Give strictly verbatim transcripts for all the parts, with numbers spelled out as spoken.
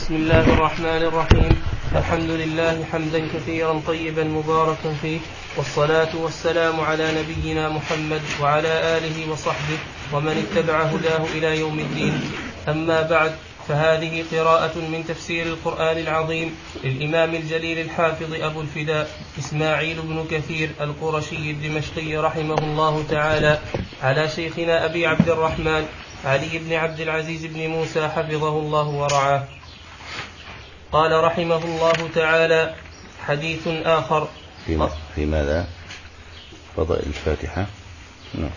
بسم الله الرحمن الرحيم. الحمد لله حمدا كثيرا طيبا مباركا فيه، والصلاة والسلام على نبينا محمد وعلى آله وصحبه ومن اتبع هداه إلى يوم الدين. أما بعد، فهذه قراءة من تفسير القرآن العظيم للإمام الجليل الحافظ أبو الفداء إسماعيل بن كثير القرشي الدمشقي رحمه الله تعالى على شيخنا أبي عبد الرحمن علي بن عبد العزيز بن موسى حفظه الله ورعاه. قال رحمه الله تعالى: حديث آخر. في, في ماذا؟ فضائل الفاتحة. نعم.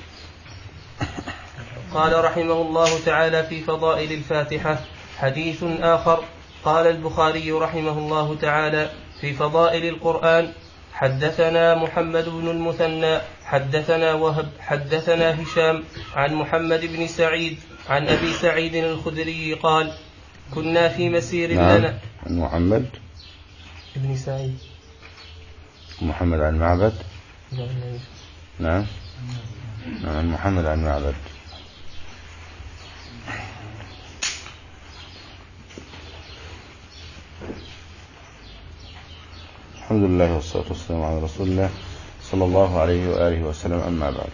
قال رحمه الله تعالى في فضائل الفاتحة: حديث آخر. قال البخاري رحمه الله تعالى في فضائل القرآن: حدثنا محمد بن المثنى حدثنا وهب حدثنا هشام عن محمد بن سعيد عن أبي سعيد الخدري قال: كنا في مسير نعم. لنا. محمد بن سعيد محمد عن معبد. نعم. نعم محمد عن معبد. الحمد لله والصلاة والسلام على رسول الله صلى الله عليه وآله وسلم. أما بعد،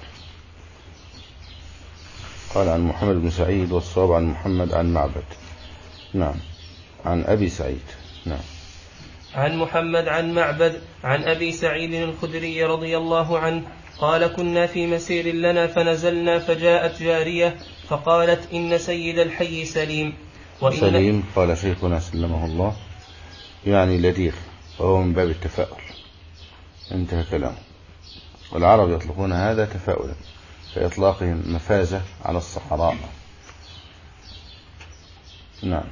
قال عن محمد بن سعيد، والصواب عن محمد عن معبد. نعم. عن أبي سعيد. نعم. عن محمد عن معبد عن أبي سعيد الخدري رضي الله عنه قال: كنا في مسير لنا فنزلنا فجاءت جارية فقالت: إن سيد الحي سليم. وإن سليم قال شيخنا سلمه الله يعني لديغ، وهو من باب التفاؤل. انتهى كلامه. والعرب يطلقون هذا تفاؤلا فإطلاقهم مفازة على الصحراء. نعم.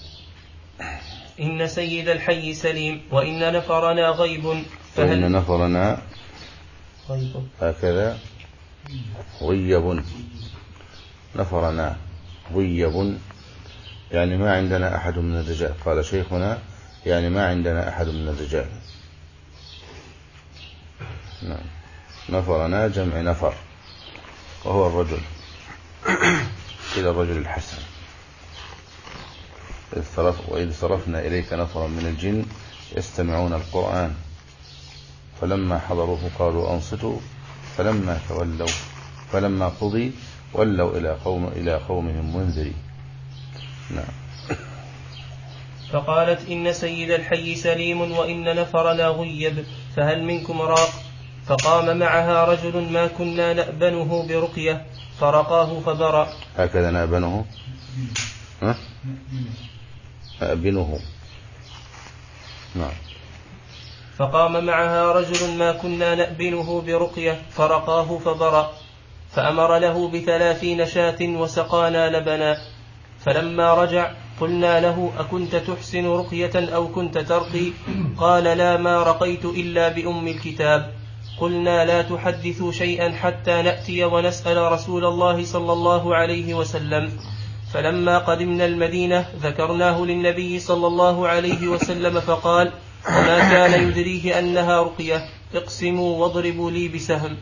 إن سيد الحي سليم وإن نفرنا غيب. فإن نفرنا غيب هكذا غيب. نفرنا غيب يعني ما عندنا أحد من الرجال. قال شيخنا يعني ما عندنا أحد من الرجال. نعم. نفرنا جمع نفر، وهو الرجل إلى الرجل الحسن. وإذ صرفنا إليك نفرا من الجن يستمعون القرآن فلما حضروه قالوا أنصتوا فلما تولوا فلما قضي ولوا إلى قوم إلى قومهم منذرين. نعم. فقالت: إن سيد الحي سليم وإن نفرنا غيب، فهل منكم راق؟ فقام معها رجل ما كنا نأبنه برقية فرقاه فبرأ. هكذا نأبنه. ها؟ نأبنه. نعم. فقام معها رجل ما كنا نأبنه برقية فرقاه فبرأ، فأمر له بثلاثين شاة وسقانا لبنا. فلما رجع قلنا له: أكنت تحسن رقية أو كنت ترقي؟ قال: لا، ما رقيت إلا بأم الكتاب. قلنا: لا تحدثوا شيئا حتى نأتي ونسأل رسول الله صلى الله عليه وسلم. فلما قدمنا المدينة ذكرناه للنبي صلى الله عليه وسلم فقال: وما كان يدريه أنها رقية، اقسموا واضربوا لي بسهم.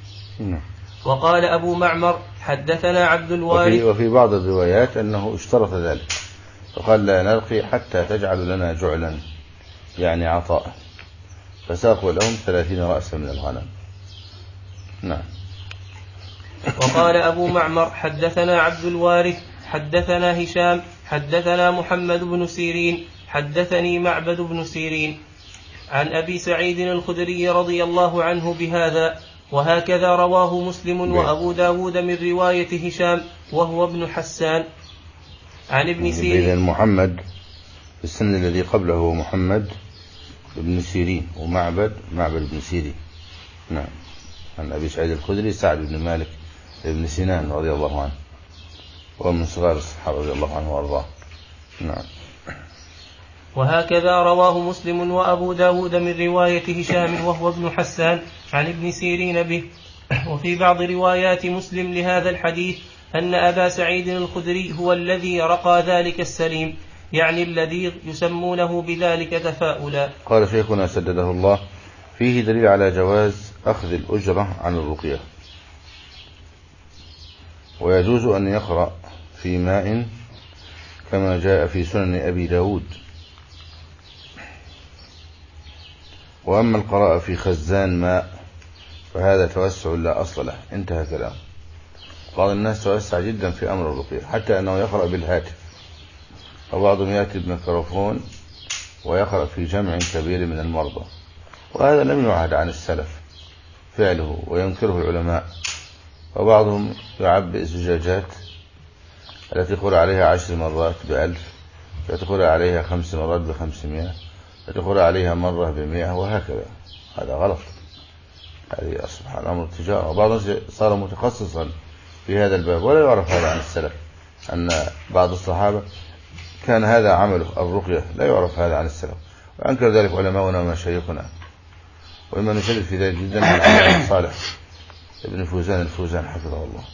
وقال أبو معمر: حدثنا عبد الوارث. وفي, وفي بعض الروايات أنه اشترط ذلك فقال: لا نرقي حتى تجعل لنا جعلا يعني عطاء، فساقوا لهم ثلاثين رأسا من الغنم. نعم. وقال أبو معمر: حدثنا عبد الوارث حدثنا هشام حدثنا محمد بن سيرين حدثني معبد بن سيرين عن أبي سعيد الخدري رضي الله عنه بهذا، وهكذا رواه مسلم وأبو داود من رواية هشام وهو ابن حسان عن ابن سيرين. إذن محمد في السن الذي قبله هو محمد بن سيرين، ومعبد معبد بن سيرين. نعم. عن أبي سعيد الخدري سعد بن مالك بن سنان رضي الله عنه، ومن صغار الصحابة رضي الله عنه وارضاه. نعم. وهكذا رواه مسلم وأبو داود من رواية هشام وهو ابن حسان عن ابن سيرين به. وفي بعض روايات مسلم لهذا الحديث أن أبا سعيد الخدري هو الذي رقى ذلك السليم، يعني الذي يسمونه بذلك تفاؤلا. قال شيخنا سدده الله: فيه دليل على جواز أخذ الأجرة عن الرقية، ويجوز أن يقرأ في ماء كما جاء في سنن أبي داود. وأما القراءة في خزان ماء فهذا توسع لا أصل له. انتهى كلام. بعض الناس توسع جدا في أمر الرقية حتى أنه يقرأ بالهاتف، وبعضهم يأتي بميكروفون ويقرأ في جمع كبير من المرضى، وهذا لم يعهد عن السلف فعله وينكره العلماء. وبعضهم يعبئ زجاجات التي قرأ عليها عشر مرات بألف، التي قرأ عليها خمس مرات بخمسمائة، التي قرأ عليها مرة بمئة، وهكذا. هذا غلط. هذه سبحان أمر التجارة. وبعضهم صار متخصصا في هذا الباب ولا يعرف هذا عن السلف، أن بعض الصحابة كان هذا عمله الرقية، لا يعرف هذا عن السلف، وأنكر ذلك علماؤنا ومشايخنا. وإما نشدد في ذلك جدا عن صالح ابن فوزان الفوزان حفظه الله.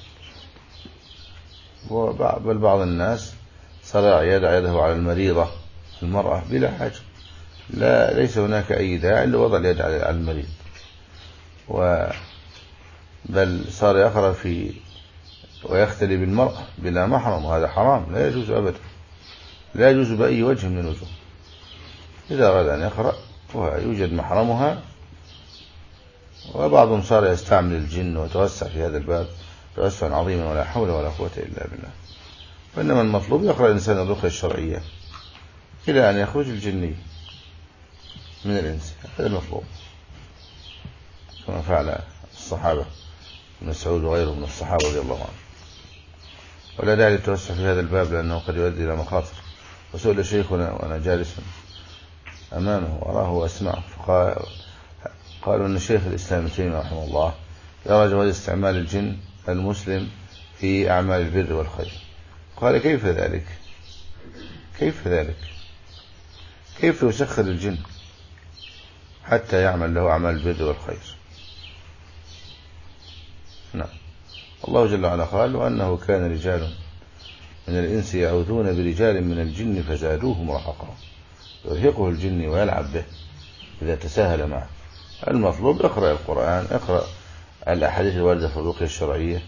بل بعض الناس صار يدع يده على المريضة المرأة بلا حاجة، لا ليس هناك أي داعي لوضع اليد على المريض. و بل صار يقرأ في ويختلي بالمرأة بلا محرم، وهذا حرام لا يجوز أبدا، لا يجوز بأي وجه من الوجوه. إذا أراد أن يقرأ ويوجد محرمها. وبعضهم صار يستعمل الجن وتوسع في هذا الباب توسعا عظيما، ولا حول ولا قوة إلا بالله. وإنما المطلوب يقرأ الإنسان الرقية الشرعية إلى أن يخرج الجني من الإنس، هذا المطلوب، كما فعل الصحابة ابن مسعود وغيره من الصحابة رضي الله عنهم. ولا داعي للتوسع في هذا الباب لأنه قد يؤدي إلى مخاطر. وسئل شيخنا وأنا جالس أمامه وأراه وأسمعه، فقال قالوا أن شيخ الإسلام ابن تيمية رحمه الله يرى جواز استعمال الجن المسلم في أعمال البر والخير. قال كيف ذلك؟ كيف ذلك؟ كيف يسخر الجن حتى يعمل له أعمال البر والخير؟ نعم. الله جل وعلا قال وأنه كان رجال من الإنس يعوذون برجال من الجن فزادوهم رهقا. يرهقه الجن ويلعب به إذا تساهل معه. المطلوب اقرأ القرآن، اقرأ الأحاديث الواردة في الرقية الشرعية.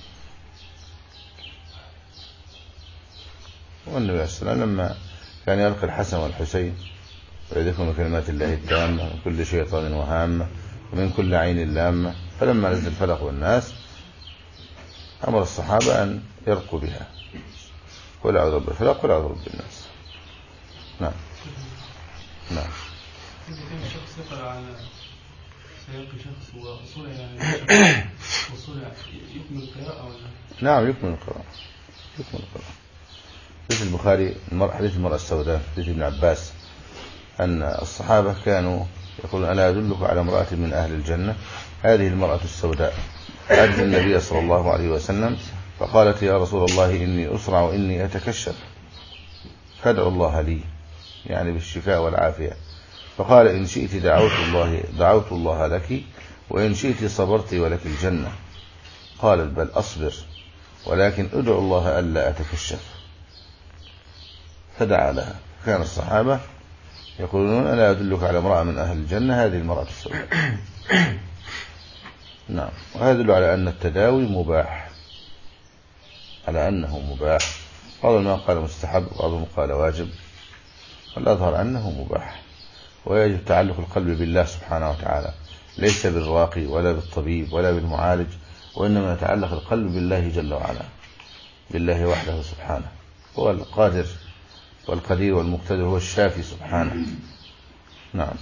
والنبي عليه الصلاة والسلام لما كان يلقي الحسن والحسين ويذكرهم بكلمات الله التامة من كل شيطان وهامة ومن كل عين لامة، فلما نزل الفلق والناس أمر الصحابة أن يرقوا بها. قل أعوذ برب الفلق قل أعوذ برب الناس. نعم نعم. إذا شخص يقرأ على سيلقي شخص وصلع يعني وصلع يكمل القراءة ولا؟ نعم يكمل القراءة، يكمل القراءة. حديث البخاري حديث المرأة السوداء حديث ابن عباس أن الصحابة كانوا يقولون ألا أدلك على امرأة من أهل الجنة؟ هذه المرأة السوداء أتت النبي صلى الله عليه وسلم فقالت يا رسول الله إني أسرع وإني أتكشف فادعوا الله لي، يعني بالشفاء والعافية. فقال إن شئت دعوت الله, دعوت الله لك وإن شئت صبرت ولك الجنة. قالت بل أصبر ولكن ادعو الله ألا أتكشف. فدعا لها. كان الصحابة يقولون ألا أدلك على امرأة من أهل الجنة؟ هذه المرأة السوداء. نعم. وهذا يدل على أن التداوي مباح، على أنه مباح. بعضهم قال مستحب وبعضهم قال واجب، والأظهر أنه مباح. ويجب تعلق القلب بالله سبحانه وتعالى، ليس بالراقي ولا بالطبيب ولا بالمعالج، وإنما يتعلق القلب بالله جل وعلا، بالله وحده سبحانه. هو القادر والقدير والمقتدر، هو الشافي سبحانه. نعم.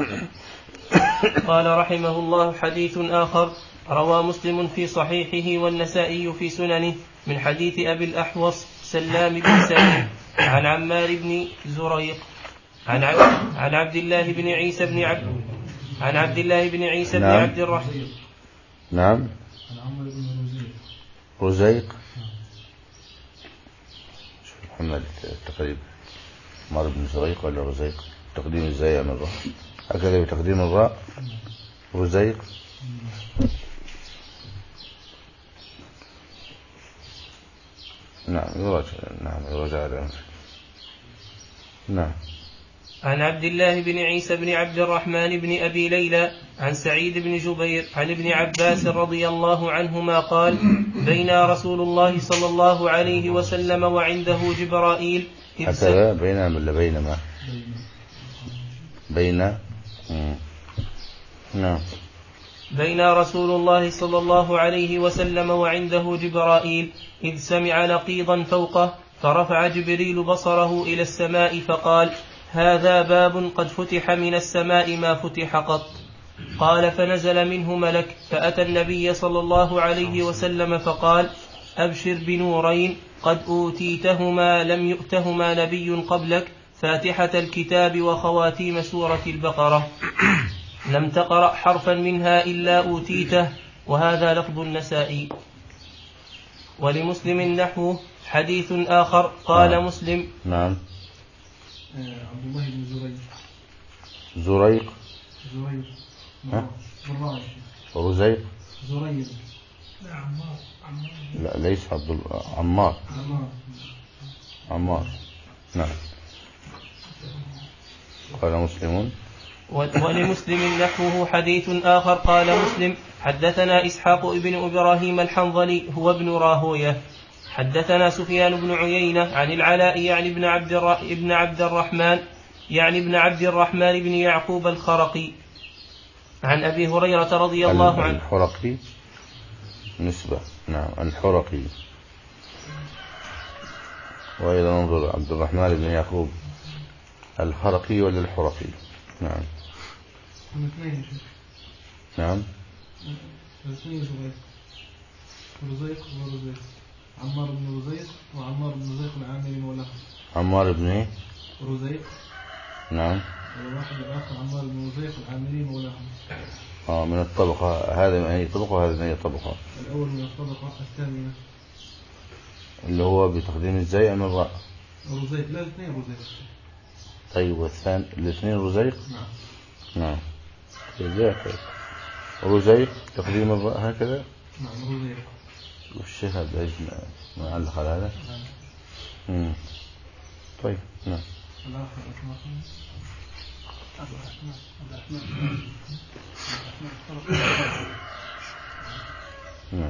قال رحمه الله حديث آخر روى مسلم في صحيحه والنسائي في سننه من حديث أبي الأحوص سلام بن سليم عن عمار بن زريق عن عبد, عن عبد الله بن عيسى بن عبد عن عبد الله بن عيسى بن نعم. عبد الرحمن. نعم. عن عمرو بن رزيق. رزيق. شوف محمد التقريب عمار بن زريق ولا رزيق؟ تقديم ازاي من الراء؟ هكذا بتقديم الراء رزيق. نعم يراجع. نعم يراجع الآن. نعم. عن عبد الله بن عيسى بن عبد الرحمن بن أبي ليلى عن سعيد بن جبير عن ابن عباس رضي الله عنهما قال بينا رسول الله صلى الله عليه وسلم وعنده جبرائيل هكذا بين ولا بينما بين نعم بين رسول الله صلى الله عليه وسلم وعنده جبرائيل إذ سمع نقيضا فوقه فرفع جبريل بصره إلى السماء فقال هذا باب قد فتح من السماء ما فتح قط. قال فنزل منه ملك فأتى النبي صلى الله عليه وسلم فقال أبشر بنورين قد أوتيتهما لم يؤتهما نبي قبلك فاتحة الكتاب وخواتيم سورة البقرة لم تقرأ حرفا منها إلا أوتيته. وهذا لفظ النسائي. ولمسلم نحوه حديث آخر قال نعم. مسلم نعم عبد الله بن زريق زريق زريق ها؟ زريق رزيق لا عمار لا ليس عبد الله عمار عمار عمار نعم. قال مسلمون ولمسلم نحوه حديث آخر قال مسلم حدثنا إسحاق ابن إبراهيم الحنظلي هو ابن راهوية حدثنا سفيان بن عيينة عن العلاء يعني ابن عبد, ابن عبد الرحمن يعني ابن عبد الرحمن بن يعقوب الخرقي عن أبي هريرة رضي الله عنه. الحرقي نسبة نعم الحرقي. وإذا ننظر عبد الرحمن بن يعقوب الخرقي ولا الحرقي؟ نعم نعم رزيق ورزيق عمار بن رزيق وعمار بن رزيق العامري مولاه. عمار بن ايه؟ رزيق نعم. والواحد الآخر عمار بن رزيق العامري مولاه. اه من الطبقة هذا من أي طبقة وهذا من أي طبقة؟ الأول من الطبقة الثانية اللي هو بتقديم الزي أم الراء؟ رزيق لا الاثنين رزيق. طيب والثاني الاثنين رزيق؟ نعم نعم رزيق رزيق تقديم الراء هكذا؟ نعم رزيق. والشيخ هذا ايش نعلق على هذا؟ امم طيب نعم. الآخر اسمه عبد الرحمن عبد الرحمن نعم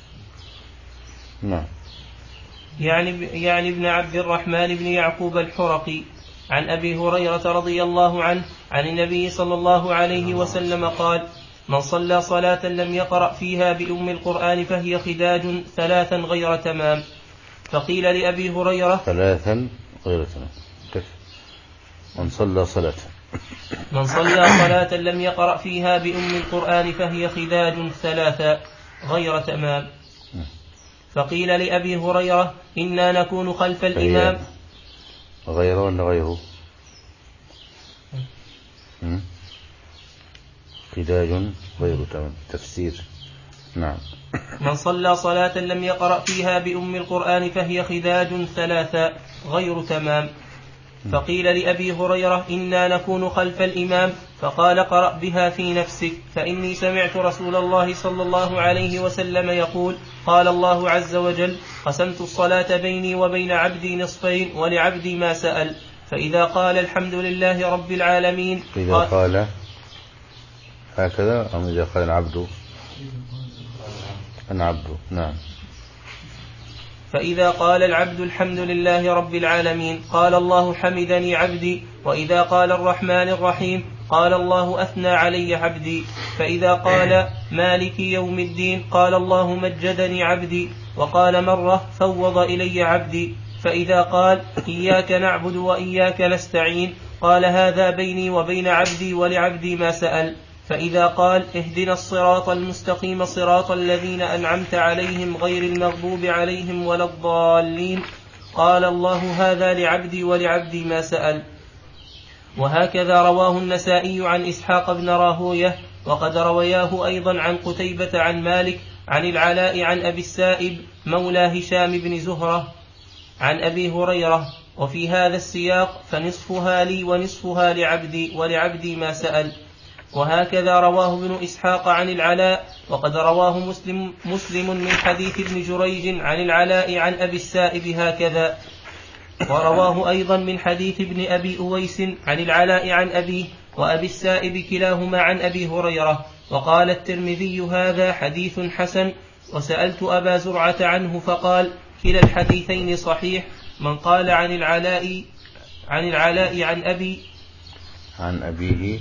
نعم. يعني يعني ابن عبد الرحمن بن يعقوب الحرقي عن أبي هريرة رضي الله عنه عن النبي صلى الله عليه وسلم قال من صلى صلاة لم يقرأ فيها بأم القرآن فهي خداج ثلاثا غير تمام. فقيل لأبي هريرة ثلاثا غير تمام كيف؟ من صلى صلاة من صلى صلاة لم يقرأ فيها بأم القرآن فهي خداج ثلاثا غير تمام. فقيل لأبي هريرة إنا نكون خلف الإمام. غيره ولا غيره؟ خداج غير تمام تفسير. نعم. من صلى صلاة لم يقرأ فيها بأم القرآن فهي خداج ثلاثا غير تمام. فقيل لأبي هريرة إنا نكون خلف الإمام. فقال قرأ بها في نفسك فإني سمعت رسول الله صلى الله عليه وسلم يقول قال الله عز وجل قسمت الصلاة بيني وبين عبدي نصفين ولعبدي ما سأل فإذا قال الحمد لله رب العالمين إذا قال هكذا أم إذا قال العبد أنا عبده. نعم. فإذا قال العبد الحمد لله رب العالمين قال الله حمدني عبدي. وإذا قال الرحمن الرحيم قال الله أثنى علي عبدي. فإذا قال مالك يوم الدين قال الله مجدني عبدي. وقال مرة فوض إلي عبدي. فإذا قال إياك نعبد وإياك نستعين قال هذا بيني وبين عبدي ولعبدي ما سأل. فإذا قال اهدنا الصراط المستقيم صراط الذين أنعمت عليهم غير المغضوب عليهم ولا الضالين قال الله هذا لعبدي ولعبدي ما سأل. وهكذا رواه النسائي عن إسحاق بن راهوية. وقد روياه أيضا عن قتيبة عن مالك عن العلاء عن أبي السائب مولى هشام بن زهرة عن أبي هريرة. وفي هذا السياق فنصفها لي ونصفها لعبدي ولعبدي ما سأل. وهكذا رواه ابن إسحاق عن العلاء. وقد رواه مسلم, مسلم من حديث ابن جريج عن العلاء عن أبي السائب هكذا. ورواه أيضا من حديث ابن أبي أويس عن العلاء عن أبيه وأبي السائب كلاهما عن أبي هريرة. وقال الترمذي هذا حديث حسن. وسألت أبا زرعة عنه فقال كلا الحديثين صحيح من قال عن العلاء عن العلاء عن أبي عن أبيه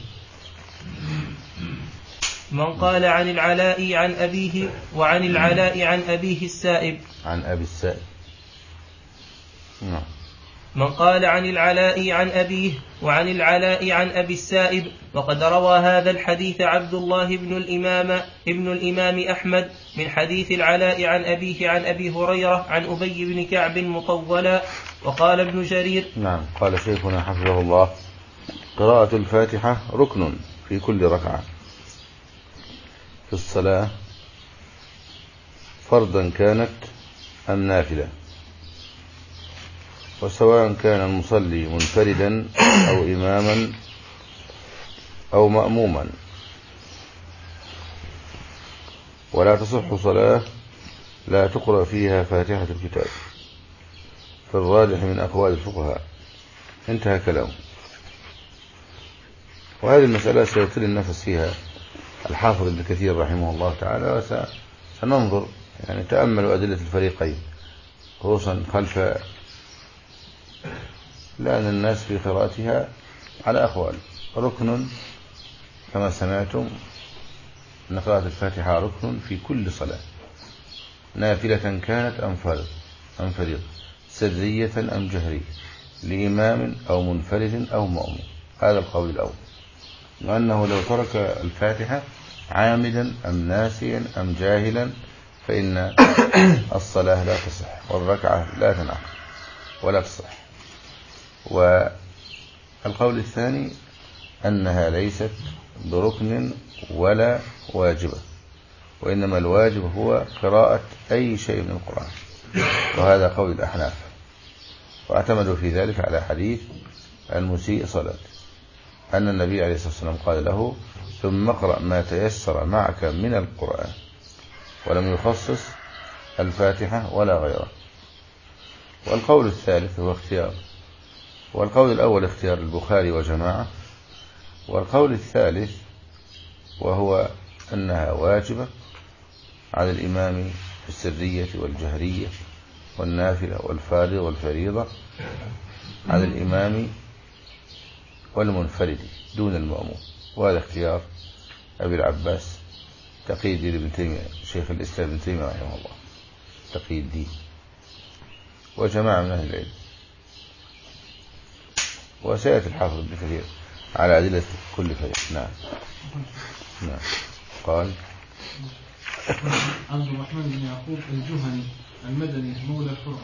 من قال عن العلاء عن أبيه وعن العلاء عن أبيه السائب عن أبي السائب. نعم. من قال عن العلاء عن أبيه وعن العلاء عن أبي السائب. وقد روى هذا الحديث عبد الله بن الإمام ابن الإمام أحمد من حديث العلاء عن أبيه عن أبي هريرة عن أبي بن كعب مطولا. وقال ابن جرير. نعم. قال شيخنا حفظه الله: قراءة الفاتحة ركن في كل ركعة في الصلاة، فرضا كانت أم نافلة، وسواء كان المصلي منفردا أو إماما أو مأموما، ولا تصح صلاة لا تقرأ فيها فاتحة الكتاب في الراجح من أقوال الفقهاء. انتهى كلامه. وهذه المسألة سيطيل النفس فيها الحافظ ابن كثير رحمه الله تعالى، وسننظر يعني تأملوا أدلة الفريقين، خصوصا خلف، لأن الناس في قراءتها على أقوال. ركن كما سمعتم أن قراءة الفاتحة ركن في كل صلاة، نافلة كانت أم فرض أم فريضة، سرية أم جهرية، لإمام أو منفرد أو مأموم. هذا القول الأول. وأنه لو ترك الفاتحة عامدا أم ناسيا أم جاهلا فإن الصلاة لا تصح والركعة لا تنعقد ولا تصح. والقول الثاني أنها ليست بركن ولا واجبة، وإنما الواجب هو قراءة أي شيء من القرآن، وهذا قول الأحناف، واعتمدوا في ذلك على حديث المسيء صلاة، أن النبي عليه الصلاة والسلام قال له: ثم اقرأ ما تيسر معك من القرآن، ولم يخصص الفاتحة ولا غيره. والقول الثالث هو اختيار، والقول الأول اختيار البخاري وجماعة، والقول الثالث وهو أنها واجبة على الإمام في السرية والجهرية والنافلة والفارضة والفريضة، على الإمام والمنفرد دون المأموم. وهذا اختيار أبي العباس تقي الدين ابن تيمية، شيخ الإسلام ابن تيمية رحمه الله، تقي الدين، وجماعة من أهل العلم. وسيأتي الحافظ ابن كثير على أدلة كل فريق. نعم. نعم. قال: عبد الرحمن بن يعقوب الجهني المدني مولى الحرة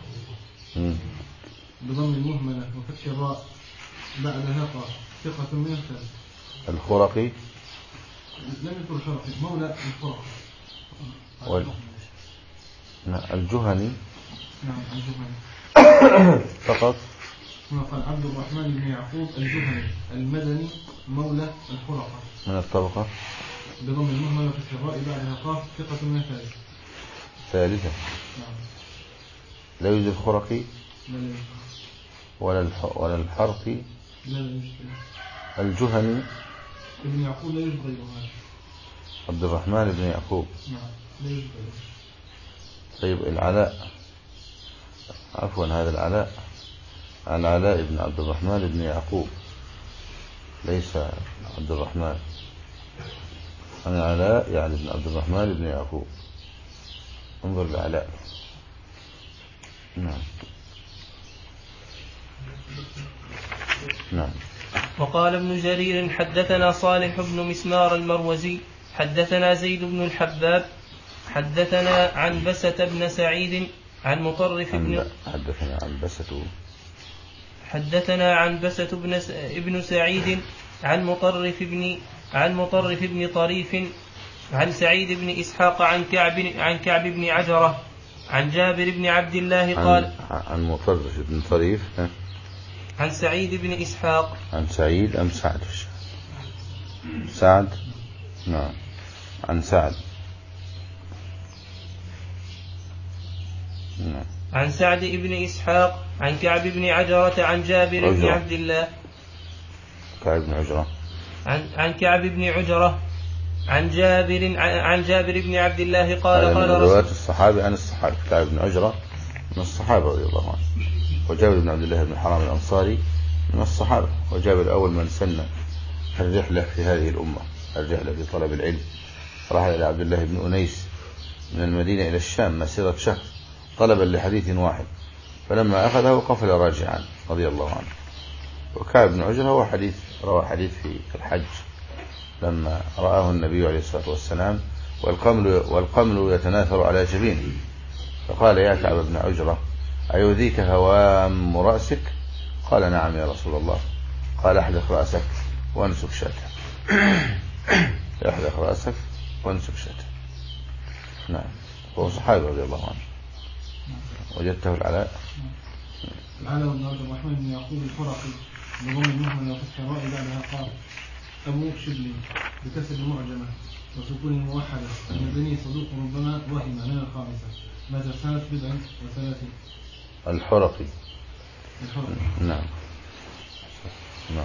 بضم المهملة وفتح الراء بعدها قاف، ثقة من الثالث. الخرقي لم يكن الخرقي، مولى الخرقي. وال... نعم. الجهني. نعم الجهني فقط. هنا قال عبد الرحمن بن يعقوب الجهني المدني مولى الخرقة من الطبقة بضم المهملة وفتح الراء بعدها قاف، ثقة من الثالث. ثالثة. نعم. لا يوجد الخرقي لا لا ولا الح... ولا الحرقي. لا لا الجهني ابن يعقوب لا يوجد غيره. عبد الرحمن بن يعقوب. نعم لا يوجد غيره. طيب العلاء، عفوا هذا العلاء عن علاء بن عبد الرحمن بن يعقوب، ليس عبد الرحمن، عن علاء يعني بن عبد الرحمن بن يعقوب. انظر العلاء. نعم. نعم. وقال ابن جرير: حدثنا صالح بن مسمار المروزي حدثنا زيد بن الحباب حدثنا عن بسة بن سعيد عن مطرف بن حدثنا عن بسة حدثنا عن بسة بن س... ابن سعيد عن مطرف بن عن مطرف بن طريف عن سعيد بن إسحاق عن كعب عن كعب بن عجرة عن جابر بن عبد الله قال: عن, عن مطرف بن طريف عن سعيد بن إسحاق عن سعيد أم سعد؟ سعد. نعم. عن سعد. نعم. عن سعد بن إسحاق عن كعب بن عجرة عن جابر عجرة. بن عبد الله كعب بن عجرة عن, عن كعب بن عجرة عن جابر عن جابر بن عبد الله قال: قال رواية الصحابي عن الصحابي. كعب بن عجرة من الصحابة رضي الله عنه. وجابر بن عبد الله بن حرام الأنصاري من الصحابة، وجابر أول من سن الرحلة في هذه الأمة، الرحلة في طلب العلم، رحل إلى عبد الله بن أنيس من المدينة إلى الشام مسيرة شهر طلبا لحديث واحد، فلما أخذه قفل راجعا رضي الله عنه. وكعب بن عجرة هو حديث روى حديث في الحج لما رآه النبي عليه الصلاة والسلام والقمل, والقمل يتناثر على جبينه، فقال يا كعب بن عجرة أيؤذيك هوام رأسك؟ قال نعم يا رسول الله. قال احلق رأسك وانسك شاته. احلق رأسك وانسك شاته. نعم، هو صحابي رضي الله عنه. وجدته العلاء العلاء بن عبد الرحمن بن يعقوب الفرقي بضم المهمل وفتح الراء بعدها قال أبو شبلي بكسر المعجمة وسكون الموحدة المدني صدوق ربما وهم من الخامسة ماذا سنة بضع وثلاثين. الحرقي. الحرقي نعم نعم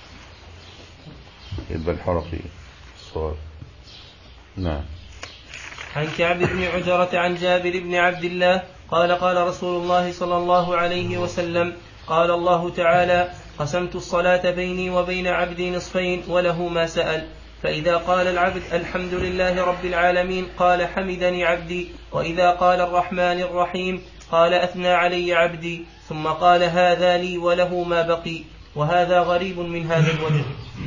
يبقى الحرقي صواب. نعم. عن كعب بن عجرة عن جابر بن عبد الله قال قال رسول الله صلى الله عليه وسلم قال الله تعالى قسمت الصلاة بيني وبين عبدي نصفين وله ما سأل، فإذا قال العبد الحمد لله رب العالمين قال حمدني عبدي، وإذا قال الرحمن الرحيم قال أثنى علي عبدي، ثم قال هذا لي وله ما بقي. وهذا غريب من هذا الوجه.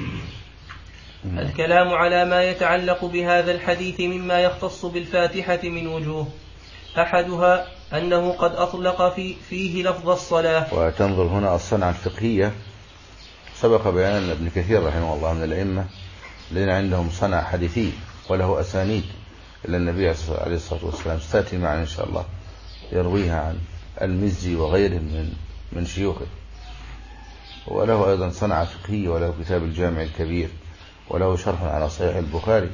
الكلام على ما يتعلق بهذا الحديث مما يختص بالفاتحة من وجوه، أحدها أنه قد أطلق في فيه لفظ الصلاة. وتنظر هنا الصنعة الفقهية، سبق بيان ابن كثير رحمه الله من الأئمة الذين عندهم صنعة حديثية وله أسانيد إلى النبي عليه الصلاة والسلام، ستأتي معنا إن شاء الله يرويها عن المزي وغيره من من شيوخه. وله أيضا صنعة فقهية، وله كتاب الجامع الكبير، وله شرح على صحيح البخاري،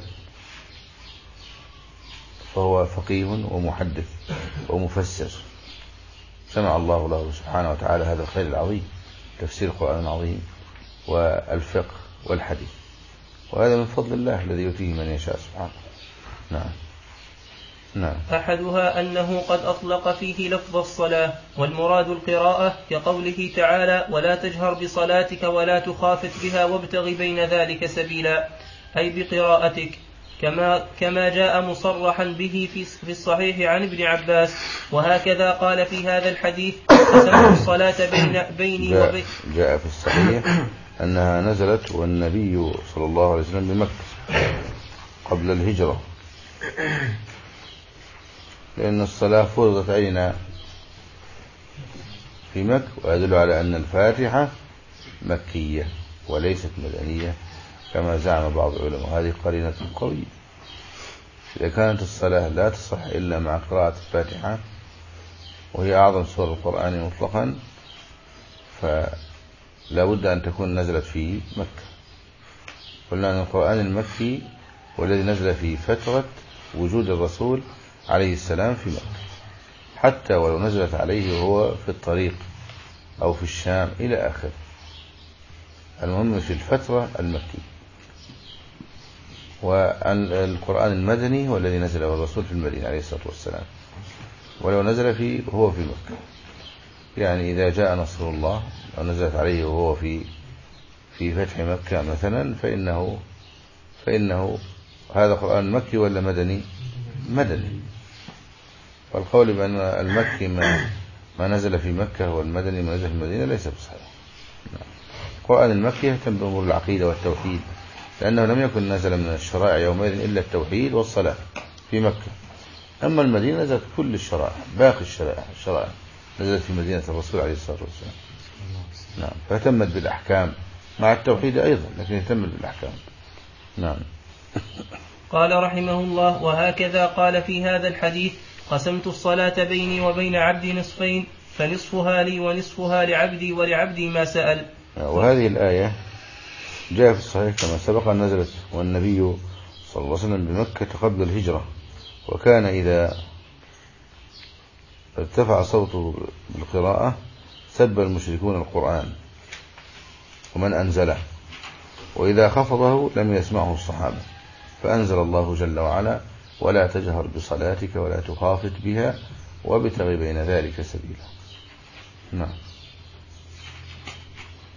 فهو فقيه ومحدث ومفسر، سمع الله له سبحانه وتعالى هذا الخير العظيم، تفسير القرآن العظيم والفقه والحديث، وهذا من فضل الله الذي يؤتيه من يشاء سبحانه. نعم نعم. أحدها أنه قد أطلق فيه لفظ الصلاة، والمراد القراءة كقوله تعالى ولا تجهر بصلاتك ولا تخافت بها وابتغ بين ذلك سبيلا، أي بقراءتك، كما, كما جاء مصرحا به في الصحيح عن ابن عباس. وهكذا قال في هذا الحديث قسمت الصلاة بين بيني وبين. جاء في الصحيح أنها نزلت والنبي صلى الله عليه وسلم بمكة قبل الهجرة، لأن الصلاة فرضت علينا في مكة، ويدل على أن الفاتحة مكية وليست مدنية كما زعم بعض العلماء. هذه قرينة قوية. إذا كانت الصلاة لا تصح إلا مع قراءة الفاتحة وهي أعظم سور القرآن مطلقا، فلا بد أن تكون نزلت في مكة. قلنا أن القرآن المكي والذي نزل في فترة وجود الرسول عليه السلام في مكة، حتى ولو نزلت عليه وهو في الطريق أو في الشام إلى آخر، المهم في الفترة المكية. والقرآن المدني هو الذي نزل الرسول في المدينة عليه الصلاة والسلام، ولو نزل فيه وهو في مكة، يعني إذا جاء نصر الله أو نزلت عليه وهو في في فتح مكة مثلا، فإنه فإنه هذا قرآن مكي ولا مدني؟ مدني. والقول بأن المكي ما, ما نزل في مكة والمدني ما نزل في المدينة ليس بصحيح. القرآن المكي يهتم بأمور العقيدة والتوحيد، لأنه لم يكن نزل من الشرائع يومئذ إلا التوحيد والصلاة في مكة. أما المدينة نزلت كل الشرائع، باقي الشرائع الشرائع نزلت في مدينة الرسول عليه الصلاة والسلام. نعم، فاهتمت بالأحكام مع التوحيد أيضا، لكن اهتمت بالأحكام. نعم. قال رحمه الله وهكذا قال في هذا الحديث قسمت الصلاة بيني وبين عبدي نصفين فنصفها لي ونصفها لعبدي ولعبدي ما سأل. وهذه الآية جاء في الصحيح كما سبق أن نزلت والنبي صلى الله عليه وسلم بمكة قبل الهجرة، وكان إذا ارتفع صوته بالقراءة سب المشركون القرآن ومن أنزله، وإذا خفضه لم يسمعه الصحابة، فأنزل الله جل وعلا ولا تجهر بصلاتك ولا تخافت بها وابتغ بين ذلك سبيلا. نعم.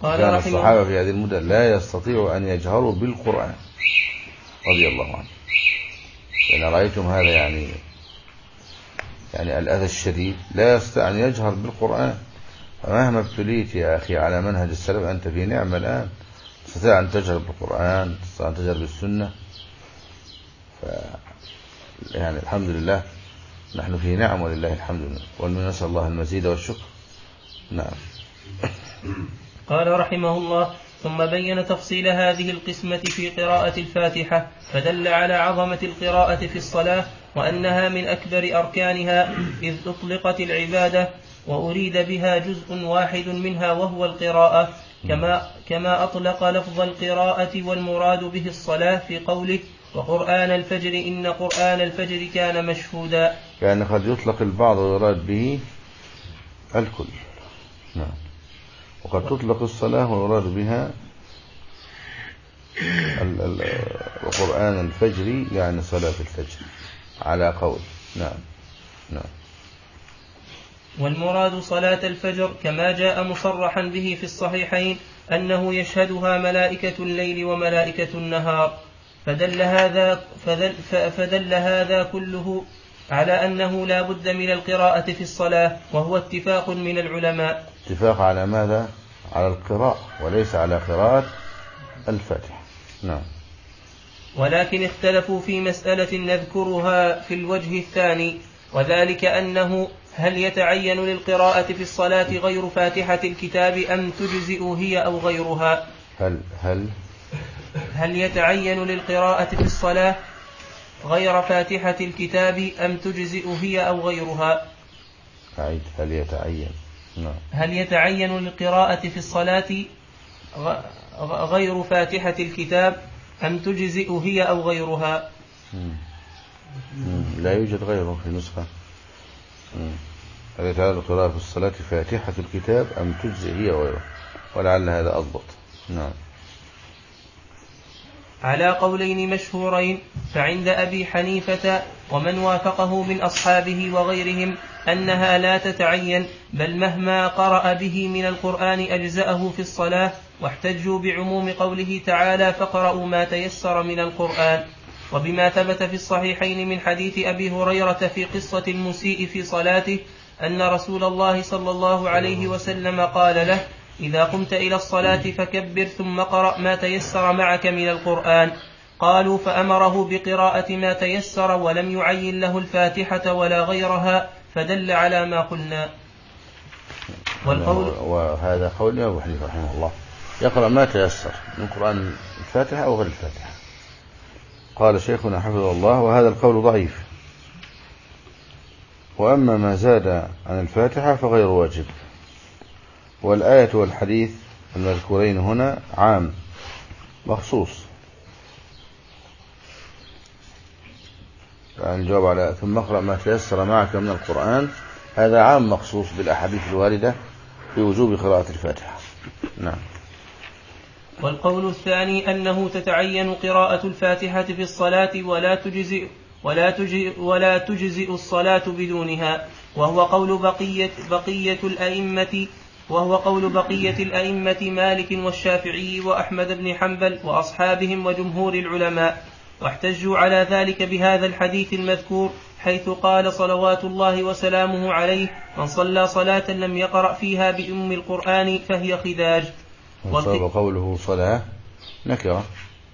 كان الصحابة في هذه المدة لا يستطيعوا أن يجهروا بالقرآن رضي الله عنه. لأن رأيتم هذا يعني يعني الأذى الشديد، لا يستطيع أن يجهر بالقرآن. فمهما ابتليت يا أخي على منهج السلف أنت في نعمة الآن، تستطيع أن تجهر بالقرآن، تستطيع أن تجهر بالسنة. ف يعني الحمد لله نحن في نعم ولله الحمد لله، والمن نسأل الله المزيد والشكر. نعم. قال رحمه الله: ثم بين تفصيل هذه القسمة في قراءة الفاتحة، فدل على عظمة القراءة في الصلاة وأنها من أكبر أركانها، إذ أطلقت العبادة وأريد بها جزء واحد منها وهو القراءة، كما, كما أطلق لفظ القراءة والمراد به الصلاة في قوله: وقرآن الفجر إن قرآن الفجر كان مشهودا. يعني قد يطلق البعض ويراد به الكل. نعم. وقد تطلق الصلاة ويراد بها وقرآن الفجر يعني صلاة الفجر على قول. نعم. نعم. والمراد صلاة الفجر كما جاء مصرحا به في الصحيحين أنه يشهدها ملائكة الليل وملائكة النهار، فدل هذا, فدل, فدل هذا كله على أنه لا بد من القراءة في الصلاة، وهو اتفاق من العلماء. اتفاق على ماذا؟ على القراءة وليس على قراءة الفاتحة. نعم. ولكن اختلفوا في مسألة نذكرها في الوجه الثاني، وذلك أنه هل يتعين للقراءة في الصلاة غير فاتحة الكتاب أم تجزئ هي أو غيرها؟ هل هل هل يتعين للقراءة في الصلاة غير فاتحة الكتاب أم تجزئ هي أو غيرها؟ أعيد. هل يتعين نعم. هل يتعين للقراءة في الصلاة غير فاتحة الكتاب أم تجزئ هي أو غيرها؟ مم. مم. لا يوجد غيره في نسخة. هل يتعين للقراءة في الصلاة فاتحة الكتاب أم تجزئ هي غيره، ولعل هذا أضبط. نعم. على قولين مشهورين، فعند أبي حنيفة ومن وافقه من أصحابه وغيرهم أنها لا تتعين، بل مهما قرأ به من القرآن أجزأه في الصلاة، واحتجوا بعموم قوله تعالى: فقرأوا ما تيسر من القرآن، وبما ثبت في الصحيحين من حديث أبي هريرة في قصة المسيء في صلاته أن رسول الله صلى الله عليه وسلم قال له: إذا قمت إلى الصلاة فكبر ثم قرأ ما تيسر معك من القرآن. قالوا: فأمره بقراءة ما تيسر ولم يعين له الفاتحة ولا غيرها، فدل على ما قلنا. والقول وهذا قول أبو حنيفة رحمه الله، يقرأ ما تيسر من قرآن الفاتحة أو غير الفاتحة. قال شيخنا حفظه الله: وهذا القول ضعيف، وأما ما زاد عن الفاتحة فغير واجب. والآية والحديث المذكورين هنا عام مخصوص. يعني الجواب على ثم اقرأ ما تيسر معك من القرآن، هذا عام مخصوص بالأحاديث الواردة بوجوب قراءة الفاتحة. نعم. والقول الثاني أنه تتعين قراءة الفاتحة في الصلاة ولا تجزئ ولا تجزئ, ولا تجزئ الصلاة بدونها، وهو قول بقية, بقية الأئمة وهو قول بقية الأئمة مالك والشافعي وأحمد بن حنبل وأصحابهم وجمهور العلماء، واحتجوا على ذلك بهذا الحديث المذكور، حيث قال صلوات الله وسلامه عليه: من صلى صلاة لم يقرأ فيها بأم القرآن فهي خداج. وقوله صلاة نكرة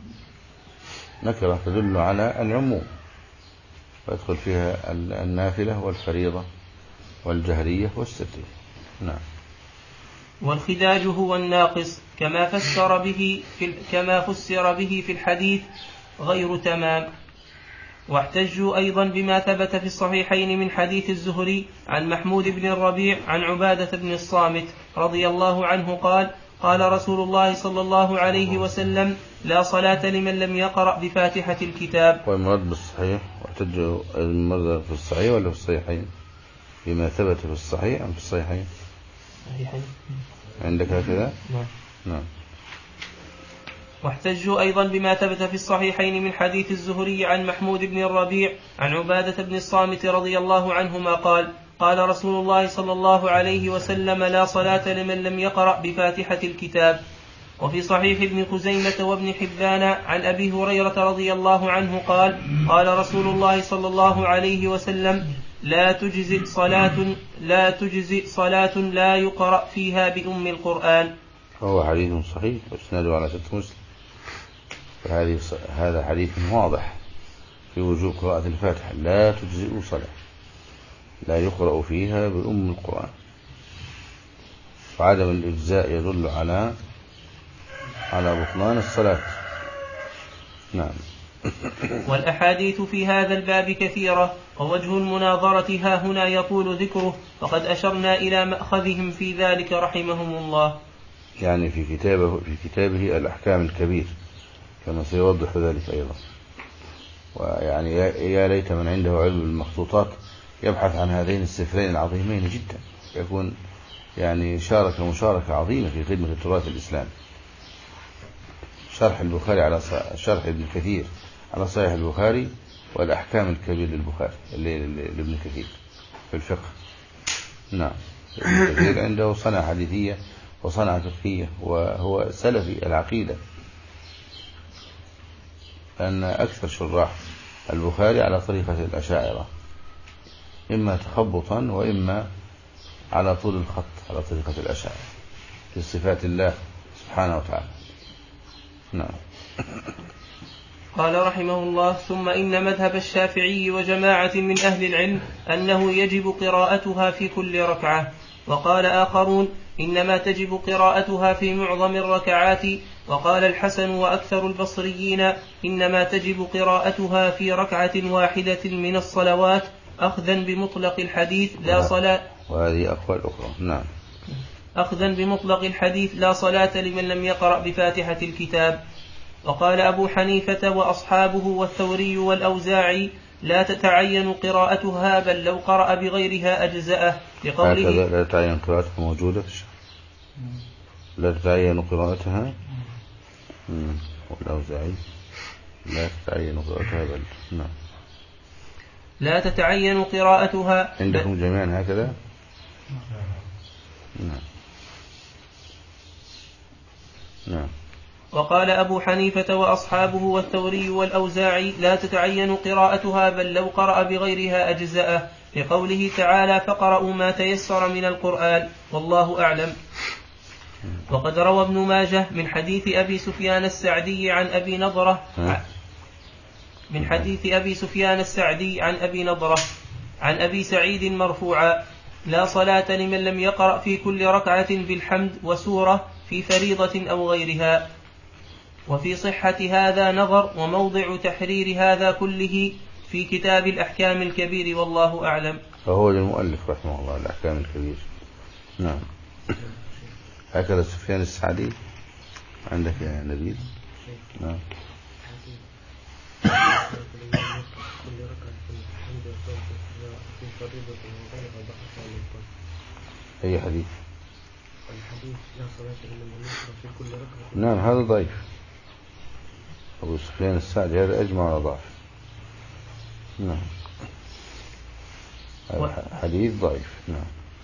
نكرة تدل على العموم، ويدخل فيها النافلة والفريضة والجهرية والسرية. نعم. والخداج هو الناقص، كما فسر به في كما فسر به في الحديث غير تمام. واحتجوا أيضا بما ثبت في الصحيحين من حديث الزهري عن محمود بن الربيع عن عبادة بن الصامت رضي الله عنه قال: قال رسول الله صلى الله عليه وسلم: لا صلاة لمن لم يقرأ بفاتحة الكتاب. والمراد بالصحيح، واحتجوا المراد في الصحيح ولا في الصحيحين؟ بما ثبت في الصحيح أم في الصحيحين؟ صحيحين. عندك هكذا؟ نعم. نعم. واحتجوا أيضا بما ثبت في الصحيحين من حديث الزهري عن محمود بن الربيع عن عبادة بن الصامت رضي الله عنهما قال: قال رسول الله صلى الله عليه وسلم: لا صلاة لمن لم يقرأ بفاتحة الكتاب. وفي صحيح ابن خزيمة وابن حبان عن أبي هريرة رضي الله عنه قال: قال رسول الله صلى الله عليه وسلم: لا تجزئ صلاة لا تجزئ صلاة لا يقرأ فيها بأم القرآن. هو حديث صحيح واسناده على شرط مسلم. هذا حديث واضح في وجوب قراءة الفاتحة. لا تجزئ صلاة لا يقرأ فيها بأم القرآن. وعدم الإجزاء يدل على على بطلان الصلاة. نعم. والأحاديث في هذا الباب كثيرة، ووجه المناظرة ها هنا يطول ذكره، وقد أشرنا إلى مأخذهم في ذلك رحمهم الله. يعني في كتابه في كتابه الأحكام الكبير كما سيوضح ذلك أيضا. ويعني يا ليت من عنده علم المخطوطات يبحث عن هذين السفرين العظيمين جدا، يكون يعني شارك مشاركة عظيمة في خدمة التراث الإسلامي. شرح البخاري على شرح ابن كثير على صحيح البخاري، والأحكام الكبير للبخاري لابن كثير في الفقه. نعم. ابن كثير عنده صنعة حديثية وصنعة فقهية، وهو سلفي العقيدة، أن أكثر شراح البخاري على طريقة الأشاعرة، إما تخبطا وإما على طول الخط على طريقة الأشاعرة في صفات الله سبحانه وتعالى. نعم. قال رحمه الله: ثم إن مذهب الشافعي وجماعة من أهل العلم أنه يجب قراءتها في كل ركعة. وقال آخرون: إنما تجب قراءتها في معظم الركعات. وقال الحسن وأكثر البصريين: إنما تجب قراءتها في ركعة واحدة من الصلوات، أخذا بمطلق الحديث لا صلاة. وهذه أقوال أخرى. نعم. أخذا بمطلق الحديث لا صلاة لمن لم يقرأ بفاتحة الكتاب. وقال أبو حنيفة وأصحابه والثوري والأوزاعي: لا تتعين قراءتها، بل لو قرأ بغيرها أجزأه، لقوله: هكذا لا تتعين قراءتها موجودة في الشرع. لا تتعين قراءتها. والأوزاعي لا تتعين قراءتها بل. نعم. لا تتعين قراءتها عندكم جميعا هكذا. نعم. نعم. وقال أبو حنيفة وأصحابه والثوري والأوزاعي: لا تتعين قراءتها، بل لو قرأ بغيرها أجزأه، لقوله تعالى: فقرأوا ما تيسر من القرآن، والله أعلم. وقد روى ابن ماجه من حديث أبي سفيان السعدي عن أبي نضرة من حديث أبي سفيان السعدي عن أبي نضرة عن أبي سعيد مرفوعا: لا صلاة لمن لم يقرأ في كل ركعة بالحمد وسورة في فريضة أو غيرها. وفي صحة هذا نظر، وموضع تحرير هذا كله في كتاب الأحكام الكبير، والله أعلم. فهو للمؤلف رحمه الله الأحكام الكبير. نعم. هكذا سفيان السعدي عندك يا نبيل. نعم. أي حديث؟ الحديث لا صلاة لمن لم يقرأ في كل ركعة. نعم هذا ضعيف. أبو سفيان السعدي هذا أجمع على ضعف. نعم. هذا حديث ضعيف. نعم.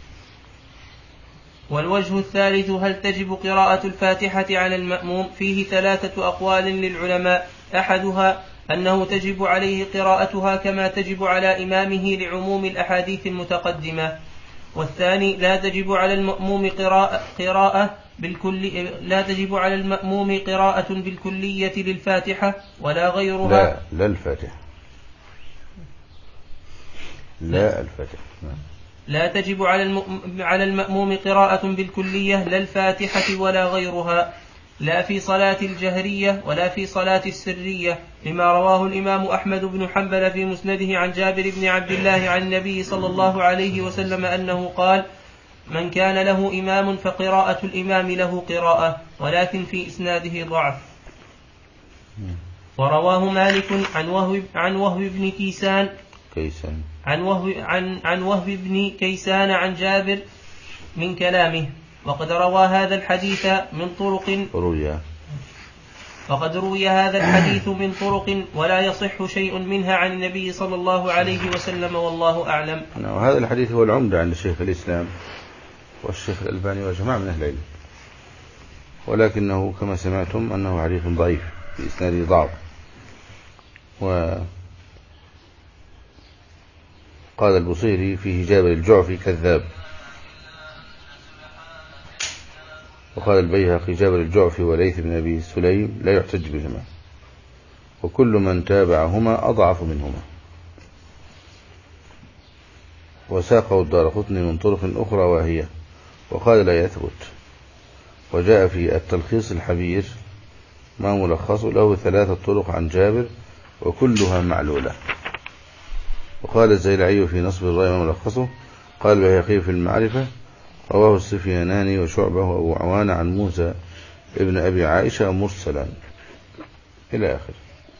والوجه الثالث: هل تجب قراءة الفاتحة على المأموم؟ فيه ثلاثة أقوال للعلماء. أحدها أنه تجب عليه قراءتها كما تجب على إمامه لعموم الأحاديث المتقدمة. والثاني: لا تجب على المأموم قراءة, قراءة بالكل لا تجب على المأموم قراءة بالكلية للفاتحة ولا غيرها. لا لا الفاتحة. لا الفاتحة. لا تجب على المأموم قراءة بالكلية لا الفاتحة ولا غيرها، لا في صلاة الجهرية ولا في صلاة السرية، لما رواه الإمام أحمد بن حنبل في مسنده عن جابر بن عبد الله عن النبي صلى الله عليه وسلم أنه قال: من كان له إمام فقراءة الإمام له قراءة، ولكن في إسناده ضعف. ورواه مالك عن وهب عن وهب بن كيسان كيسان عن وهب عن عن وهب بن كيسان عن جابر من كلامه. وقد روى هذا الحديث من طرق رويا وقد روي هذا الحديث من طرق ولا يصح شيء منها عن النبي صلى الله عليه وسلم والله أعلم. وهذا الحديث هو العمدة عند شيخ الإسلام والشيخ الألباني وجماعة من أهل العلم، ولكنه كما سمعتم أنه حديث ضعيف في إسناده ضعف. وقال البصيري فيه جابر الجعفي كذاب، وقال البيهقي جابر الجعفي وليث بن أبي سليم لا يحتج بهما، وكل من تابعهما أضعف منهما. وساقه الدارقطني من طرق أخرى وهي، وقال لا يثبت. وجاء في التلخيص الحبير ما ملخص له ثلاثة طرق عن جابر وكلها معلولة. وقال الزيلعي في نصب الرأي ما ملخصه، قال البيهقي في المعرفة رواه السفياناني وشعبه وأبو عوان عن موسى ابن أبي عائشة مرسلا إلى آخر.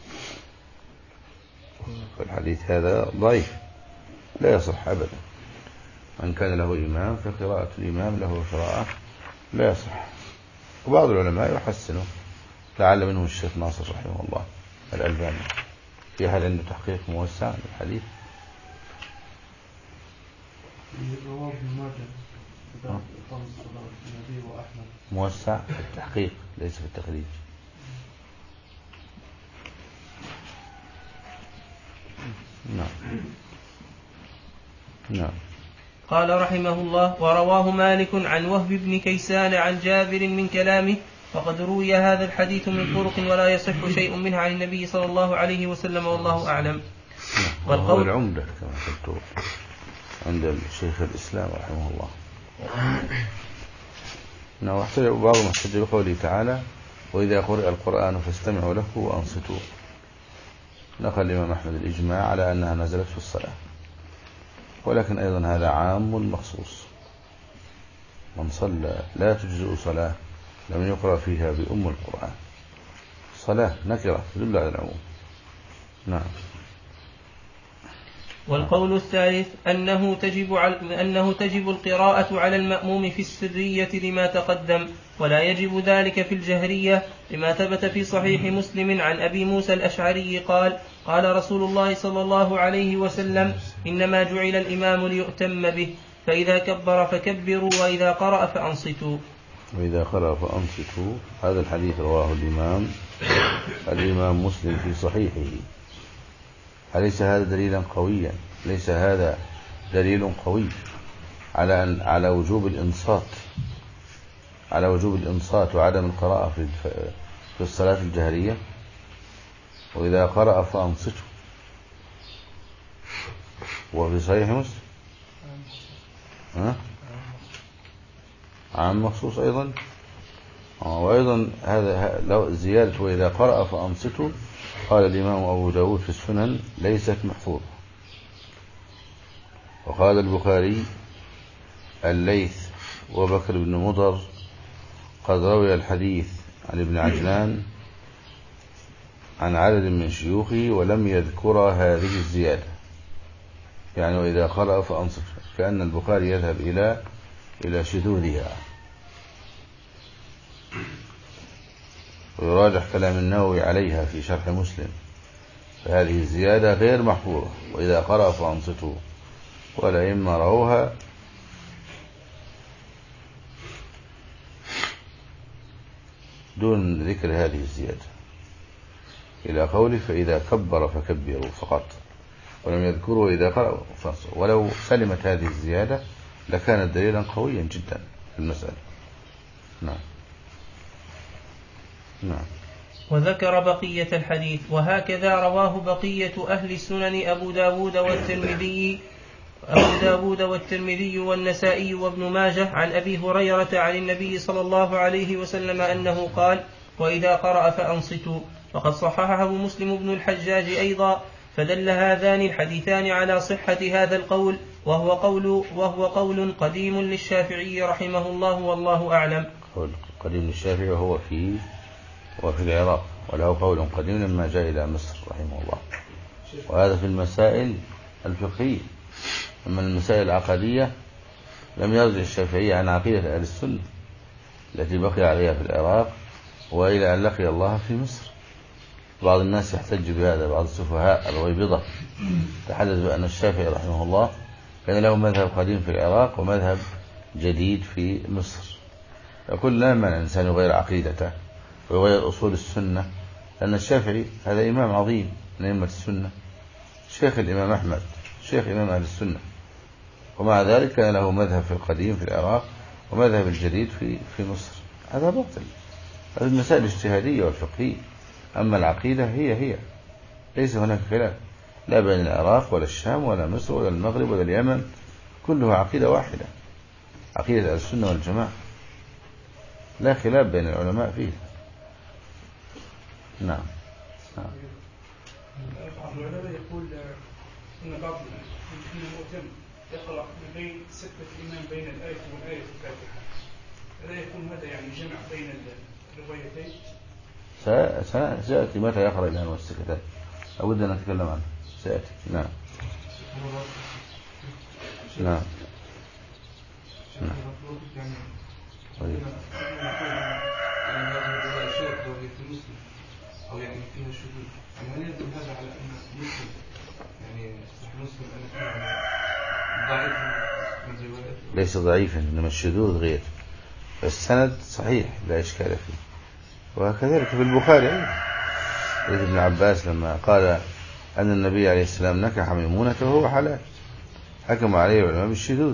فالحديث هذا ضعيف لا يصح أبدا. من كان له إمام فقراءة الإمام له قراءة لا يصح. وبعض العلماء يحسنه، لعل منهم الشيخ ناصر رحمه الله الألباني. في أحد عنده تحقيق موسع للحديث؟ رواه ابن ماجه كتاب إقامة الصلاة النبي وأحمد. موسع في التحقيق ليس في التخريج. نعم نعم. قال رحمه الله: ورواه مالك عن وهب بن كيسان عن جابر من كلامه، وقد روي هذا الحديث من طرق ولا يصح شيء منها عن النبي صلى الله عليه وسلم والله أعلم. والقول العمدة كما قلت عند الشيخ الإسلام رحمه الله. بعضهم احتج بقوله تعالى: وإذا قرئ القرآن فاستمعوا له وأنصتوا. نقل الإمام أحمد الإجماع على أنها نزلت في الصلاة، ولكن أيضا هذا عام مخصوص. من صلى لا تجزئ صلاة لم يقرأ فيها بأم القرآن. صلاة نكرة تدل على العموم. نعم. والقول الثالث أنه تجب, أنه تجب القراءة على المأموم في السرية لما تقدم، ولا يجب ذلك في الجهرية، لما ثبت في صحيح مسلم عن أبي موسى الأشعري قال: قال رسول الله صلى الله عليه وسلم: إنما جعل الإمام ليؤتم به، فإذا كبر فكبروا، وإذا قرأ فأنصتوا. وإذا قرأ فأنصتوا. هذا الحديث رواه الإمام الإمام مسلم في صحيحه. أليس هذا دليلا قويا؟ ليس هذا دليل قوي على أن على وجوب الإنصات على وجوب الإنصات وعدم القراءة في في الصلاة الجهرية؟ وإذا قرأ فأنصتوا، وفي صحيح مسلم ها عام مخصوص أيضا. وأيضا هذا لو زيادة وإذا قرأ فأنصتوا، قال الإمام أبو داود في السنن ليست محفوظة. وقال البخاري: الليث وبكر بن مضر قد روي الحديث عن ابن عجلان عن عدد من شيوخه ولم يذكر هذه الزيادة، يعني وإذا قرأ فأنصت، كأن البخاري يذهب إلى إلى شذوذها. ويراجح كلام النووي عليها في شرح مسلم، فهذه الزيادة غير محفوظة، وإذا قرأ فأنصتوا، والأئمة رووها دون ذكر هذه الزيادة، إلى قوله: فإذا كبر فكبروا فقط، ولم يذكروا إذا قرأوا فأنصتوا. ولو سلمت هذه الزيادة لكانت دليلا قويا جدا في المسألة. نعم نعم. وذكر بقية الحديث. وهكذا رواه بقية أهل السنن أبو داود والترمذي أبو داود والترمذي والنسائي وابن ماجه عن أبي هريرة عن النبي صلى الله عليه وسلم أنه قال: وإذا قرأ فأنصتوا. وقد صححه مسلم بن الحجاج أيضا. فدل هذان الحديثان على صحة هذا القول، وهو قول, وهو قول قديم للشافعي رحمه الله والله أعلم. قول قديم للشافعي وهو في وفي العراق، وله قول قديم لما جاء إلى مصر رحمه الله. وهذا في المسائل الفقهية. أما المسائل العقدية لم يرجع الشافعي عن عقيدة أهل السنة التي بقي عليها في العراق وإلى أن لقي الله في مصر. بعض الناس يحتج بهذا، بعض السفهاء الغيبضة تحدث بأن الشافعي رحمه الله كان له مذهب قديم في العراق ومذهب جديد في مصر. يقول لا مانع الإنسان يغير عقيدته ويغير أصول السنة، لأن الشافعي هذا إمام عظيم من أئمة السنة، شيخ الإمام أحمد، شيخ إمام أهل السنة، ومع ذلك كان له مذهب في القديم في العراق ومذهب الجديد في في مصر. هذا باطل. هذه المسائل الاجتهادية والفقهية، أما العقيدة هي هي، ليس هناك خلاف لا بين العراق ولا الشام ولا مصر ولا المغرب ولا اليمن، كلها عقيدة واحدة، عقيدة السنة والجماعة، لا خلاف بين العلماء فيه. نعم. نعم. بعض العلماء يقول أن بعض المؤتم يقرأ ما بين ستة الإمام بين الآية والآية الفاتحة، هذا يكون هذا يعني جمع بين الروايتين؟ سيأتي متى يقرأ الآن والسكتات، أود أن أتكلم عنه، سيأتي. نعم. نعم. نعم. طيب. أو يعني فيها شذوذ، يعني هل يدل هذا على أن مسلم يعني صحيح مسلم أن فيها ضعيف من روايته؟ ليس ضعيفا، إنما الشذوذ غير، فالسند صحيح لا إشكال فيه. وكذلك في البخاري حديث ابن عباس لما قال أن النبي عليه السلام نكح ميمونة وهو حلال، حكم عليه العلماء بالشذوذ،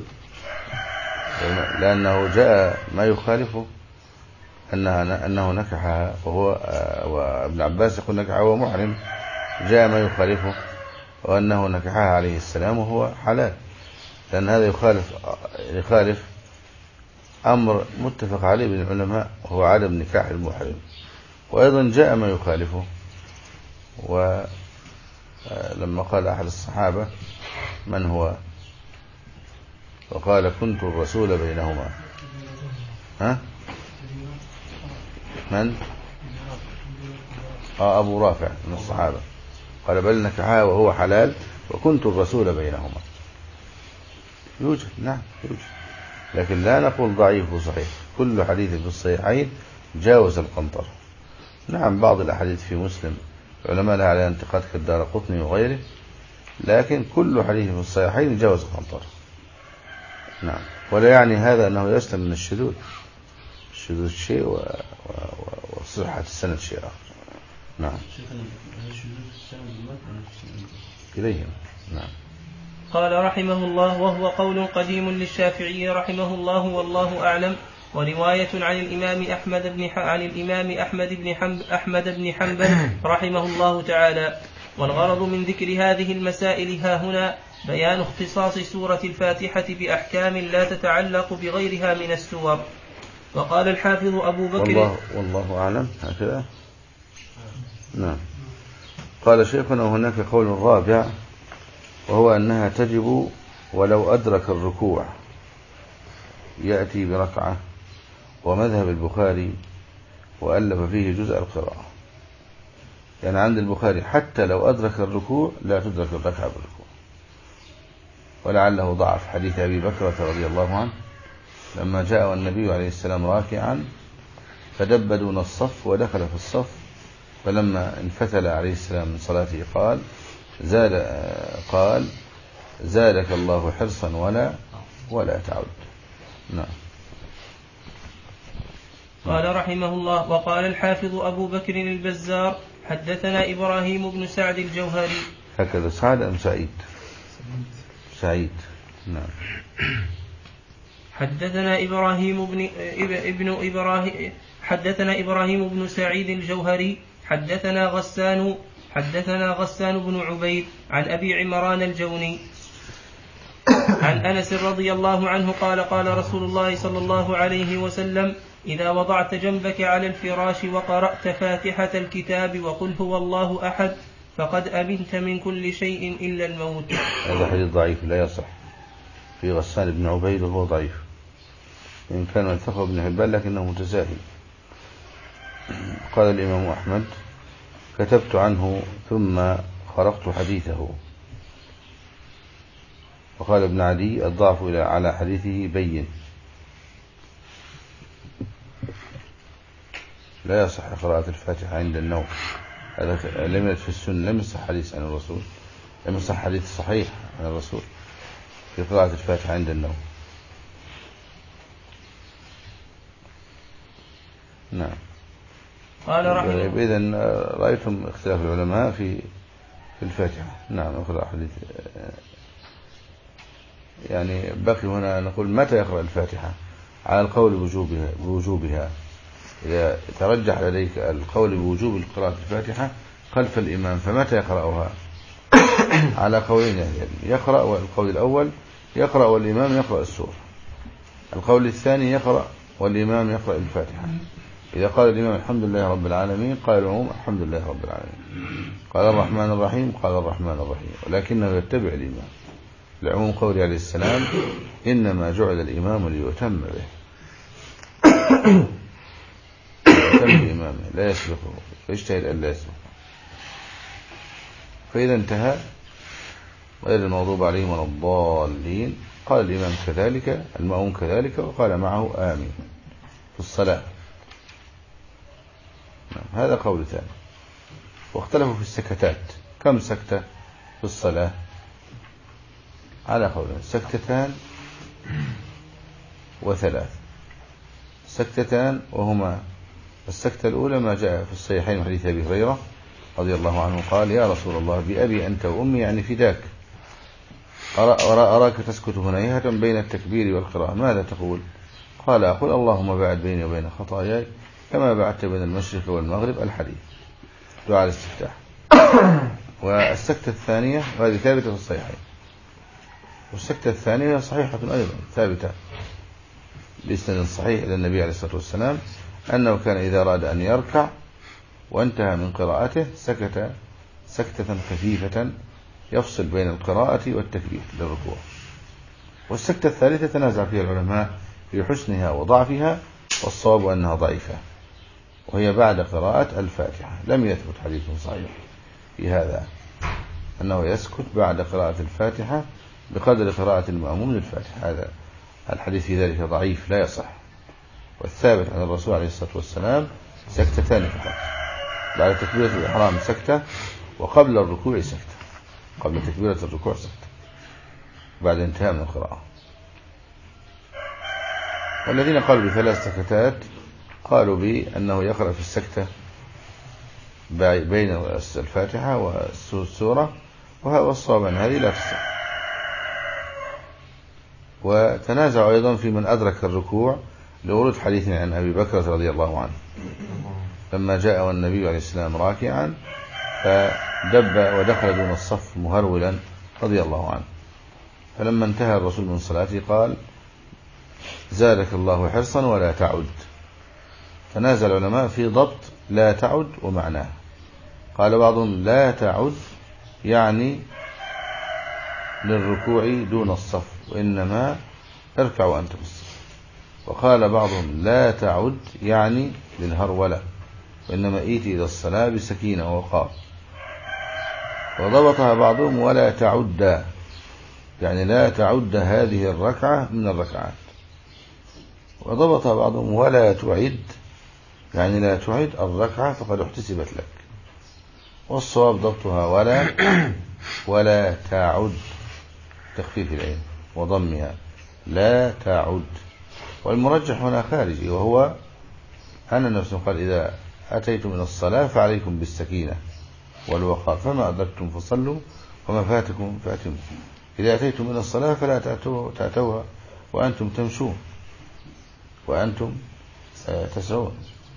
لأنه جاء ما يخالفه أنها أنه نكحها وهو، وابن عباس يقول نكحها وهو محرم، جاء ما يخالفه وأنه نكحها عليه السلام وهو حلال، لأن هذا يخالف يخالف أمر متفق عليه بين العلماء وهو عدم نكاح المحرم. وأيضا جاء ما يخالفه، ولما قال أحد الصحابة من هو، وقال كنت الرسول بينهما، ها من آه أبو رافع من الصحابة قال بل نكحها وهو حلال وكنت الرسول بينهما. يوجد، نعم يوجد، لكن لا نقول ضعيف وصحيح، كل حديث في الصحيحين جاوز القنطرة. نعم بعض الأحاديث في مسلم العلماء لها على انتقاد كالدارقطني وغيره، لكن كل حديث في الصحيحين جاوز القنطرة. نعم. ولا يعني هذا أنه يسلم من الشذوذ، الشذوذ شيء و... و... وصحة السند شيء آخر. نعم. إليهم. نعم. قال رحمه الله: وهو قول قديم للشافعي رحمه الله والله أعلم، ورواية عن الإمام أحمد بن ح... عن الإمام أحمد بن حنبل أحمد بن حنبل رحمه الله تعالى. والغرض من ذكر هذه المسائل ها هنا بيان اختصاص سورة الفاتحة بأحكام لا تتعلق بغيرها من السور. وقال الحافظ أبو بكر والله, والله أعلم هكذا. نعم. قال شيخنا هناك قول رابع، وهو أنها تجب ولو أدرك الركوع، يأتي بركعة، ومذهب البخاري وألف فيه جزء القراءة. يعني عند البخاري حتى لو أدرك الركوع لا تدرك الركعة بالركوع، ولعله ضعف حديث أبي بكرة رضي الله عنه لما جاء النبي عليه السلام راكعا فدب دون الصف ودخل في الصف، فلما انفتل عليه السلام من صلاته قال زاد قال زادك الله حرصا ولا ولا تعد. نعم. قال رحمه الله: وقال الحافظ أبو بكر البزار حدثنا إبراهيم بن سعد الجوهري. هكذا سعد أم سعيد؟ سعيد. نعم. حدثنا إبراهيم بن ابن إبراهيم حدثنا إبراهيم بن سعيد الجوهري حدثنا غسان حدثنا غسان بن عبيد عن أبي عمران الجوني عن أنس رضي الله عنه قال: قال رسول الله صلى الله عليه وسلم: إذا وضعت جنبك على الفراش وقرأت فاتحة الكتاب وقل هو الله أحد فقد أمنت من كل شيء إلا الموت. هذا حديث ضعيف لا يصح، في غسان بن عبيد وهو ضعيف، إن كان التقى ابن حبان لكنه متساهل. قال الإمام أحمد: كتبت عنه ثم خرقت حديثه. وقال ابن عدي: الضعف على حديثه بين. لا يصح قراءة الفاتحة عند النوم. هذا لم يرد في السنة، لم يصح حديث عن الرسول، لم يصح حديث صحيح عن الرسول في قراءة الفاتحة عند النوم. نعم. قال رحمه إذن رأيتم اختلاف العلماء في في الفاتحة. نعم. أقرأ حديث يعني بقي هنا نقول متى يقرأ الفاتحة على القول بوجوبها بوجوبها. إذا ترجح لديك القول بوجوب قراءة الفاتحة خلف الإمام فمتى يقرأها؟ على قولين يعني يقرأ، والقول الأول يقرأ والإمام يقرأ السورة، القول الثاني يقرأ والإمام يقرأ الفاتحة. إذا قال الإمام الحمد لله رب العالمين قال العموم الحمد لله رب العالمين، قال الرحمن الرحيم قال الرحمن الرحيم، ولكنه يتبع الإمام لعموم قوله عليه السلام إنما جعل الإمام ليؤتم به، يؤتم بإمامه لا يسبقه، فيجتهد أن لا يسبقه. فإذا انتهى غير المغضوب عليهم ولا الضالين قال الإمام كذلك، المأموم كذلك، وقال معه آمين في الصلاة. هذا قول ثاني. واختلفوا في السكتات، كم سكتة في الصلاة؟ على قولين، سكتتان وثلاث. سكتتان وهما السكتة الأولى ما جاء في الصحيحين من حديث أبي هريرة رضي الله عنه قال يا رسول الله بأبي أنت وأمي يعني فداك أراك تسكت هنيهة بين التكبير والقراءة ماذا تقول؟ قال أقول اللهم باعد بيني وبين خطاياي كما بعدت بين المشرق والمغرب، الحديث دعاء الاستفتاح. والسكتة الثانية وهذه ثابتة في الصحيحين، والسكتة الثانية صحيحة أيضا ثابتة بإسناد صحيح إلى النبي عليه الصلاة والسلام أنه كان إذا أراد أن يركع وانتهى من قراءته سكت سكتة خفيفة يفصل بين القراءة والتكبير للركوع. والسكتة الثالثة تنازع فيها العلماء في حسنها وضعفها، والصواب أنها ضعيفة، وهي بعد قراءة الفاتحة. لم يثبت حديث صحيح في هذا أنه يسكت بعد قراءة الفاتحة بقدر قراءة المأموم للفاتحة، هذا الحديث في ذلك ضعيف لا يصح. والثابت عن الرسول عليه الصلاة والسلام سكتتان فقط، بعد تكبيرة الإحرام سكتة، وقبل الركوع سكتة، قبل تكبيرة الركوع سكتة بعد انتهاء من القراءة. والذين قالوا بثلاث سكتات قالوا بأنه يقرأ في السكتة بين الفاتحة والسورة، وهذا الصواب أن هذه لا تصح. وتنازعوا أيضا في من أدرك الركوع لورود حديث عن أبي بكر رضي الله عنه لما جاء والنبي عليه السلام راكعا فدب ودخل دون الصف مهرولا رضي الله عنه، فلما انتهى الرسول من صلاته قال زادك الله حرصا ولا تعد. تنازع العلماء في ضبط لا تعد ومعناه، قال بعضهم لا تعد يعني للركوع دون الصف وإنما اركع وأنت في الصف، وقال بعضهم لا تعد يعني للهرولة وإنما إيتي إلى الصلاة بسكينة ووقار، وضبطها بعضهم ولا تعد يعني لا تعد هذه الركعة من الركعات، وضبطها بعضهم ولا تعد يعني لا تعد الركعة فقد احتسبت لك. والصواب ضبطها ولا ولا تعد تخفيف العين وضمها لا تعد. والمرجح هنا خارجي، وهو أن النبي قال إذا أتيتم إلى الصلاة فعليكم بالسكينة والوقار فما أدركتم فصلوا وما فاتكم فأتموا. إذا أتيتم إلى الصلاة فلا تأتوها وأنتم تمشون وأنتم تسعون.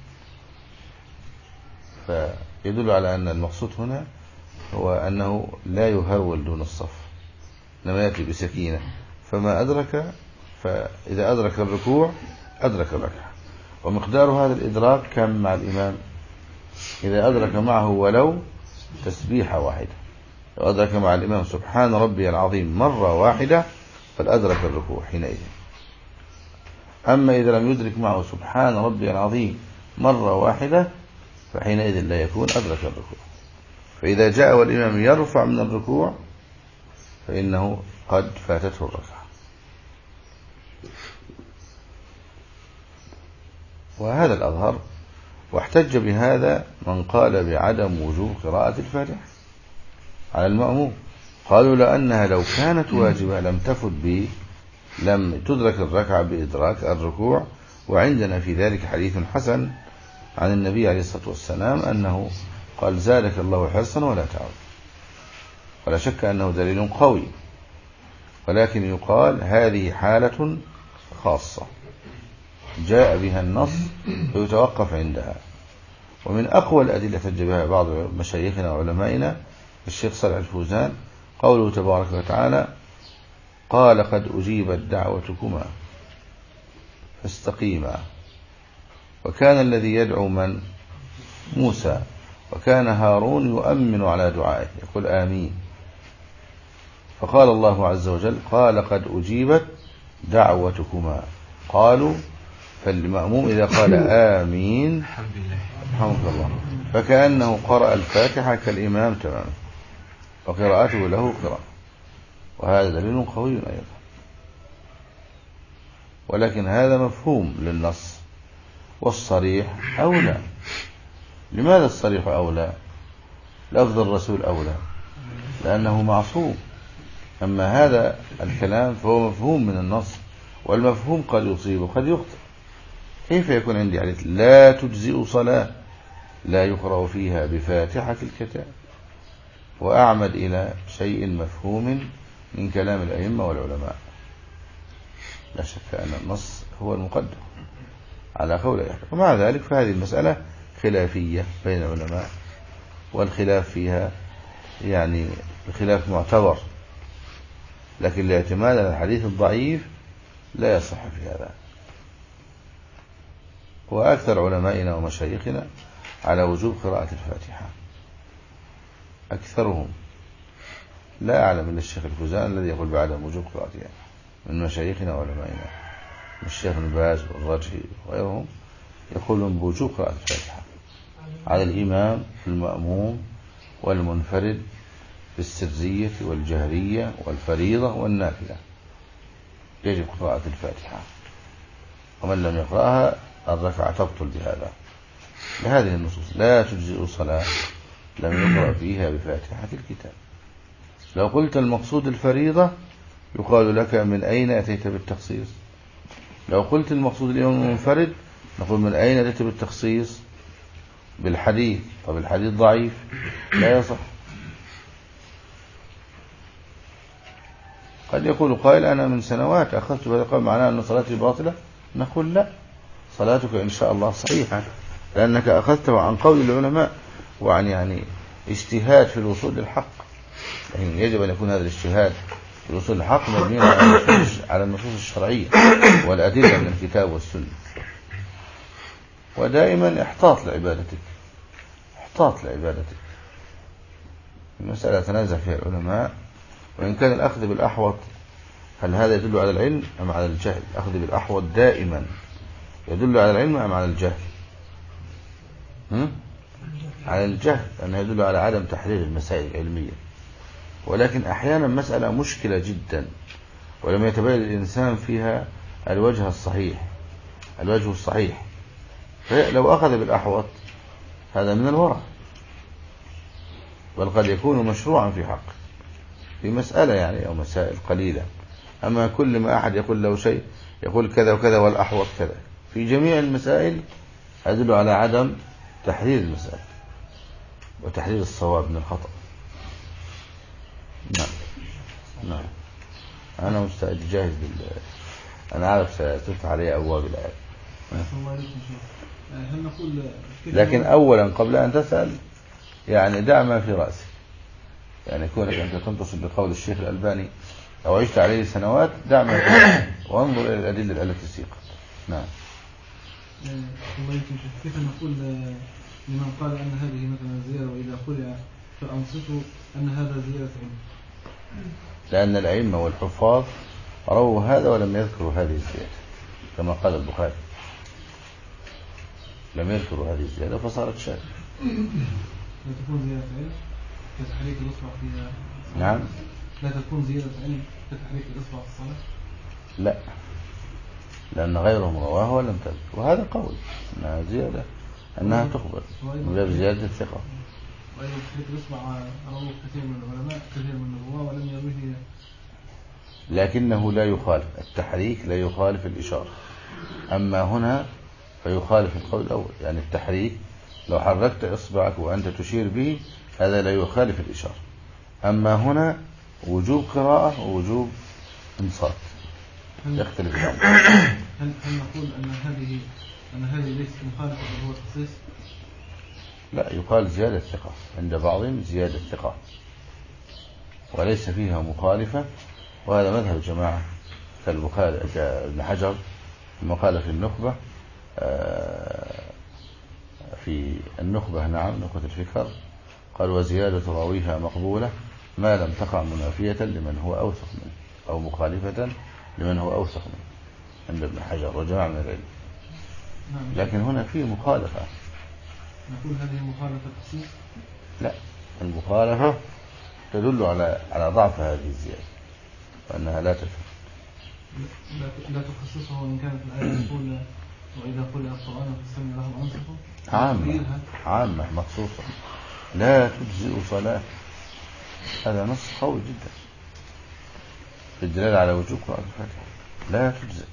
فيدل على أن المقصود هنا هو أنه لا يهرول دون الصف، إنما يأتي بسكينة، فما أدرك فإذا أدرك الركوع أدرك الركعة. ومقدار هذا الإدراك كم مع الإمام؟ إذا أدرك معه ولو تسبيحة واحدة، لو أدرك مع الإمام سبحان ربي العظيم مرة واحدة فالأدرك الركوع حينئذ. أما إذا لم يدرك معه سبحان ربي العظيم مرة واحدة فحينئذ لا يكون أدرك الركوع. فإذا جاء والإمام يرفع من الركوع فإنه قد فاتته الركعة. وهذا الأظهر واحتج بهذا من قال بعدم وجوب قراءة الفاتحة على المأموم. قالوا لأنها لو كانت واجبة لم تفت ب لم تدرك الركعة بإدراك الركوع، وعندنا في ذلك حديث حسن عن النبي عليه الصلاة والسلام أنه قال زادك الله حرصا ولا تعود، ولا شك أنه دليل قوي، ولكن يقال هذه حالة خاصة جاء بها النص ويتوقف عندها. ومن أقوى الأدلة احتج بها بعض مشايخنا وعلمائنا الشيخ صالح الفوزان قوله تبارك وتعالى قال قد أجيبت دعوتكما فاستقيما. وكان الذي يدعو من موسى، وكان هارون يؤمن على دعائه يقول آمين. فقال الله عز وجل قال قد أجيبت دعوتكما. قالوا فالمأموم إذا قال آمين رحمك الله فكأنه قرأ الفاتحة كالإمام تماما، وقراءته له قراءة، وهذا دليل قوي أيضا. ولكن هذا مفهوم للنص، والصريح أولى. لماذا الصريح أولى؟ لفظ الرسول أولى لأنه معصوم. أما هذا الكلام فهو مفهوم من النص، والمفهوم قد يصيب وقد يخطئ. كيف يكون عندي حديث لا تجزئ صلاة لا يقرأ فيها بفاتحة الكتاب، وأعمد إلى شيء مفهوم من كلام الأئمة والعلماء؟ لا شك أن النص هو المقدم على قول أحد. ومع ذلك فهذه المسألة خلافية بين العلماء، والخلاف فيها يعني الخلاف معتبر، لكن الاعتماد على الحديث الضعيف لا يصح في هذا. وأكثر علمائنا ومشايخنا على وجوب قراءة الفاتحة، أكثرهم، لا أعلم إلا الشيخ الفوزان الذي يقول بعدم وجوب قراءتها من مشايخنا وعلمائنا، الشيخ ابن باز والرجحي وغيرهم يقولون بوجوب قراءة الفاتحة على الإمام المأموم والمنفرد بالسرية والجهرية والفريضة والنافلة يجب قراءة الفاتحة، ومن لم يقرأها الركعة تبطل بهذا. لهذه النصوص لا تجزئ صلاة لم يقرأ فيها بفاتحة الكتاب. لو قلت المقصود الفريضة يقال لك من أين أتيت بالتخصيص؟ لو قلت المقصود الإمام المنفرد نقول من أين أتيت بالتخصيص؟ بالحديث. طب الحديث ضعيف لا يصح. قد يقول قائل أنا من سنوات أخذت بهذا القول معناه أن صلاتي باطلة، نقول لا، صلاتك إن شاء الله صحيحة، لأنك أخذت عن قول العلماء وعن يعني اجتهاد في الوصول للحق. يعني يجب أن يكون هذا الاجتهاد في الوصول للحق مبني على النصوص الشرعية والأدلة من الكتاب والسنة. ودائما احتاط لعبادتك، احتاط لعبادتك. المسألة تنازع فيها العلماء، وإن كان الأخذ بالأحوط هل هذا يدل على العلم أم على الجهل؟ الأخذ بالأحوط دائما يدل على العلم أم على الجهل؟ هم؟ على الجهل، لأنه يدل على عدم تحرير المسائل العلمية. ولكن أحيانا مسألة مشكلة جدا ولم يتبين الإنسان فيها الوجه الصحيح الوجه الصحيح فلو أخذ بالأحوط هذا من الورع، بل قد يكون مشروعا في حق في مسألة يعني أو مسائل قليلة. أما كل ما أحد يقول له شيء يقول كذا وكذا والأحوط كذا في جميع المسائل يدل على عدم تحرير المسألة وتحرير الصواب من الخطأ. نعم نعم أنا مستعد جاهز بال أنا عارف ستفتح علي أبواب الآية. هل نقول لكن أولا قبل أن تسأل يعني دع ما في رأسك، يعني كونك أنت تنتصب بقول الشيخ الألباني أو عشت عليه سنوات دع ما في رأسك وانظر إلى الأدلة التي سيقت. نعم. الله يمكن كيف نقول لمن قال أن هذه مثلا زيادة وإذا قرئ فأنصتوا أن هذا زيادة علم؟ لأن الأئمة والحفاظ رووا هذا ولم يذكروا هذه الزيادة كما قال البخاري، لم يذكروا هذه الزيادة فصارت شاذة. لا تكون زيادة علم كتحريك الإصبع فيها؟ نعم. لا تكون زيادة علم كتحريك الإصبع في الصلاة؟ لا، لأن غيرهم رواه ولم تذكر، وهذا قول أنها زيادة أنها تقبل من باب زيادة الثقة. وأيضا تحريك الإصبع رواه كثير من العلماء كثير من الرواة ولم يروه. لكنه لا يخالف التحريك، لا يخالف الإشارة. أما هنا فيخالف القول الأول، يعني التحريك لو حركت إصبعك وأنت تشير به هذا لا يخالف الإشارة. أما هنا وجوب قراءة ووجوب انصات يختلف الأمر. هل هل نقول أن هذه أن هذه ليست مخالفة بل هو تخصيص؟ لا، يقال زيادة ثقة عند بعضهم، زيادة ثقة وليس فيها مخالفة، وهذا مذهب جماعة كالبخاري ابن حجر لما قال في النخبة في النخبة نعم نخبة الفكر قال وزيادة راويها مقبولة ما لم تقع منافية لمن هو أوثق منه أو مخالفة لمن هو أوثق منه عند ابن حجر وجماعة من العلم. لكن هنا في مخالفة. نقول هذه مخالفة تخصيص؟ لا، المخالفة تدل على على ضعف هذه الزيادة وأنها لا تفهم. لا تخصصه وإن كانت الآية تقول وإذا قرئ القرآن فاستمعوا له وأنصتوا. عامة عامة مخصوصة لا تجزئ صلاة. هذا نص قوي جدا في الدلالة على وجوب قراءة الفاتحة، لا تجزئ.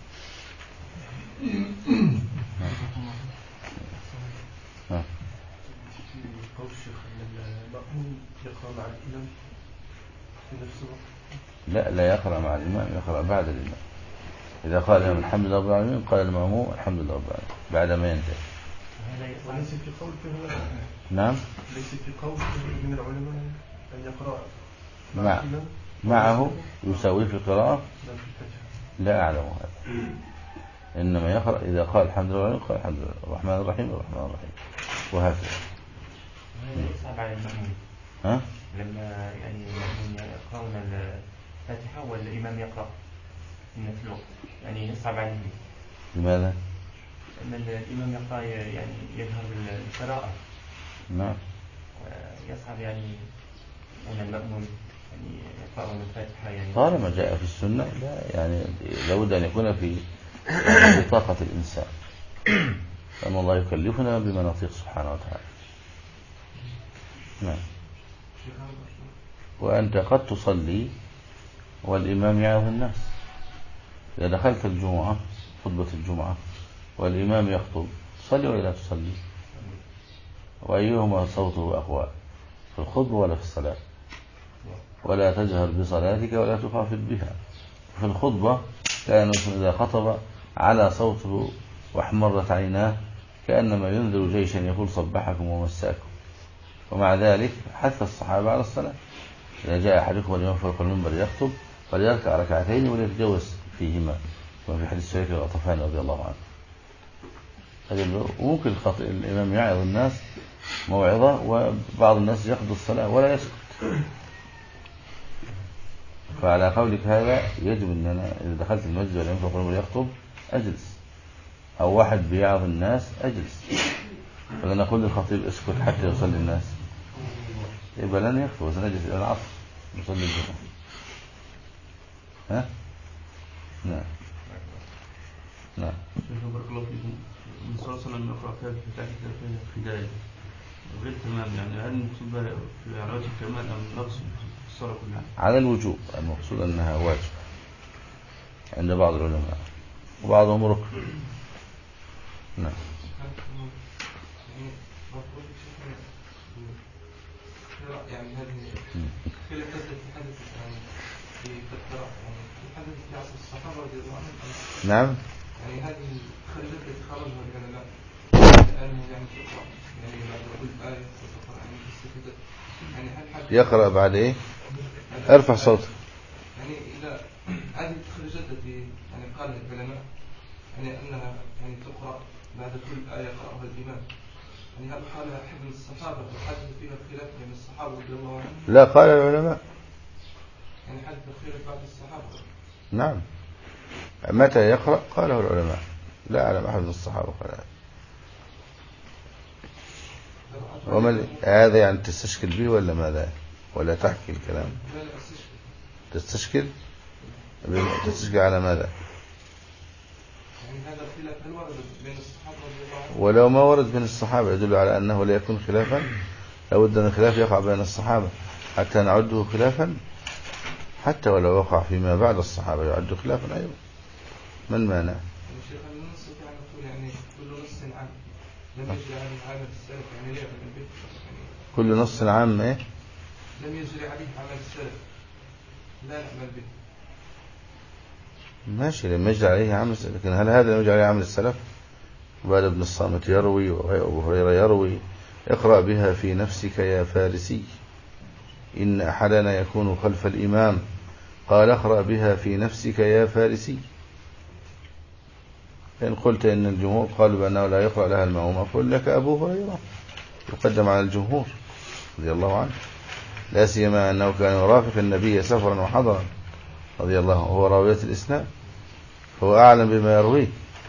نعم. قول الشيخ أن المأمون يقرأ مع الإمام في نفس الوقت. لا لا يقرأ مع الإمام، يقرأ بعد الإمام. إذا قال الإمام الحمد لله رب العالمين قال المأموم الحمد لله رب العالمين بعد ما ينتهي. وليس في قول فيه نعم ليس في قول من العلماء أن يقرأ مع مع الإمام معه يساوي في القراءة. لا أعلم هذا، إنما يقرأ إذا قال الحمد لله قال الحمد لله الرحمن الرحيم الرحمن الرحيم وهكذا. يصعب على المأمون ها؟ لما يعني المأمون يقرأون الفاتحة والإمام يقرأ في نفس الوقت، يعني يصعب عليه. لماذا؟ لأن الإمام يقرأ يعني يجهر بالقراءة. نعم. ويصعب يعني أن المأمون يعني يقرأون الفاتحة يعني. طالما جاء في السنة لا يعني لابد أن يكون في يعني طاقة الإنسان، فأن الله يكلفنا بما نطيق سبحانه وتعالى. نعم. وأنت قد تصلي والإمام يعظ الناس. إذا دخلت الجمعة خطبة الجمعة والإمام يخطب تصلي ولا لا تصلي؟ وأيهما صوته أقوى في الخطبة ولا في الصلاة؟ ولا تجهر بصلاتك ولا تخافت بها. في الخطبة كان إذا خطب على صوته واحمرت عيناه كأنما ينذر جيشا يقول صبحكم ومساكم، ومع ذلك حث الصحابة على الصلاة. إذا جاء أحدكم الإمام فوق المنبر يخطب فليركع ركعتين وليتجوز فيهما، وفي حديث شريك الغطفان رضي الله عنه. وممكن الإمام يعظ الناس موعظة وبعض الناس يقضي الصلاة ولا يسكت. فعلى قولك هذا يجب أن أنا إذا دخلت المسجد والإمام فوق المنبر يخطب أجلس، أو واحد بيعظ الناس أجلس، فلا نقول للخطيب اسكت حتى يصلي الناس، يبقى لن يخطب وسنجلس إلى العصر نصلي الجمعة. ها؟ نعم نعم. بارك الله فيكم. النبي صلى الله عليه وسلم يقرأ فيها بفتاح في البداية غير تمام، يعني هل المقصود بها في علامات الكمال أم نقص في الصلاة كلها؟ على الوجوب، المقصود أنها واجب عند بعض العلماء وبعضهم ركن. نعم. يعني هذه خلاف حدث يعني في القراءة يعني حدث في عصر الصحابة رضي الله عنهم. نعم. يعني هذه الخلافات التي خرجها العلماء أنه يعني تقرأ يعني بعد كل آية تقرأ يعني استفادت يعني هل حد يقرأ بعد إيه؟ ارفع صوتك. يعني إذا هذه التخريجات التي يعني قالها العلماء يعني أنها يعني تقرأ بعد كل آية يقرأها الإمام، يعني هل قالها أحد من الصحابة وحدث فيها خلاف بين الصحابة رضي الله عنهم؟ لا، قال العلماء. يعني حدث خلاف بعد الصحابة. نعم. متى يقرأ قاله العلماء، لا أعلم أحد من الصحابة قال هذا. وما هذا يعني تستشكل به ولا ماذا؟ ولا تحكي الكلام؟ لا لا استشكل. تستشكل؟ تستشكل على ماذا؟ يعني هذا الخلاف هل ورد بين الصحابة رضي الله عنهم ولو ما ورد بين الصحابة يدل على أنه لا يكون خلافا، لابد أن الخلاف يقع بين الصحابة حتى نعده خلافا، حتى ولو وقع فيما بعد الصحابة يعد خلافا أيضا. ما المانع؟ الشيخ النص يعني يقول يعني كل نص عام لم يجري عن عمل السلف يعني ليه من البيت يعني كل نص عام إيه؟ لم يجري عليه عمل السلف لا نعمل به. ماشي، لم يجري عليه عمل السلف، لكن هل هذا لم يجري عليه عمل السلف؟ وبعد ابن الصامت يروي وأبو هريرة يروي: اقرأ بها في نفسك يا فارسي إن أحدنا يكون خلف الإمام، قال اقرأ بها في نفسك يا فارسي. إن قلت إن الجمهور قالوا بأنه لا يقرأ لها المأموم، أقول لك أبو هريرة يقدم على الجمهور رضي الله عنه، لا سيما أنه كان يرافق النبي سفرا وحضرا رضي الله عنه، وهو راوية الإسلام، فهو أعلم بما يرويه.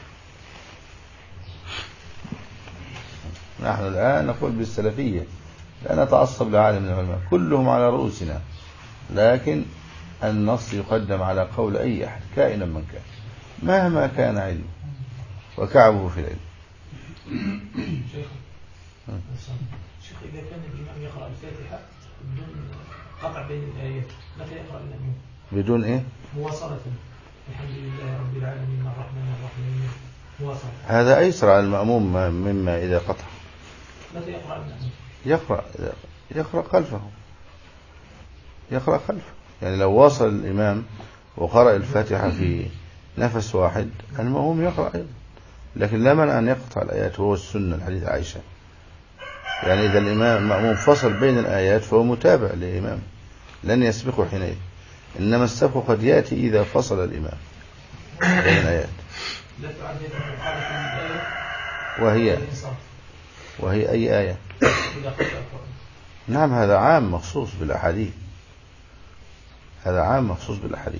نحن الآن نقول بالسلفية، لا نتعصب لعالم من العلماء، كلهم على رؤوسنا، لكن النص يقدم على قول أي أحد كائنا من كان مهما كان علمه وكعبه في العلم. شيخ شيخ إذا كان الإمام يقرأ الفاتحة بدون قطع بين الآيات، متى يقرأ المأموم؟ بدون إيه؟ مواصلة. الحمد لله رب العالمين الرحمن الرحيم مواصلة. هذا أيسر على المأموم مما إذا قطع. متى يقرأ المأموم؟ يقرأ يقرأ خلفه، يقرأ خلفه، يعني لو واصل الإمام وقرأ الفاتحة في نفس واحد المأموم يقرأ أيضا، لكن لا منع أن يقطع الآيات، وهو السنة الحديث عائشة. يعني إذا الإمام المأموم فصل بين الآيات فهو متابع للإمام، لن يسبقه حينئذ، إنما السبق قد يأتي إذا فصل الإمام بين الآيات. لا تعد مخالفة للآية وهي وهي أي آية؟ نعم، هذا عام مخصوص بالأحاديث، هذا عام مخصوص بالأحاديث.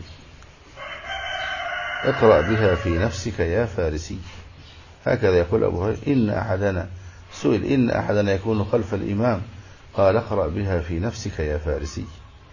اقرأ بها في نفسك يا فارسي، هكذا يقول أبو هريرة. إن أحدنا سئل إن أحدنا يكون خلف الإمام، قال اقرأ بها في نفسك يا فارسي.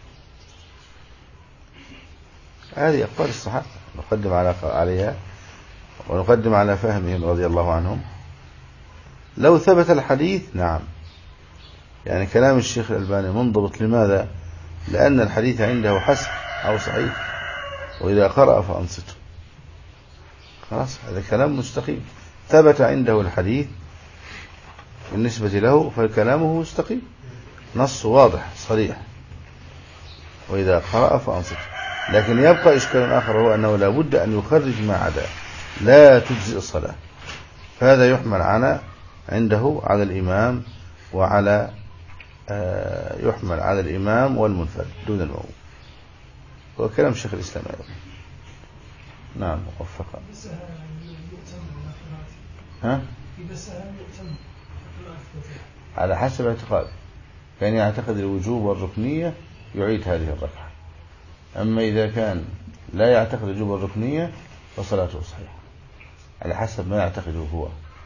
هذه أقوال الصحابة نقدم على عليها ونقدم على فهمهم رضي الله عنهم. لو ثبت الحديث نعم، يعني كلام الشيخ الألباني منضبط. لماذا؟ لأن الحديث عنده حسن أو صحيح، وإذا قرأ فأنصته، خلاص هذا كلام مستقيم، ثبت عنده الحديث بالنسبة له فكلامه مستقيم، نص واضح صريح، وإذا قرأ فأنصته. لكن يبقى إشكال آخر، هو أنه لا بد أن يخرج ما عدا، لا تجزئ الصلاة، فهذا يحمل على عنده على الإمام وعلى آه يحمل على الإمام والمنفرد دون المأموم، هو كلام شيخ الإسلام أيضا. نعم موفقا. ها؟ على حسب اعتقاد، كان يعتقد الوجوب والركنية يعيد هذه الركعة، أما إذا كان لا يعتقد الوجوب والركنية فصلاته صحيحة على حسب ما يعتقده هو،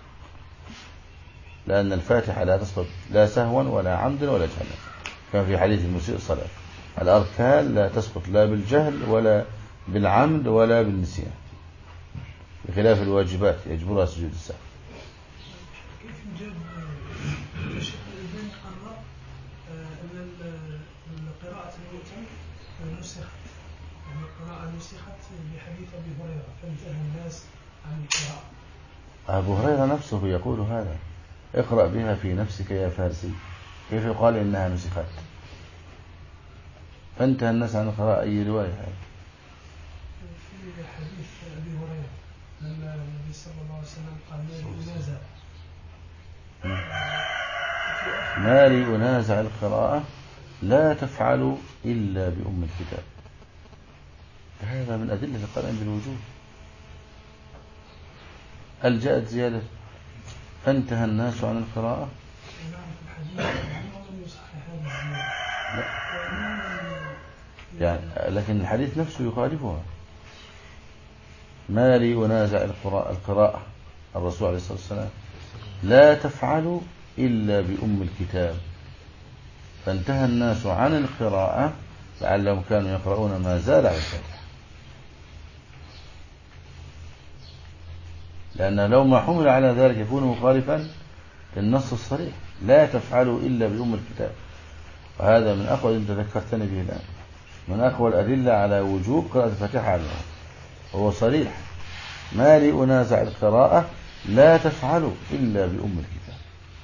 لأن الفاتحة لا تسقط لا سهوا ولا عمدا ولا جهلا، كما في حديث المسيء الصلاة. الأركان لا تسقط لا بالجهل ولا بالعمد ولا بالنسيان، بخلاف الواجبات يجبرها سجود السهو. كيف نجاب الشيخ الألباني قرر أن قراءة المؤتم نسخت، يعني القراءة نسخت بحديث أبي هريرة فانتهى الناس عن القراءة. أبو هريرة نفسه يقول هذا: اقرأ بها في نفسك يا فارسي. كيف يقال إنها نسخت؟ فانتهى الناس عن القراءة، أي رواية هذه؟ في حديث أبي هريرة لما النبي صلى الله عليه وسلم قال مالي أنازع مالي أنازع القراءة لا تفعلوا إلا بأم الكتاب، هذا من أدلة القرآن بالوجوب. هل جاءت زيادة فانتهى الناس عن القراءة؟ لا، يعني لكن الحديث نفسه يخالفها. ما لي أنازع القراءة، الرسول عليه الصلاة والسلام لا تفعلوا إلا بأم الكتاب، فانتهى الناس عن القراءة لعلهم كانوا يقرؤون ما زال على الفاتحة. لأن لو ما حمل على ذلك يكون مخالفا للنص الصريح، لا تفعلوا إلا بأم الكتاب. وهذا من أقوى، أنت ذكرتني به الآن، من أقوى الأدلة على وجوب قراءة الفاتحة على الموت. هو صريح: ما لي أنازع القراءة، لا تفعلوا إلا بأم الكتاب.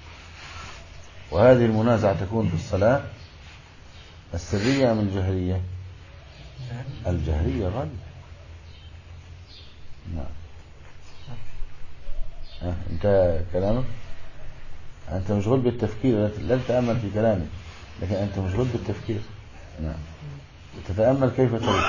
وهذه المنازعة تكون في الصلاة السرية من الجهرية؟ الجهرية غالبا. نعم. أه. أنت كلامك أنت مشغول بالتفكير، لا تتأمل في كلامك، لكن أنت مشغول بالتفكير. نعم. تتأمل كيف تريد.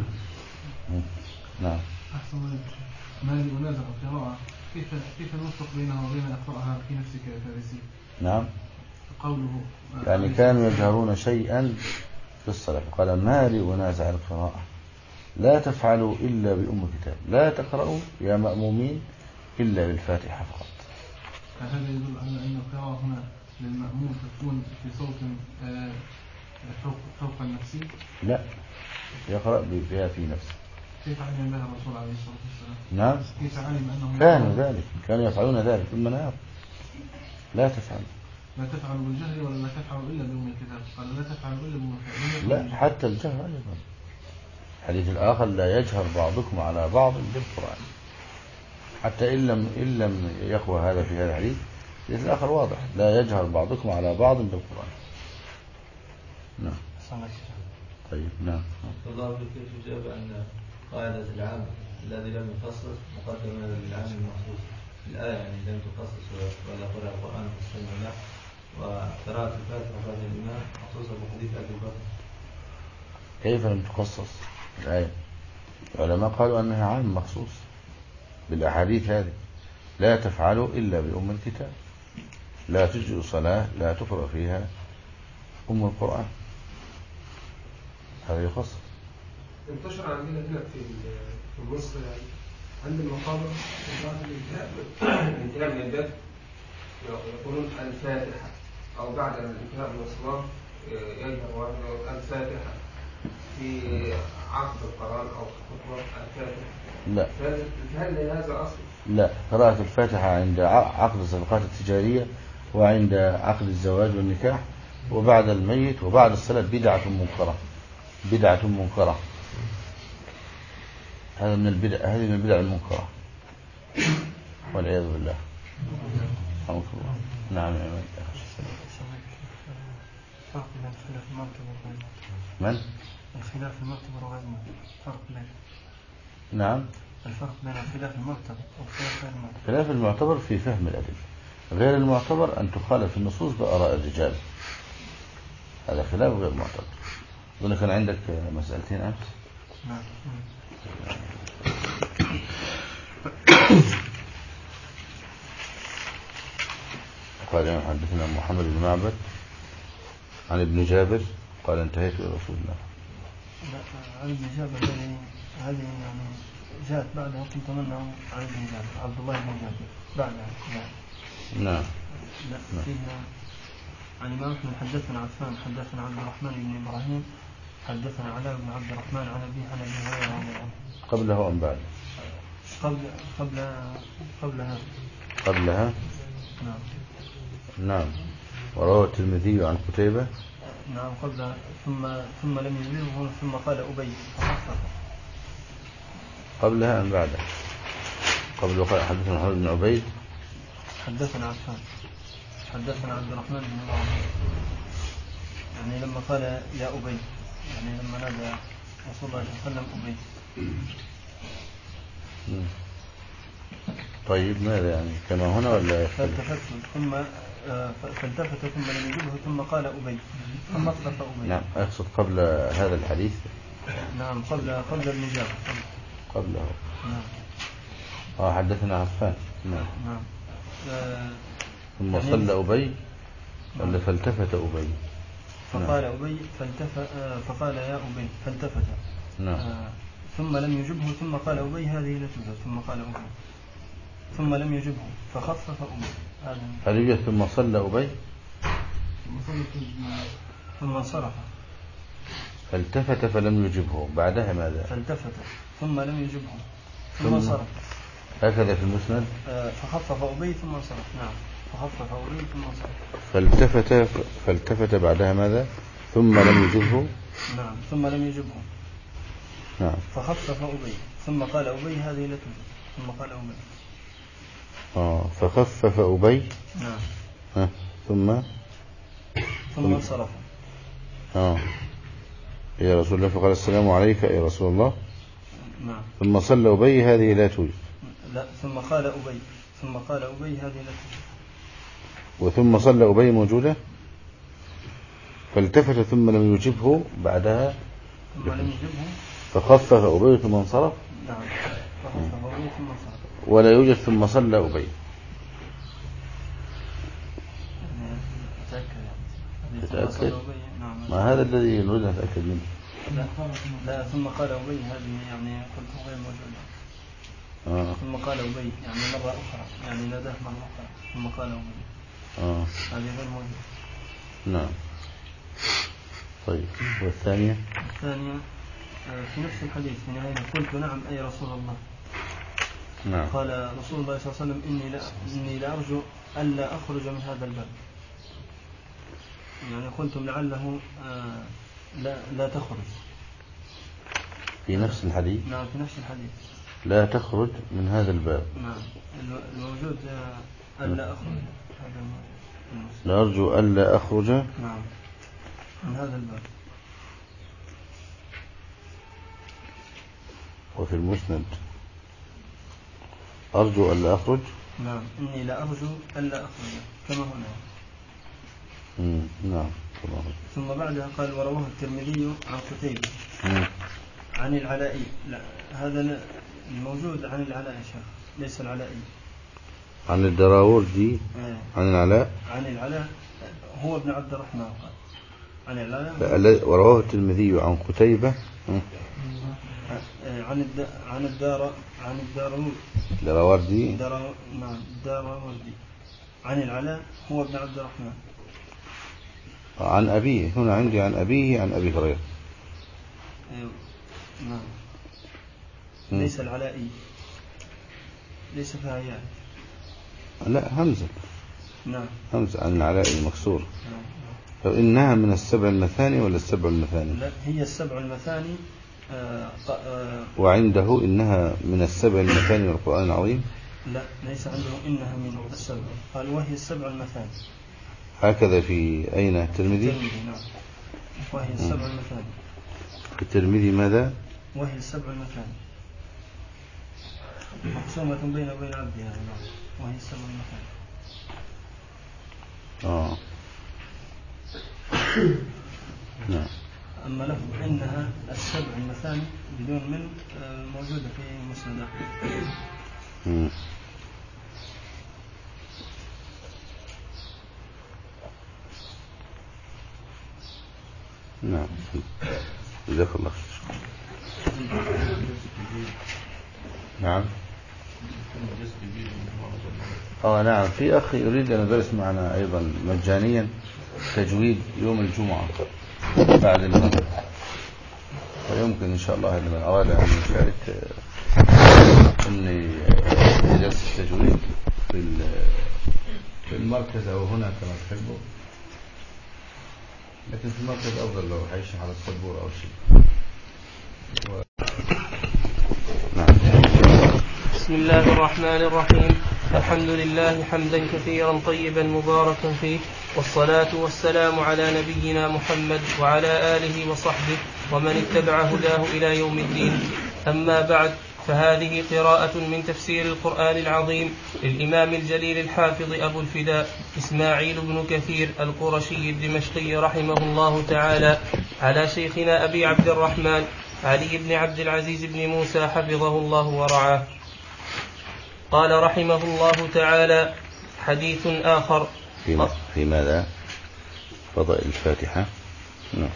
نعم. أحسن الله. ما لي أنازع القراءة، كيف كيف نوفق بينها وبين أقرأها في نفسك يا فارسي؟ نعم. قوله يعني كانوا يجهرون شيئا في الصلاة، قال: ما لي أنازع القراءة، لا تفعلوا إلا بأم الكتاب، لا تقرأوا يا مأمومين إلا بالفاتحة فقط. هذا يدل على أن القراءة هنا للمأموم تكون في صوت فوق فوق النفسي؟ لا، يقرأ بها في نفسه. كيف علم بها الرسول عليه الصلاة والسلام؟ نعم. كيف علم أنهم كانوا ذلك، كانوا يفعلون ذلك ثم نعم. لا تفعل لا تفعلوا بالجهر ولا لا تفعلوا إلا بأم الكتاب. قال لا تفعلوا إلا بأم الكتاب. لا، حتى الجهر أيضا. الحديث الآخر: لا يجهر بعضكم على بعض بالقرآن. حتى إن لم إن لم يقوى هذا في هذا الحديث، الحديث الآخر واضح: لا يجهر بعضكم على بعض بالقرآن. نعم. طيب. نعم. الله كيف جاب أن قاعدة العام الذي لم يخصص مقدمة للعام المخصوص. الآية يعني لم تخصص ولا قرأ القرآن فاستمع له، وقراءة الفاتحة بعد الإمام مخصوصة بحديث أبي بكر. كيف لم تخصص الآية؟ العلماء قالوا أنها عام مخصوص بالأحاديث هذه: لا تفعلوا إلا بأم الكتاب، لا تجزئ صلاة لا تقرأ فيها أم القرآن. هذا يخصص. انتشر عندنا هنا في في مصر يعني عند المقابر بعد الانتهاء الانتهاء من الدفن يقولون الفاتحة، أو بعد الانتهاء من الصلاة يجهر الفاتحة في عقد القرآن أو في خطبة الفاتحة. لا. هل هذا أصل؟ لا، قراءة الفاتحة عند عقد الصفقات التجارية وعند عقد الزواج والنكاح وبعد الميت وبعد الصلاة بدعة منكرة. بدعة منكرة. هذا من البدع، هذه من البدع المنكرة والعياذ بالله. رحمك الله. نعم يا من فرق بين الخلاف المعتبر وغير من؟ الخلاف المعتبر وغير المعتبر، فرق بين. نعم. الفرق بين الخلاف المعتبر والخلاف غير المعتبر. الخلاف المعتبر في فهم الأدلة، غير المعتبر أن تخالف النصوص بآراء الرجال، هذا خلاف غير معتبر. أظن كان عندك مسألتين أمس. نعم. قال يوم حدثنا محمد بن معبد عن ابن جابر قال انتهيت إلى رسول الله. لا، عن ابن جابر هذه هذه يعني جاءت بعدها، كنت منه عن ابن جابر عبد الله بن جابر بعدها. نعم. لا فيها عن الإمام أحمد حدثنا عفان حدثنا عبد الرحمن بن إبراهيم حدثنا علاء بن عبد الرحمن عن أبي عن أبي هريرة رضي الله عنه. قبله أم بعد؟ قبل قبل قبلها. قبلها. نعم. نعم. وروى الترمذي عن قتيبة. نعم قبل ثم ثم لم يجبره ثم قال أبي فخفف. قبلها أم بعدها؟ قبل قال حدثنا محمد بن عبيد حدثنا عفان حدثنا عبد الرحمن بن إبراهيم، يعني لما قال يا أبي، يعني لما نادى رسول الله صلى الله عليه وسلم أبي. طيب ماذا يعني كما هنا ولا فالتفت ثم فالتفت ثم لم يجبه ثم قال أبي ثم خفف أبي. نعم. أقصد قبل هذا الحديث. نعم قبل قبل ابن جابر قبله. نعم. اه حدثنا عفان. نعم. نعم. آه ثم يعني صلى أبي ولا فالتفت أبي؟ فقال نعم. أبي فالتفت آه فقال يا أبي فالتفت. نعم. آه ثم لم يجبه ثم قال أبي هذه لا توجد ثم قال أبي ثم لم يجبه فخفف أبي. هل يوجد ثم صلى أبي؟ ثم انصرف فالتفت فلم يجبه، بعدها ماذا؟ فالتفت ثم لم يجبه ثم انصرف. هكذا في المسند. آه فخفف أبي ثم انصرف. نعم فخفف أبي ثم انصرف. فالتفت فالتفت بعدها ماذا؟ ثم لم يجبه. نعم ثم لم يجبه. نعم فخفف أبي ثم قال أبي هذه لا توجد. ثم قال أبي. آه فخفف أبي. نعم. ها ثم ثم انصرف. آه يا رسول الله فقال السلام عليك يا رسول الله. نعم. ثم صلى أبي هذه لا توجد. لا ثم قال أبي ثم قال أبي هذه لا توجد. وثم صلى أبي موجودة. فالتفت ثم لم يجبه بعدها. ثم لم يجبه. فخفف أبي ثم انصرف. نعم فخفف أبي ثم انصرف. ولا يوجد ثم صلى أبي. تتأكد؟ نعم. ما هذا الذي نريد أن نتأكد منه. لا, لا ثم قال أبي هذه يعني قلت غير موجودة. آه. ثم قال أبي يعني مرة أخرى يعني ناداه مرة أخرى ثم قال أبي. آه. هذه غير موجودة. نعم. طيب والثانية؟ الثانية في نفس الحديث في نهاية قلت نعم أي رسول الله. نعم. قال رسول الله صلى الله عليه وسلم إني لا إني لا أرجو ألا أخرج من هذا الباب. يعني قلتم لعله آه لا لا تخرج. في نفس الحديث. نعم في نفس الحديث. لا تخرج من هذا الباب. نعم الموجود آه ألا أخرج هذا الموجود. لا أرجو ألا أخرج. نعم من هذا الباب. وفي المسند أرجو ألا أخرج. نعم إني لا أرجو ألا أخرج كما هنا. مم. نعم. ثم بعدها قال ورواه الترمذي عن قتيبة عن العلائي. لا هذا الموجود عن العلاء يا شيخ ليس العلائي. عن الدراوردي. آه. عن العلاء. عن العلاء هو ابن عبد الرحمن قال عن العلاء. ورواه الترمذي عن قتيبة عن الد... عن الدار عن الداروردي. دراوردي. دار... نعم الداروردي عن العلاء هو ابن عبد الرحمن. عن أبيه هنا عندي عن أبيه عن أبي هريرة. نعم ليس العلائي ليس فيها ياء. لا همزة. نعم همزة عن العلاء المكسور. نعم. فإنها من السبع المثاني ولا السبع المثاني؟ لا هي السبع المثاني. آه آه وعنده إنها من السبع المثاني من القرآن العظيم. لا ليس عنده إنها من السبع قال وهي السبع المثاني. هكذا في أين الترمذي؟ الترمذي نعم وهي السبع المثاني. الترمذي ماذا؟ وهي السبع المثاني مقسومة بين وبين عبدها وهي السبع المثاني. آه نعم. أما لفظ إنها السبع المثاني بدون من موجودة في مسند أحمد. نعم جزاك الله خير. نعم. اه نعم في أخ يريد أن يدرس معنا أيضا مجانيا تجويد يوم الجمعة بعد المغرب ويمكن إن شاء الله لمن أراد أن يشارك أني درس التجويد في في المركز أو هنا كما تحبوا لكن في المركز أفضل لو حيشرح على السبورة أو شيء. و... نعم. بسم الله الرحمن الرحيم. الحمد لله حمدا كثيرا طيبا مباركا فيه والصلاة والسلام على نبينا محمد وعلى آله وصحبه ومن اتبع هداه إلى يوم الدين. أما بعد فهذه قراءة من تفسير القرآن العظيم للإمام الجليل الحافظ أبو الفداء إسماعيل بن كثير القرشي الدمشقي رحمه الله تعالى على شيخنا أبي عبد الرحمن علي بن عبد العزيز بن موسى حفظه الله ورعاه. قال رحمه الله تعالى حديث آخر في, في ماذا؟ فضائل الفاتحة. نعم.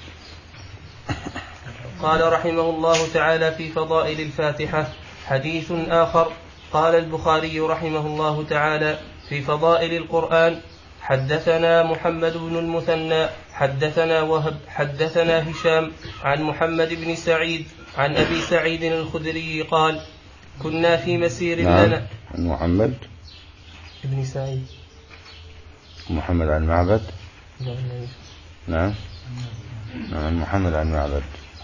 قال رحمه الله تعالى في فضائل الفاتحة حديث آخر. قال البخاري رحمه الله تعالى في فضائل القرآن حدثنا محمد بن المثنى حدثنا وهب حدثنا هشام عن محمد بن سعيد عن أبي سعيد الخدري قال كنا في مسير نعم. لنا. عن محمد ابن سعيد. محمد عن معبد. نعم. نعم محمد عن معبد.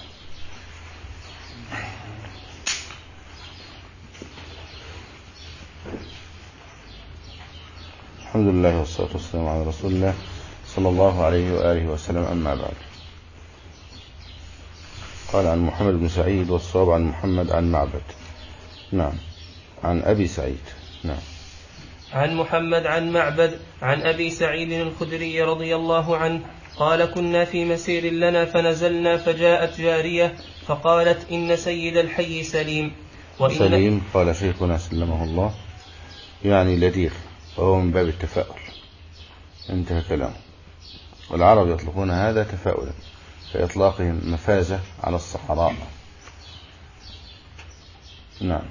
الحمد لله والصلاة والسلام على رسول الله صلى الله عليه وآله وسلم. أما بعد، قال عن محمد بن سعيد، والصواب عن محمد عن معبد. نعم. عن أبي سعيد. نعم. عن محمد عن معبد عن أبي سعيد الخدري رضي الله عنه قال: كنا في مسير لنا فنزلنا فجاءت جارية فقالت: إن سيد الحي سليم. وإن سليم قال شيخنا سلمه الله يعني لديغ، وهو من باب التفاؤل. انتهى كلامه. والعرب يطلقون هذا تفاؤلا كإطلاقهم مفازة على الصحراء. نعم.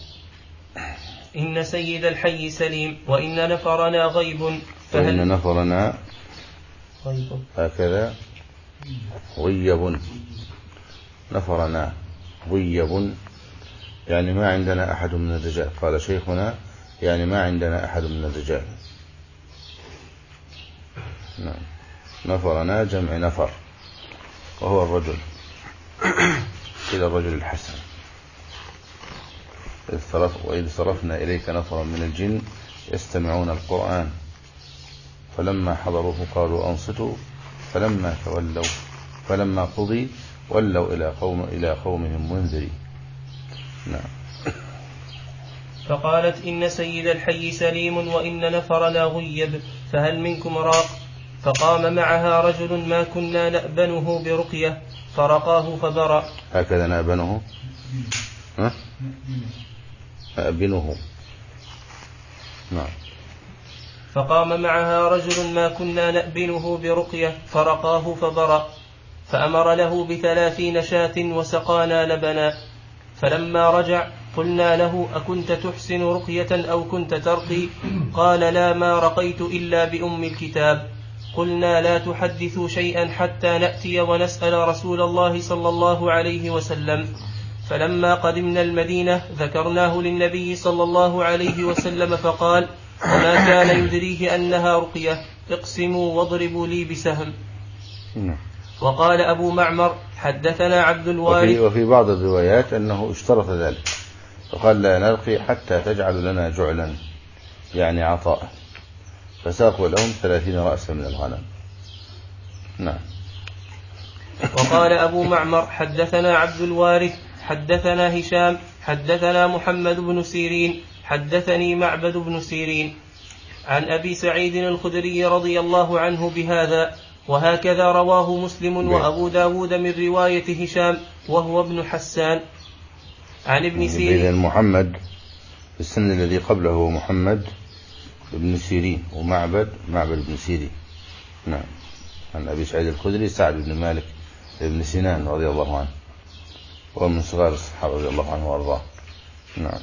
إن سيد الحي سليم وإن نفرنا غيب. فإن نفرنا غيب هكذا غيب. نفرنا غيب يعني ما عندنا أحد من الرجال. قال شيخنا يعني ما عندنا أحد من الرجال. نعم. نفرنا جمع نفر، وهو الرجل إلى الرجل الحسن. وإذ صرفنا إليك نفرا من الجن يستمعون القرآن فلما حضروه قالوا أنصتوا فلما تولوا فلما قضي ولوا إلى قوم إلى قومهم منذرين. نعم. فقالت: إن سيد الحي سليم وإن نفرنا غيب، فهل منكم راق؟ فقام معها رجل ما كنا نأبنه برقية فرقاه فبرأ. هكذا نأبنه. ها؟ نأبنه. نعم. فقام معها رجل ما كنا نأبنه برقية فرقاه فبرأ، فأمر له بثلاثين شاة وسقانا لبنا. فلما رجع قلنا له: أكنت تحسن رقية أو كنت ترقي؟ قال: لا، ما رقيت إلا بأم الكتاب. قلنا: لا تحدثوا شيئا حتى نأتي ونسأل رسول الله صلى الله عليه وسلم. فلما قدمنا المدينة ذكرناه للنبي صلى الله عليه وسلم فقال: وما كان يدريه أنها رقية، اقسموا واضربوا لي بسهم. وقال أبو معمر: حدثنا عبد الوارث. وفي, وفي بعض الروايات أنه اشترط ذلك فقال: لا نرقي حتى تجعل لنا جعلا يعني عطاء، فساقوا لهم ثلاثين رأسا من الغنم. نعم. وقال أبو معمر: حدثنا عبد الوارث حدثنا هشام حدثنا محمد بن سيرين حدثني معبد بن سيرين عن أبي سعيد الخدري رضي الله عنه بهذا، وهكذا رواه مسلم وأبو داود من رواية هشام وهو ابن حسان عن ابن سيرين. إذن محمد في السن الذي قبله هو محمد بن سيرين، ومعبد معبد بن سيرين. نعم. عن أبي سعيد الخدري سعد بن مالك بن سنان رضي الله عنه، ومن صغار الصحابة رضي الله عنه وارضاه. نعم.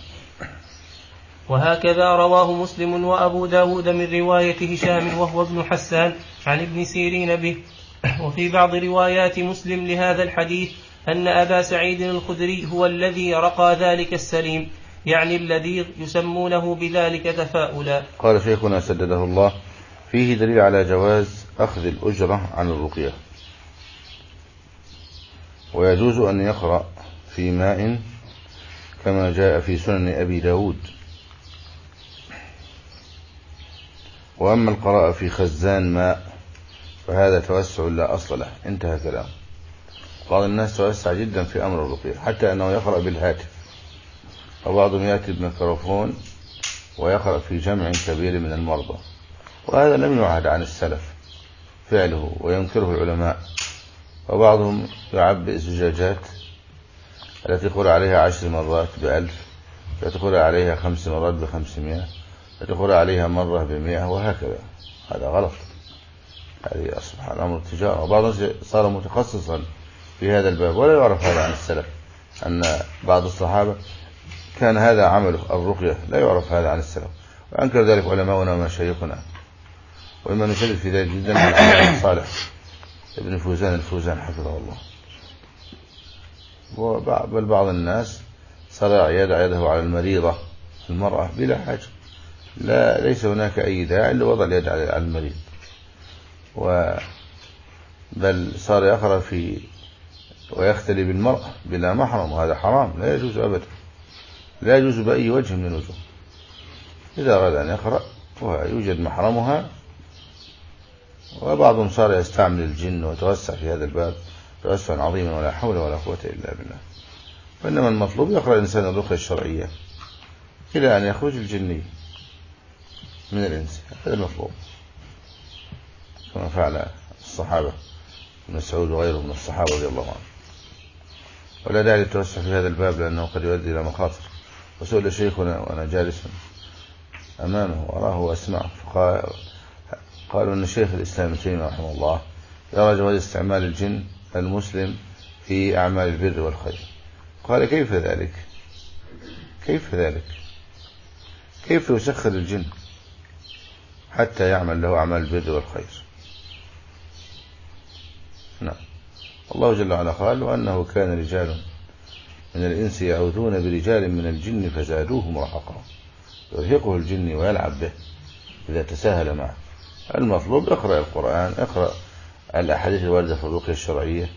وهكذا رواه مسلم وأبو داود من رواية هشام وهو ابن حسان عن ابن سيرين به. وفي بعض روايات مسلم لهذا الحديث أن أبا سعيد الخدري هو الذي رقى ذلك السليم، يعني الذي يسمونه بذلك تفاؤلا. قال شيخنا سدده الله: فيه دليل على جواز أخذ الأجرة عن الرقية، ويجوز أن يقرأ في ماء كما جاء في سنن أبي داود. وأما القراءة في خزان ماء فهذا توسع لا أصل له. انتهى كلام. بعض الناس توسع جدا في أمر الرقية حتى أنه يقرأ بالهاتف، وبعضهم يأتي بميكروفون ويقرأ في جمع كبير من المرضى، وهذا لم يعهد عن السلف فعله وينكره العلماء. وبعضهم يعبئ زجاجات التي قرأ عليها عشر مرات بألف، التي قرأ عليها خمس مرات بخمسمائة، التي قرأ عليها مرة بمئة، وهكذا. هذا غلط. هذه أصبح الأمر التجارة. وبعضهم صار متخصصا في هذا الباب ولا يعرف هذا عن السلف، أن بعض الصحابة كان هذا عمله الرقية، لا يعرف هذا عن السلف، وأنكر ذلك علماؤنا ومشايخنا. وإما نشدد في ذلك جدا عن صالح ابن فوزان الفوزان حفظه الله. بل بعض الناس صار يدع يده على المريضة المرأة بلا حاجة، لا ليس هناك أي داعي لوضع اليد على المريض، و بل صار يقرأ في ويختلي بالمرأة بلا محرم، وهذا حرام لا يجوز أبدا، لا يجوز بأي وجه من الوجوه. إذا أراد أن يقرأ ويوجد محرمها، وبعضهم صار يستعمل الجن ويتوسع في هذا الباب توسعا عظيما ولا حول ولا قوة إلا بالله. وإنما المطلوب يقرأ الإنسان الرقية الشرعية إلى أن يخرج الجني من الإنس، هذا المطلوب، كما فعل الصحابة ابن مسعود وغيره من الصحابة رضي الله عنهم. ولا داعي للتوسع في هذا الباب لأنه قد يؤدي إلى مخاطر. وسئل شيخنا وأنا جالس أمامه وأراه وأسمعه، فقال قالوا أن شيخ الإسلام ابن تيمية رحمه الله يرى جواز استعمال الجن المسلم في أعمال البر والخير. قال كيف ذلك؟ كيف ذلك؟ كيف يسخر الجن حتى يعمل له أعمال البر والخير؟ نعم. الله جل وعلا قال وأنه كان رجال من الإنس يعوذون برجال من الجن فزادوهم رهقا، يرهقه الجن ويلعب به إذا تساهل معه. المطلوب اقرأ القرآن، اقرأ الأحاديث الواردة في الرقية الشرعية.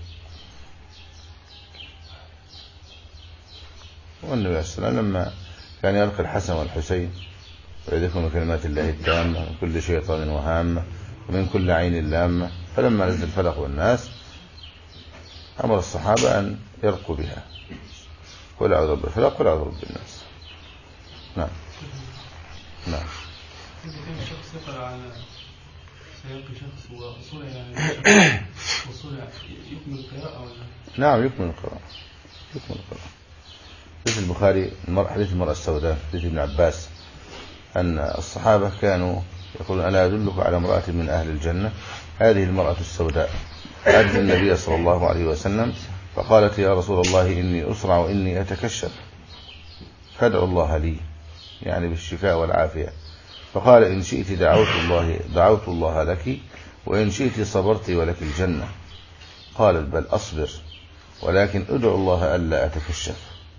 والنبي عليه السلام لما كان يلقي الحسن والحسين ويذكرهم بكلمات الله التامة من كل شيطان وهامة ومن كل عين لامة، فلما نزل الفلق والناس أمر الصحابة أن يرقوا بها، قل أعوذ برب الفلق قل أعوذ برب الناس. نعم. نعم. إذا كان الشخص يقرأ على سيلقي شخص وصلع يعني وصلع يكمل القراءة ولا؟ نعم يكمل القراءة، يكمل القراءة. حديث البخاري حديث المرأة السوداء حديث ابن عباس أن الصحابة كانوا يقولون ألا أدلك على امرأة من أهل الجنة؟ هذه المرأة السوداء أتت النبي صلى الله عليه وسلم فقالت يا رسول الله إني أسرع وإني أتكشف فادعوا الله لي، يعني بالشفاء والعافية. فقال إن شئت دعوت الله, دعوت الله لك وإن شئت صبرت ولك الجنة. قالت بل أصبر ولكن ادعو الله ألا أتكشف،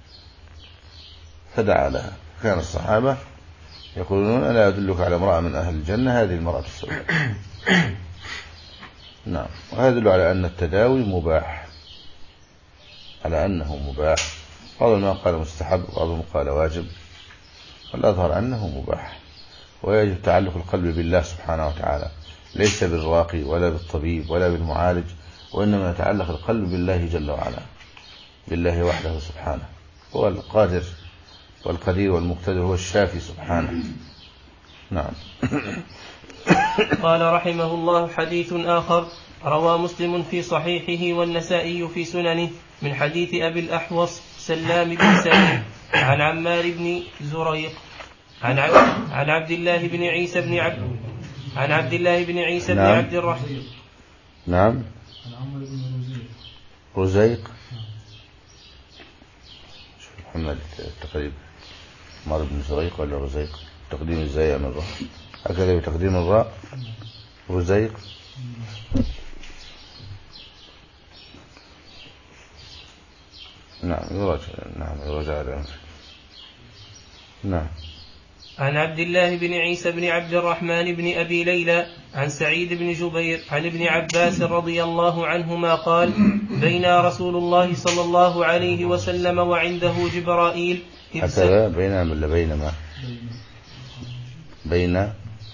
فدعا لها. كان الصحابة يقولون ألا أدلك على امرأة من أهل الجنة؟ هذه المرأة السوداء. نعم. وهذا يدل على أن التداوي مباح، على أنه مباح. بعضهم ما قال مستحب وبعضهم قال واجب، والأظهر أنه مباح. ويجب تعلق القلب بالله سبحانه وتعالى، ليس بالراقي ولا بالطبيب ولا بالمعالج، وإنما يتعلق القلب بالله جل وعلا، بالله وحده سبحانه. هو القادر والقدير والمقتدر، هو الشافي سبحانه. نعم. قال رحمه الله حديث آخر روى مسلم في صحيحه والنسائي في سننه من حديث أبي الأحوص سلام بن سليم عن عمار بن زريق عن عبد, عن عبد الله بن عيسى بن عبد عن عبد الله بن عيسى بن نعم. عبد الرحمن. نعم. رزيق. شوف محمد التقريب عمار بن زريق ولا رزيق؟ تقديم ازاي من الراء؟ هكذا بتقديم الراء رزيق. نعم يراجع. نعم يراجع الآن. نعم. عن عبد الله بن عيسى بن عبد الرحمن بن أبي ليلى عن سعيد بن جبير عن ابن عباس رضي الله عنهما قال بين رسول الله صلى الله عليه وسلم وعنده جبرائيل هكذا بين ولا بينما بين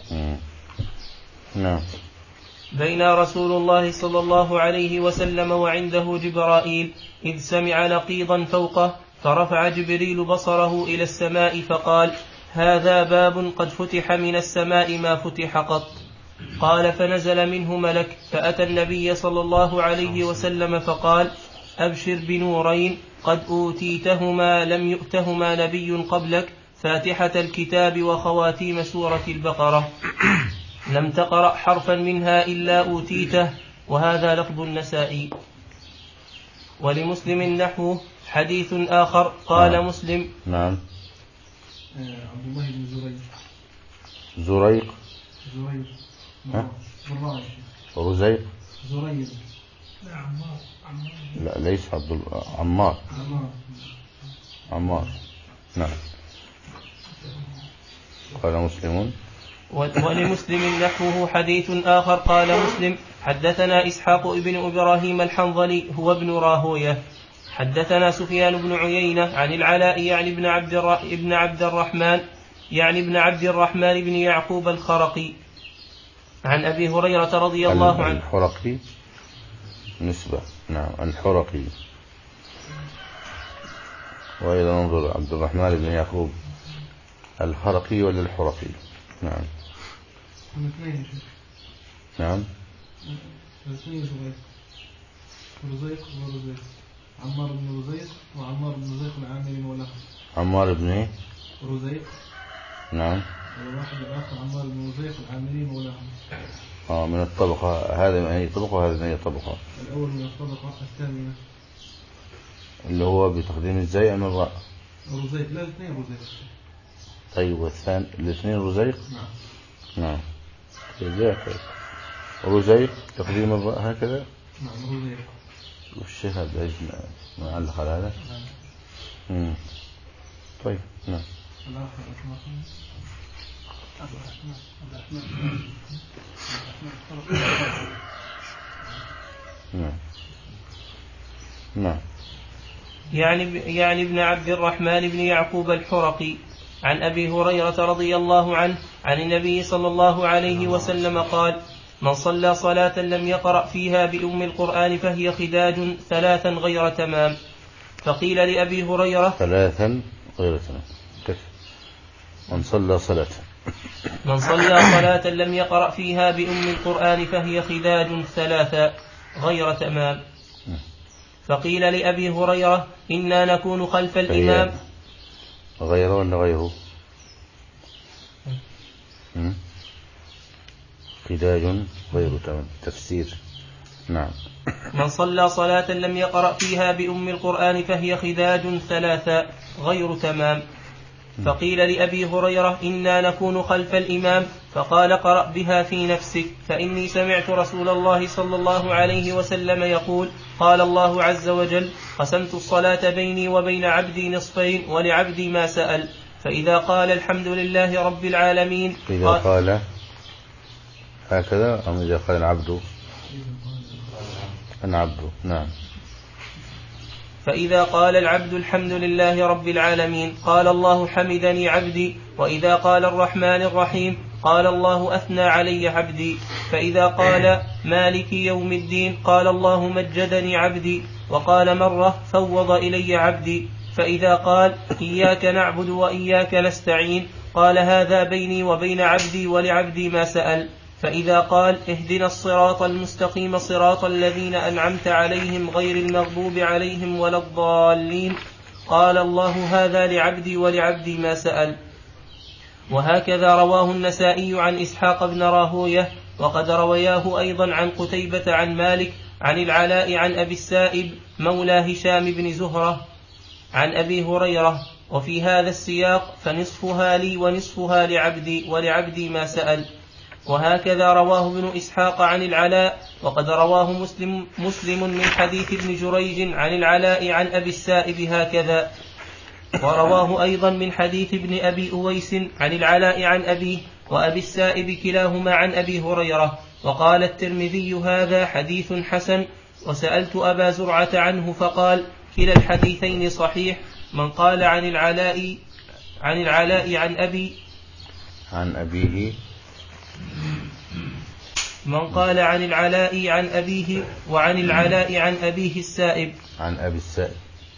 نعم بين رسول الله صلى الله عليه وسلم وعنده جبرائيل إذ سمع نقيضا فوقه فرفع جبريل بصره إلى السماء فقال هذا باب قد فتح من السماء ما فتح قط. قال فنزل منه ملك فأتى النبي صلى الله عليه وسلم فقال أبشر بنورين قد أوتيتهما لم يؤتهما نبي قبلك، فاتحة الكتاب وخواتيم سورة البقرة، لم تقرأ حرفا منها إلا أوتيته. وهذا لفظ النسائي. ولمسلم نحوه. حديث آخر قال نعم. مسلم نعم عبد الله بن زريق زريق زريق ها؟ رزيق رزيق زريق لا عمار. لا ليس عبد عمار. عمار عمار. نعم. قال مسلم ولمسلم نحوه حديث آخر. قال مسلم حدثنا إسحاق ابن إبراهيم الحنظلي هو ابن راهوية حدثنا سفيان بن عيينة عن العلاء يعني ابن عبد, ابن عبد الرحمن يعني ابن عبد الرحمن بن يعقوب الخرقي عن أبي هريرة رضي الله عنه. الحرقي نسبة. نعم الحرقي. وإذا ننظر عبد الرحمن بن يعقوب الخرقي ولا الحرقي؟ نعم. نعم. رزيق ورزيق. عمار بن رزيق وعمار بن رزيق العامري مولاه. عمار بن ايه؟ رزيق. نعم. والواحد الآخر عمار بن رزيق العامري مولاه. اه من الطبقة. هذا من أي طبقة وهذا من أي طبقة؟ الأول من الطبقة الثانية اللي هو بتقديم الزي أم الراء؟ رزيق. لا الاثنين رزيق. طيب والثاني الاثنين رزيق؟ نعم. نعم. رزيق رزيق تقديم الراء هكذا؟ نعم رزيق. والشيخ عبد العزيز معلق على هذا؟ امم طيب. نعم. الآخر اسمه عبد الرحمن عبد الرحمن عبد الرحمن. نعم. نعم. يعني يعني ابن عبد الرحمن بن يعقوب الحرقي عن أبي هريرة رضي الله عنه عن النبي صلى الله عليه وسلم قال: من صلى صلاة لم يقرأ فيها بأم القرآن فهي خداج ثلاثا غير تمام. فقيل لأبي هريرة: ثلاثا غير تمام. كيف؟ من صلى صلاة من صلى صلاة لم يقرأ فيها بأم القرآن فهي خداج ثلاثا غير تمام. فقيل لأبي هريرة: إنا نكون خلف الإمام. غيره ولا غيره؟ خداج غير تمام. تفسير. نعم. من صلى صلاة لم يقرأ فيها بأم القرآن فهي خداج ثلاثا غير تمام. فقيل لأبي هريرة: إنا نكون خلف الإمام. فقال: قرأ بها في نفسك، فإني سمعت رسول الله صلى الله عليه وسلم يقول: قال الله عز وجل: قسمت الصلاة بيني وبين عبدي نصفين ولعبدي ما سأل. فإذا قال الحمد لله رب العالمين. إذا قال هكذا أم إذا قال العبد؟ العبد. نعم. فإذا قال العبد الحمد لله رب العالمين قال الله حمدني عبدي. وإذا قال الرحمن الرحيم قال الله أثنى علي عبدي. فإذا قال مالك يوم الدين قال الله مجدني عبدي. وقال مرة فوض إلي عبدي. فإذا قال إياك نعبد وإياك نستعين قال هذا بيني وبين عبدي ولعبدي ما سأل. فإذا قال اهدنا الصراط المستقيم صراط الذين أنعمت عليهم غير المغضوب عليهم ولا الضالين قال الله هذا لعبدي ولعبدي ما سأل. وهكذا رواه النسائي عن إسحاق بن راهوية. وقد روياه أيضا عن قتيبة عن مالك عن العلاء عن أبي السائب مولى هشام بن زهرة عن أبي هريرة. وفي هذا السياق فنصفها لي ونصفها لعبدي ولعبدي ما سأل. وهكذا رواه ابن إسحاق عن العلاء. وقد رواه مسلم, مسلم من حديث ابن جريج عن العلاء عن أبي السائب هكذا. ورواه أيضا من حديث ابن أبي أويس عن العلاء عن أبيه وأبي السائب كلاهما عن أبي هريرة. وقال الترمذي هذا حديث حسن. وسألت أبا زرعة عنه فقال كلا الحديثين صحيح. من قال عن العلاء عن العلاء عن أبي عن أبيه من قال عن العلاء عن أبيه وعن العلاء عن أبيه السائب عن أبي السائب.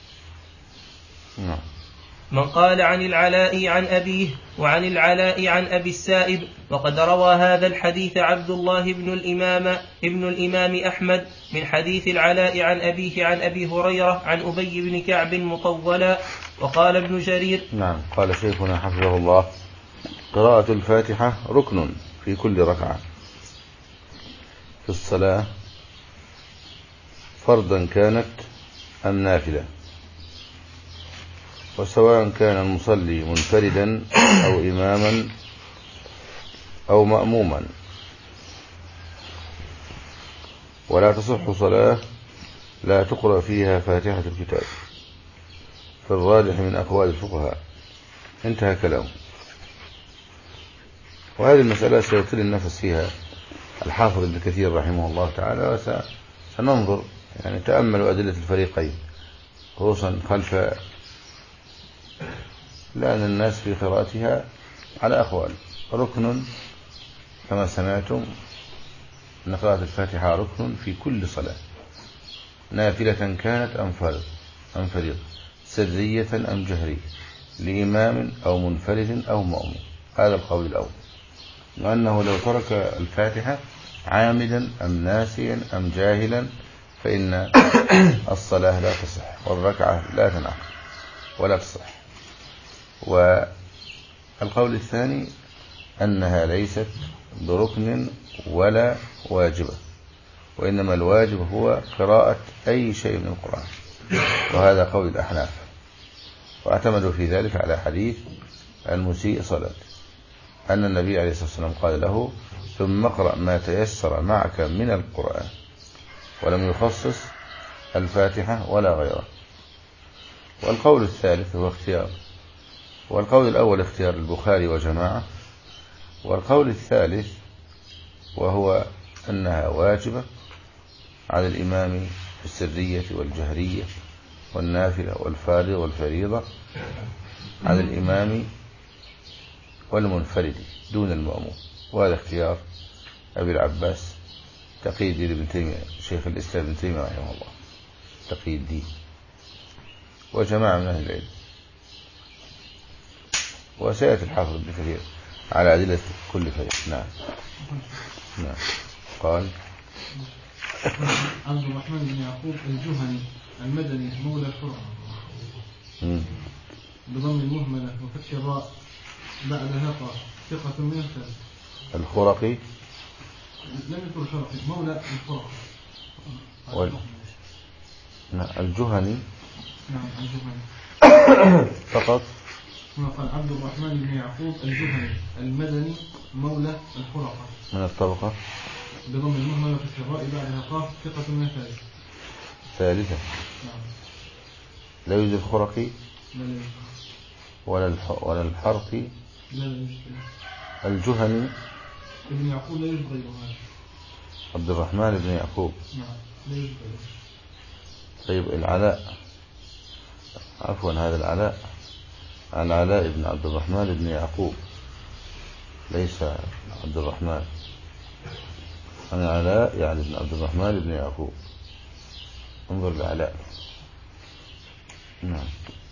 نعم. من قال عن العلاء عن أبيه وعن العلاء عن أبي السائب. وقد روى هذا الحديث عبد الله بن الإمام ابن الإمام أحمد من حديث العلاء عن أبيه عن أبي هريرة عن أبي بن كعب مطولا. وقال ابن جرير. نعم. قال شيخنا حفظه الله: قراءة الفاتحة ركن في كل ركعة في الصلاة فرضا كانت أم نافلة، وسواء كان المصلي منفردا أو إماما أو مأموما. ولا تصح صلاة لا تقرأ فيها فاتحة الكتاب. في الراجح من أقوال الفقهاء. انتهى كلامه. وهذه المسألة سيطيل النفس فيها الحافظ ابن كثير رحمه الله تعالى، وسننظر يعني تأملوا أدلة الفريقين خصوصا خلف، لأن الناس في قراءتها على أقوال. ركن كما سمعتم أن قراءة الفاتحة ركن في كل صلاة، نافلة كانت أم فرض أم فريضة، سرية أم جهرية، لإمام أو منفرد أو مأموم. هذا القول الأول، وأنه لو ترك الفاتحة عامدا أم ناسيا أم جاهلا فإن الصلاة لا تصح والركعة لا تنعقد ولا تصح. والقول الثاني أنها ليست بركن ولا واجبة، وإنما الواجب هو قراءة أي شيء من القرآن، وهذا قول الأحناف، واعتمدوا في ذلك على حديث المسيء صلاة، أن النبي عليه الصلاة والسلام قال له ثم اقرأ ما تيسر معك من القرآن، ولم يخصص الفاتحة ولا غيره. والقول الثالث هو اختيار، والقول الأول اختيار البخاري وجماعة، والقول الثالث وهو أنها واجبة على الإمام في السرية والجهرية والنافلة والفارض والفريضة، على الإمام والمنفرد دون المأموم. وهذا اختيار أبي العباس تقي الدين ابن تيمية شيخ الإسلام ابن تيمية رحمه الله، تقي الدين وجماعة من أهل العلم. وسيأتي الحافظ ابن كثير على أدلة كل فريق. نعم نعم. قال عبد الرحمن بن يعقوب الجهني المدني مولى الحرة بضم المهملة وفتح الراء بعدها قاف، ثقة من الثالث. الخرقي لم يكن الخرقي، مولى الحرة وال... نعم الجهني. نعم الجهني فقط. هنا قال عبد الرحمن بن يعقوب الجهني المدني مولى الحرقة من الطبقة بضم المهملة وفتح الراء بعدها قاف، ثقة من الثالث. ثالثة. نعم. لا يوجد الخرقي لا لا ولا الح... ولا الحرقي. لا لا الجهني ابن يعقوب لا يوجد غيره هذا. عبد الرحمن بن يعقوب. نعم لا يوجد غيره. طيب العلاء، عفوا هذا العلاء العلاء بن عبد الرحمن بن يعقوب، ليس عبد الرحمن. العلاء يعني ابن عبد الرحمن بن يعقوب. انظر العلاء. نعم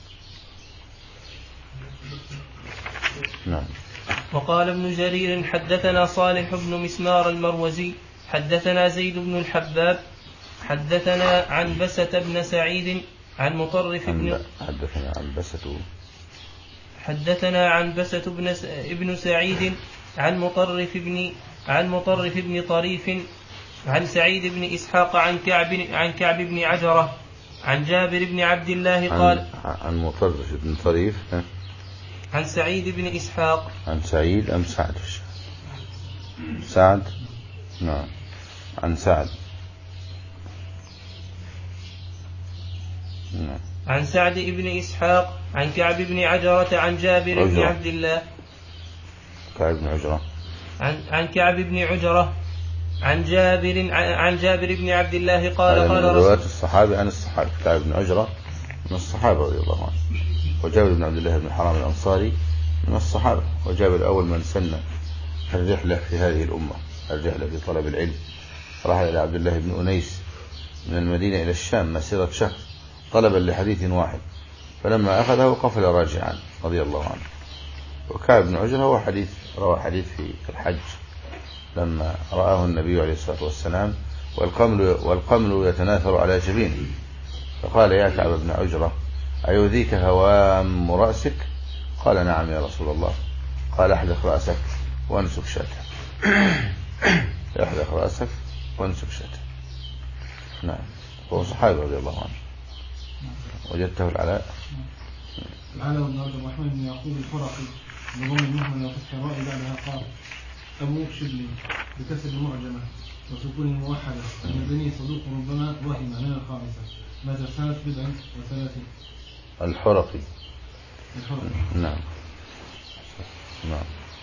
نعم. وقال ابن جرير حدثنا صالح بن مسمار المروزي حدثنا زيد بن الحباب حدثنا عن بسة بن سعيد عن مطرف بن حدثنا عن بسة حدثنا عن بسة بن س... ابن سعيد عن مطرف بن عن مطرف بن طريف عن سعيد بن إسحاق عن كعب عن كعب بن عجرة عن جابر بن عبد الله قال عن, عن مطرف بن طريف عن سعيد بن إسحاق عن سعيد أم سعد سعد نعم عن سعد نعم. عن سعد بن إسحاق عن كعب بن عجرة عن جابر بن عبد الله كعب بن عجرة عن عن كعب بن عجرة عن جابر عن جابر بن عبد الله قال قال رواية الصحابي عن الصحابي. كعب بن عجرة من الصحابة رضي الله عنه، وجابر بن عبد الله بن حرام الأنصاري من الصحابة، وجابر أول من سن الرحلة في هذه الأمة، الرحلة في طلب العلم، راح إلى عبد الله بن أنيس من المدينة إلى الشام مسيرة شهر طلبا لحديث واحد، فلما أخذه قفل راجعا رضي الله عنه. وكعب بن عجرة هو حديث روى حديث في الحج لما رآه النبي عليه الصلاة والسلام والقمل, والقمل يتناثر على جبينه، فقال يا كعب بن عجرة أيؤذيك هوام رأسك؟ قال نعم يا رسول الله. قال احلق رأسك وانسك شاته. احلق رأسك وانسك شاته. نعم هو صحابي رضي الله عنه. وجدته العلاء العلاء بن عبد الرحمن بن يعقوب الفرقي بضم المهملة وفتح الراء بعدها قاف، أبو شبلي بكسر المعجمة وسكون الموحدة، من بني صدوق ربما وهم من الخامسة، مات سنة بضع وثلاثين. الحرقي. نعم نعم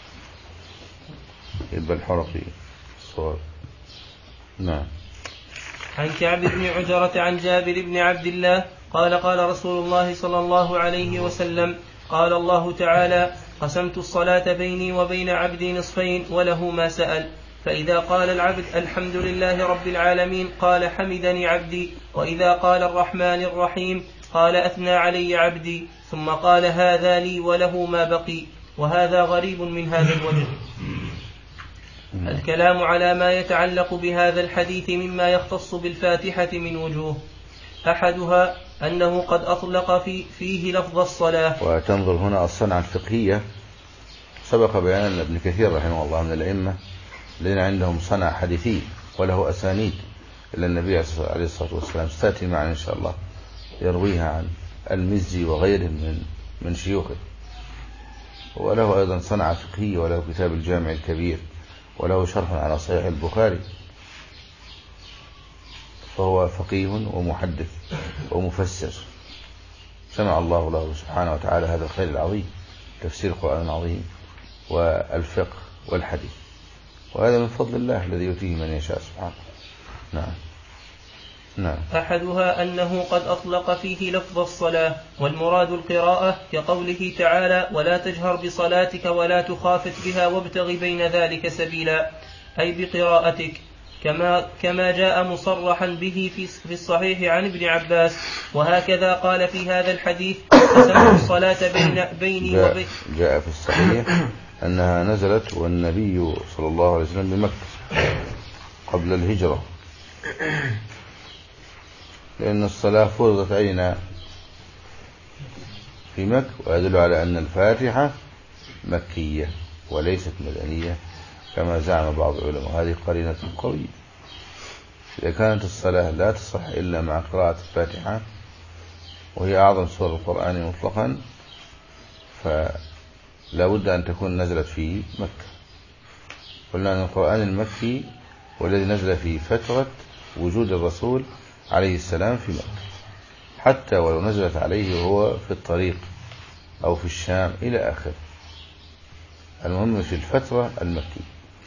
يبقى الحرقي صواب. نعم. عن كعب بن عجرة عن جابر بن عبد الله قال قال رسول الله صلى الله عليه وسلم قال الله تعالى قسمت الصلاة بيني وبين عبدي نصفين وله ما سأل، فإذا قال العبد الحمد لله رب العالمين قال حمدني عبدي، وإذا قال الرحمن الرحيم قال أثنى علي عبدي، ثم قال هذا لي وله ما بقي. وهذا غريب من هذا الوجه. الكلام على ما يتعلق بهذا الحديث مما يختص بالفاتحة من وجوه، أحدها أنه قد أطلق في فيه لفظ الصلاة. وتنظر هنا الصنعة الفقهية سبق بيان ابن كثير رحمه الله من الأئمة الذين عندهم صنعة حديثية وله أسانيد إلى النبي عليه الصلاة والسلام، ستأتي معنا إن شاء الله يرويها عن المزي وغيره من من شيوخه. وله أيضا صنعة فقهية وله كتاب الجامع الكبير وله شرح على صحيح البخاري، فهو فقيه ومحدث ومفسر، سمع الله له سبحانه وتعالى هذا الخير العظيم، تفسير القرآن العظيم والفقه والحديث، وهذا من فضل الله الذي يؤتيه من يشاء سبحانه. نعم نعم. أحدها أنه قد أطلق فيه لفظ الصلاة، والمراد القراءة كقوله تعالى ولا تجهر بصلاتك ولا تخافت بها وابتغ بين ذلك سبيلا، أي بقراءتك، كما, كما جاء مصرحا به في الصحيح عن ابن عباس. وهكذا قال في هذا الحديث قسمت الصلاة بين بيني وبين. جاء في الصحيح أنها نزلت والنبي صلى الله عليه وسلم بمكة قبل الهجرة، لأن الصلاة فرضت أين؟ في مكة، ويدل على أن الفاتحة مكية وليست مدنية كما زعم بعض العلماء. هذه قرينة قوية. إذا كانت الصلاة لا تصح إلا مع قراءة الفاتحة وهي أعظم سور القرآن مطلقا، فلا بد أن تكون نزلت في مكة. قلنا أن القرآن المكي والذي نزل في فترة وجود الرسول عليه السلام في مكة، حتى ولو نزلت عليه وهو في الطريق أو في الشام إلى آخر، المهم في الفترة المكية.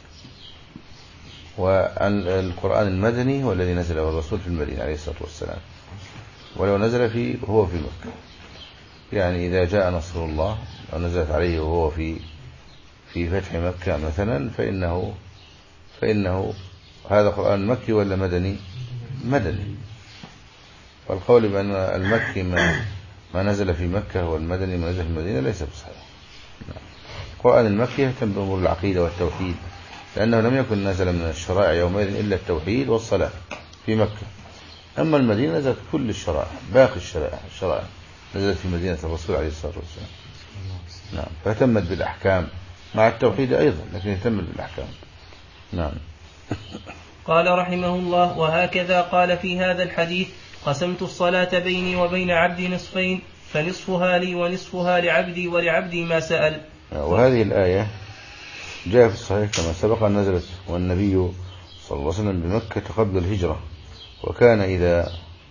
والقرآن المدني هو الذي نزل الرسول في المدينة عليه الصلاة والسلام، ولو نزل فيه وهو في مكة، يعني إذا جاء نصر الله أو نزلت عليه وهو في في فتح مكة مثلا، فإنه فإنه هذا قرآن مكي ولا مدني؟ مدني. والقول بأن المكي ما, ما نزل في مكة والمدني ما نزل في المدينة ليس بصحيح. القرآن المكي يهتم بأمور العقيدة والتوحيد، لأنه لم يكن نزل من الشرائع يومئذ إلا التوحيد والصلاة في مكة. أما المدينة نزلت كل الشرائع، باقي الشرائع الشرائع نزلت في مدينة الرسول عليه الصلاة والسلام. نعم، فاهتمت بالأحكام مع التوحيد أيضا، لكن اهتمت بالأحكام. نعم. قال رحمه الله وهكذا قال في هذا الحديث قسمت الصلاة بيني وبين عبدي نصفين فنصفها لي ونصفها لعبدي ولعبدي ما سأل. وهذه الآية جاء في الصحيح كما سبق أن نزلت والنبي صلى الله عليه وسلم بمكة قبل الهجرة، وكان إذا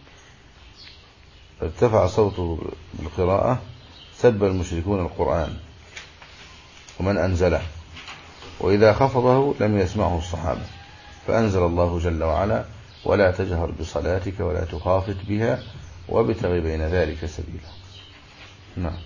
ارتفع صوته بالقراءة سب المشركون القرآن ومن أنزله، وإذا خفضه لم يسمعه الصحابة، فأنزل الله جل وعلا ولا تجهر بصلاتك ولا تخافت بها وابتغ بين ذلك سبيلا. نعم.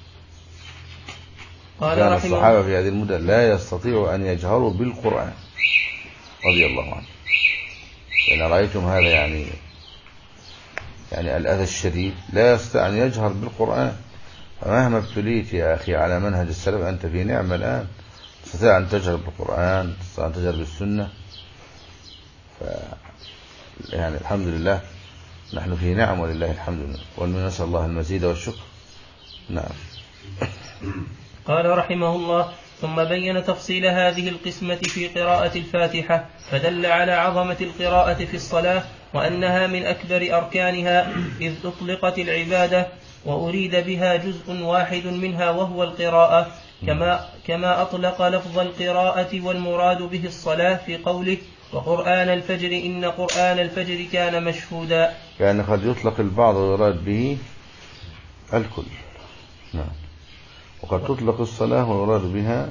كان الصحابة في هذه المدة لا يستطيعوا أن يجهروا بالقرآن رضي الله عنه، لأن رأيتم هذا يعني يعني الأذى الشديد، لا يستطيع أن يجهر بالقرآن. فمهما ابتليت يا أخي على منهج السلف أنت في نعمة الآن، تستطيع أن تجهر بالقرآن، تستطيع أن تجهر بالسنة، ف يعني الحمد لله نحن في نعم ولله الحمد، ونسأل الله المزيد والشكر. نعم. قال رحمه الله ثم بين تفصيل هذه القسمة في قراءة الفاتحة، فدل على عظمة القراءة في الصلاة وأنها من أكبر أركانها، إذ أطلقت العبادة وأريد بها جزء واحد منها وهو القراءة، كما, كما أطلق لفظ القراءة والمراد به الصلاة في قوله وقرآن الفجر إن قرآن الفجر كان مشهودا. يعني قد يطلق البعض ويراد به الكل. نعم. وقد تطلق الصلاة ويراد بها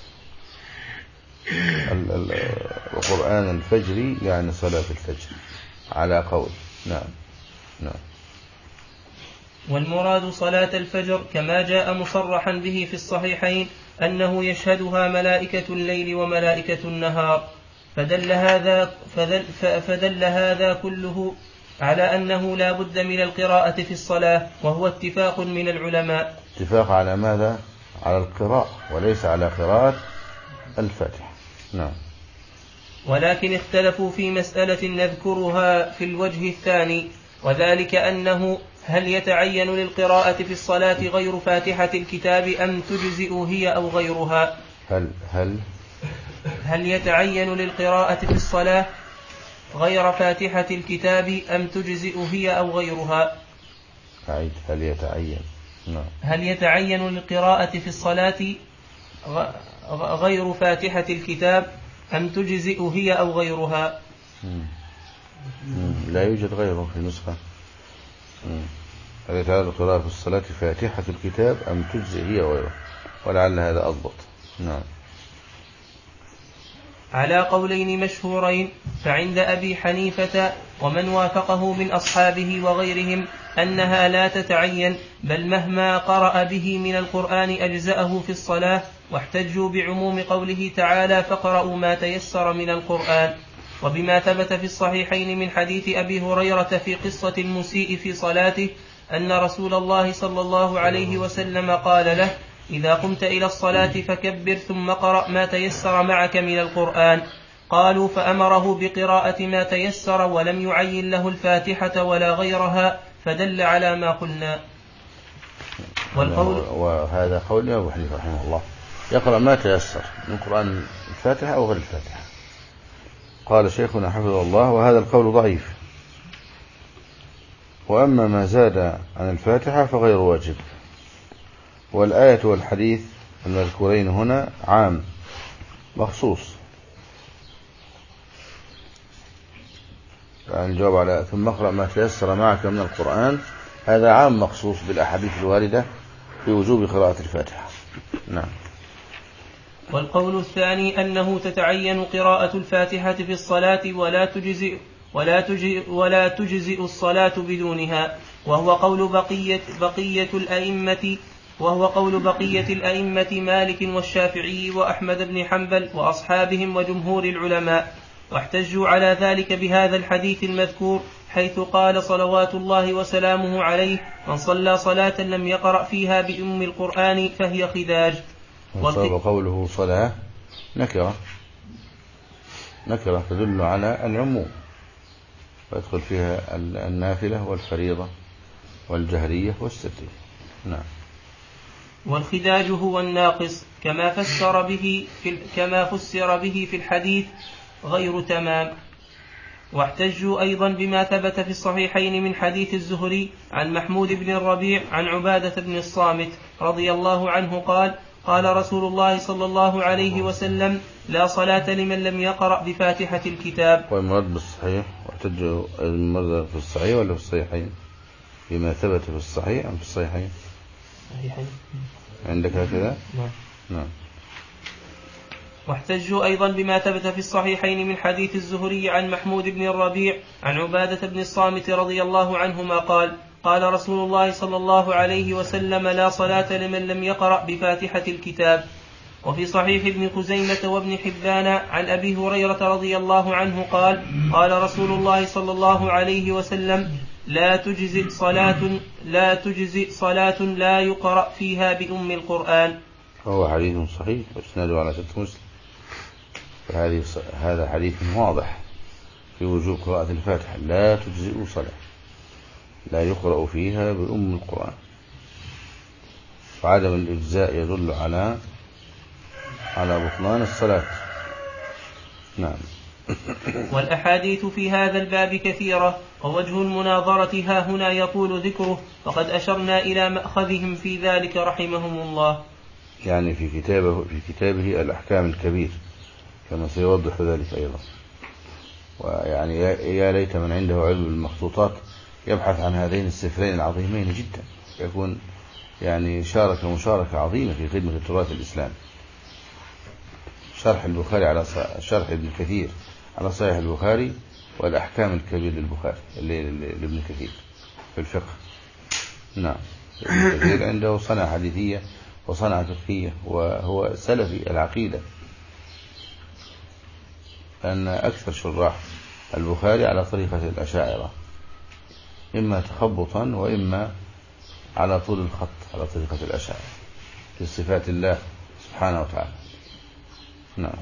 القرآن الفجري يعني صلاة الفجر على قول. نعم. نعم. والمراد صلاة الفجر كما جاء مصرحا به في الصحيحين أنه يشهدها ملائكة الليل وملائكة النهار، فدل هذا, فدل, فدل هذا كله على أنه لا بد من القراءة في الصلاة، وهو اتفاق من العلماء. اتفاق على ماذا؟ على القراءة وليس على قراءة الفاتحة. نعم. ولكن اختلفوا في مسألة نذكرها في الوجه الثاني، وذلك أنه هل يتعين للقراءة في الصلاة غير فاتحة الكتاب أم تجزئ هي أو غيرها؟ هل هل هل يتعين للقراءة في الصلاة غير فاتحة الكتاب أم تجزئ هي أو غيرها؟ أعيد. هل يتعين. نعم. هل يتعين للقراءة في الصلاة غير فاتحة الكتاب أم تجزئ هي أو غيرها؟ مم. مم. لا يوجد غيره في النسخة. هل يتعين للقراءة في الصلاة فاتحة الكتاب أم تجزئ هي غيره، ولعل هذا أضبط. نعم. على قولين مشهورين، فعند أبي حنيفة ومن وافقه من أصحابه وغيرهم أنها لا تتعين، بل مهما قرأ به من القرآن أجزأه في الصلاة، واحتجوا بعموم قوله تعالى فقرأوا ما تيسر من القرآن، وبما ثبت في الصحيحين من حديث أبي هريرة في قصة المسيء في صلاته أن رسول الله صلى الله عليه وسلم قال له إذا قمت إلى الصلاة فكبر ثم قرأ ما تيسر معك من القرآن. قالوا فأمره بقراءة ما تيسر ولم يعين له الفاتحة ولا غيرها، فدل على ما قلنا. والقول وهذا قول أبو حنيفة رحمه الله، يقرأ ما تيسر من قرآن الفاتحة أو غير الفاتحة. قال شيخنا حفظه الله وهذا القول ضعيف، وأما ما زاد عن الفاتحة فغير واجب. والآية والحديث المذكورين هنا عام مخصوص، يعني الجواب على ثم اقرأ ما تيسر معك من القرآن هذا عام مخصوص بالأحاديث الواردة في وجوب قراءة الفاتحة. نعم. والقول الثاني أنه تتعين قراءة الفاتحة في الصلاة ولا تجزئ ولا تجزئ ولا تجزئ الصلاة بدونها، وهو قول بقية بقية الأئمة وهو قول بقية الأئمة مالك والشافعي وأحمد بن حنبل وأصحابهم وجمهور العلماء، واحتجوا على ذلك بهذا الحديث المذكور حيث قال صلوات الله وسلامه عليه من صلى صلاة لم يقرأ فيها بأم القرآن فهي خداج. وقوله صلاة نكرة نكرة تدل على العموم، ويدخل فيها النافلة والفريضة والجهرية والسرية. نعم. والخداج هو الناقص كما فسر به في كما فسر به في الحديث غير تمام. واحتجوا أيضا بما ثبت في الصحيحين من حديث الزهري عن محمود بن الربيع عن عبادة بن الصامت رضي الله عنه قال قال رسول الله صلى الله عليه وسلم لا صلاة لمن لم يقرأ بفاتحة الكتاب. والمراد بالصحيح، واحتجوا المراد في الصحيح ولا في الصحيحين؟ بما ثبت في الصحيح أم في الصحيحين؟ صحيحين. عندك هكذا؟ نعم. نعم. واحتجوا أيضا بما ثبت في الصحيحين من حديث الزهري عن محمود بن الربيع عن عبادة بن الصامت رضي الله عنهما قال قال رسول الله صلى الله عليه وسلم لا صلاة لمن لم يقرأ بفاتحة الكتاب. وفي صحيح ابن خزيمة وابن حبان عن أبي هريرة رضي الله عنه قال قال رسول الله صلى الله عليه وسلم لا تجزئ صلاة لا تجزئ صلاة لا يقرأ فيها بأم القرآن. هو حديث صحيح واسناده على شرط مسلم، فهذه هذا حديث واضح في وجوب قراءة الفاتحة لا تجزئ صلاة لا يقرأ فيها بأم القرآن، وعدم الإجزاء يدل على على بطلان الصلاة. نعم. والأحاديث في هذا الباب كثيرة، ووجه المناظرة ها هنا يطول ذكره، وقد أشرنا إلى مأخذهم في ذلك رحمهم الله. يعني في كتابه في كتابه الأحكام الكبير كما سيوضح ذلك أيضا. ويعني يا ليت من عنده علم بالمخطوطات يبحث عن هذين السفرين العظيمين جدا، يكون يعني شارك مشاركة عظيمة في خدمة التراث الإسلامي. شرح البخاري على شرح ابن كثير على صحيح البخاري، والأحكام الكبير للبخاري لابن كثير في الفقه. نعم، ابن كثير عنده صنعة حديثية وصنعة فقهية، وهو سلفي العقيدة، أن أكثر شراح البخاري على طريقة الأشاعرة، إما تخبطا وإما على طول الخط على طريقة الأشاعرة في صفات الله سبحانه وتعالى. نعم.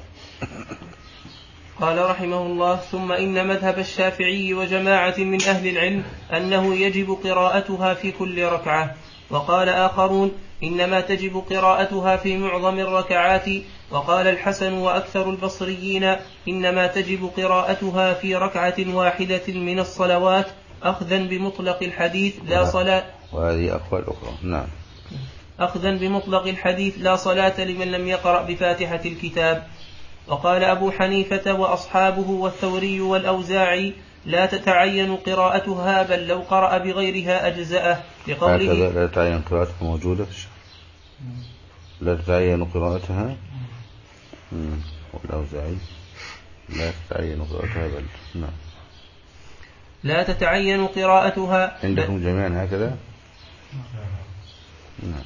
قال رحمه الله: ثم إن مذهب الشافعي وجماعة من أهل العلم أنه يجب قراءتها في كل ركعة. وقال آخرون: إنما تجب قراءتها في معظم الركعات. وقال الحسن وأكثر البصريين: إنما تجب قراءتها في ركعة واحدة من الصلوات، أخذا بمطلق الحديث لا صلاة. وهذه أقوال أخرى. نعم. أخذا بمطلق الحديث لا صلاة لمن لم يقرأ بفاتحة الكتاب. وقال أبو حنيفة وأصحابه والثوري والأوزاعي: لا تتعين قراءتها، بل لو قرأ بغيرها أجزأه، لقوله هكذا لا تتعين قراءتها موجودة في الشرع. لا تتعين قراءتها. والأوزاعي لا تتعين قراءتها بل. نعم. لا تتعين قراءتها عندكم جميعا هكذا. نعم.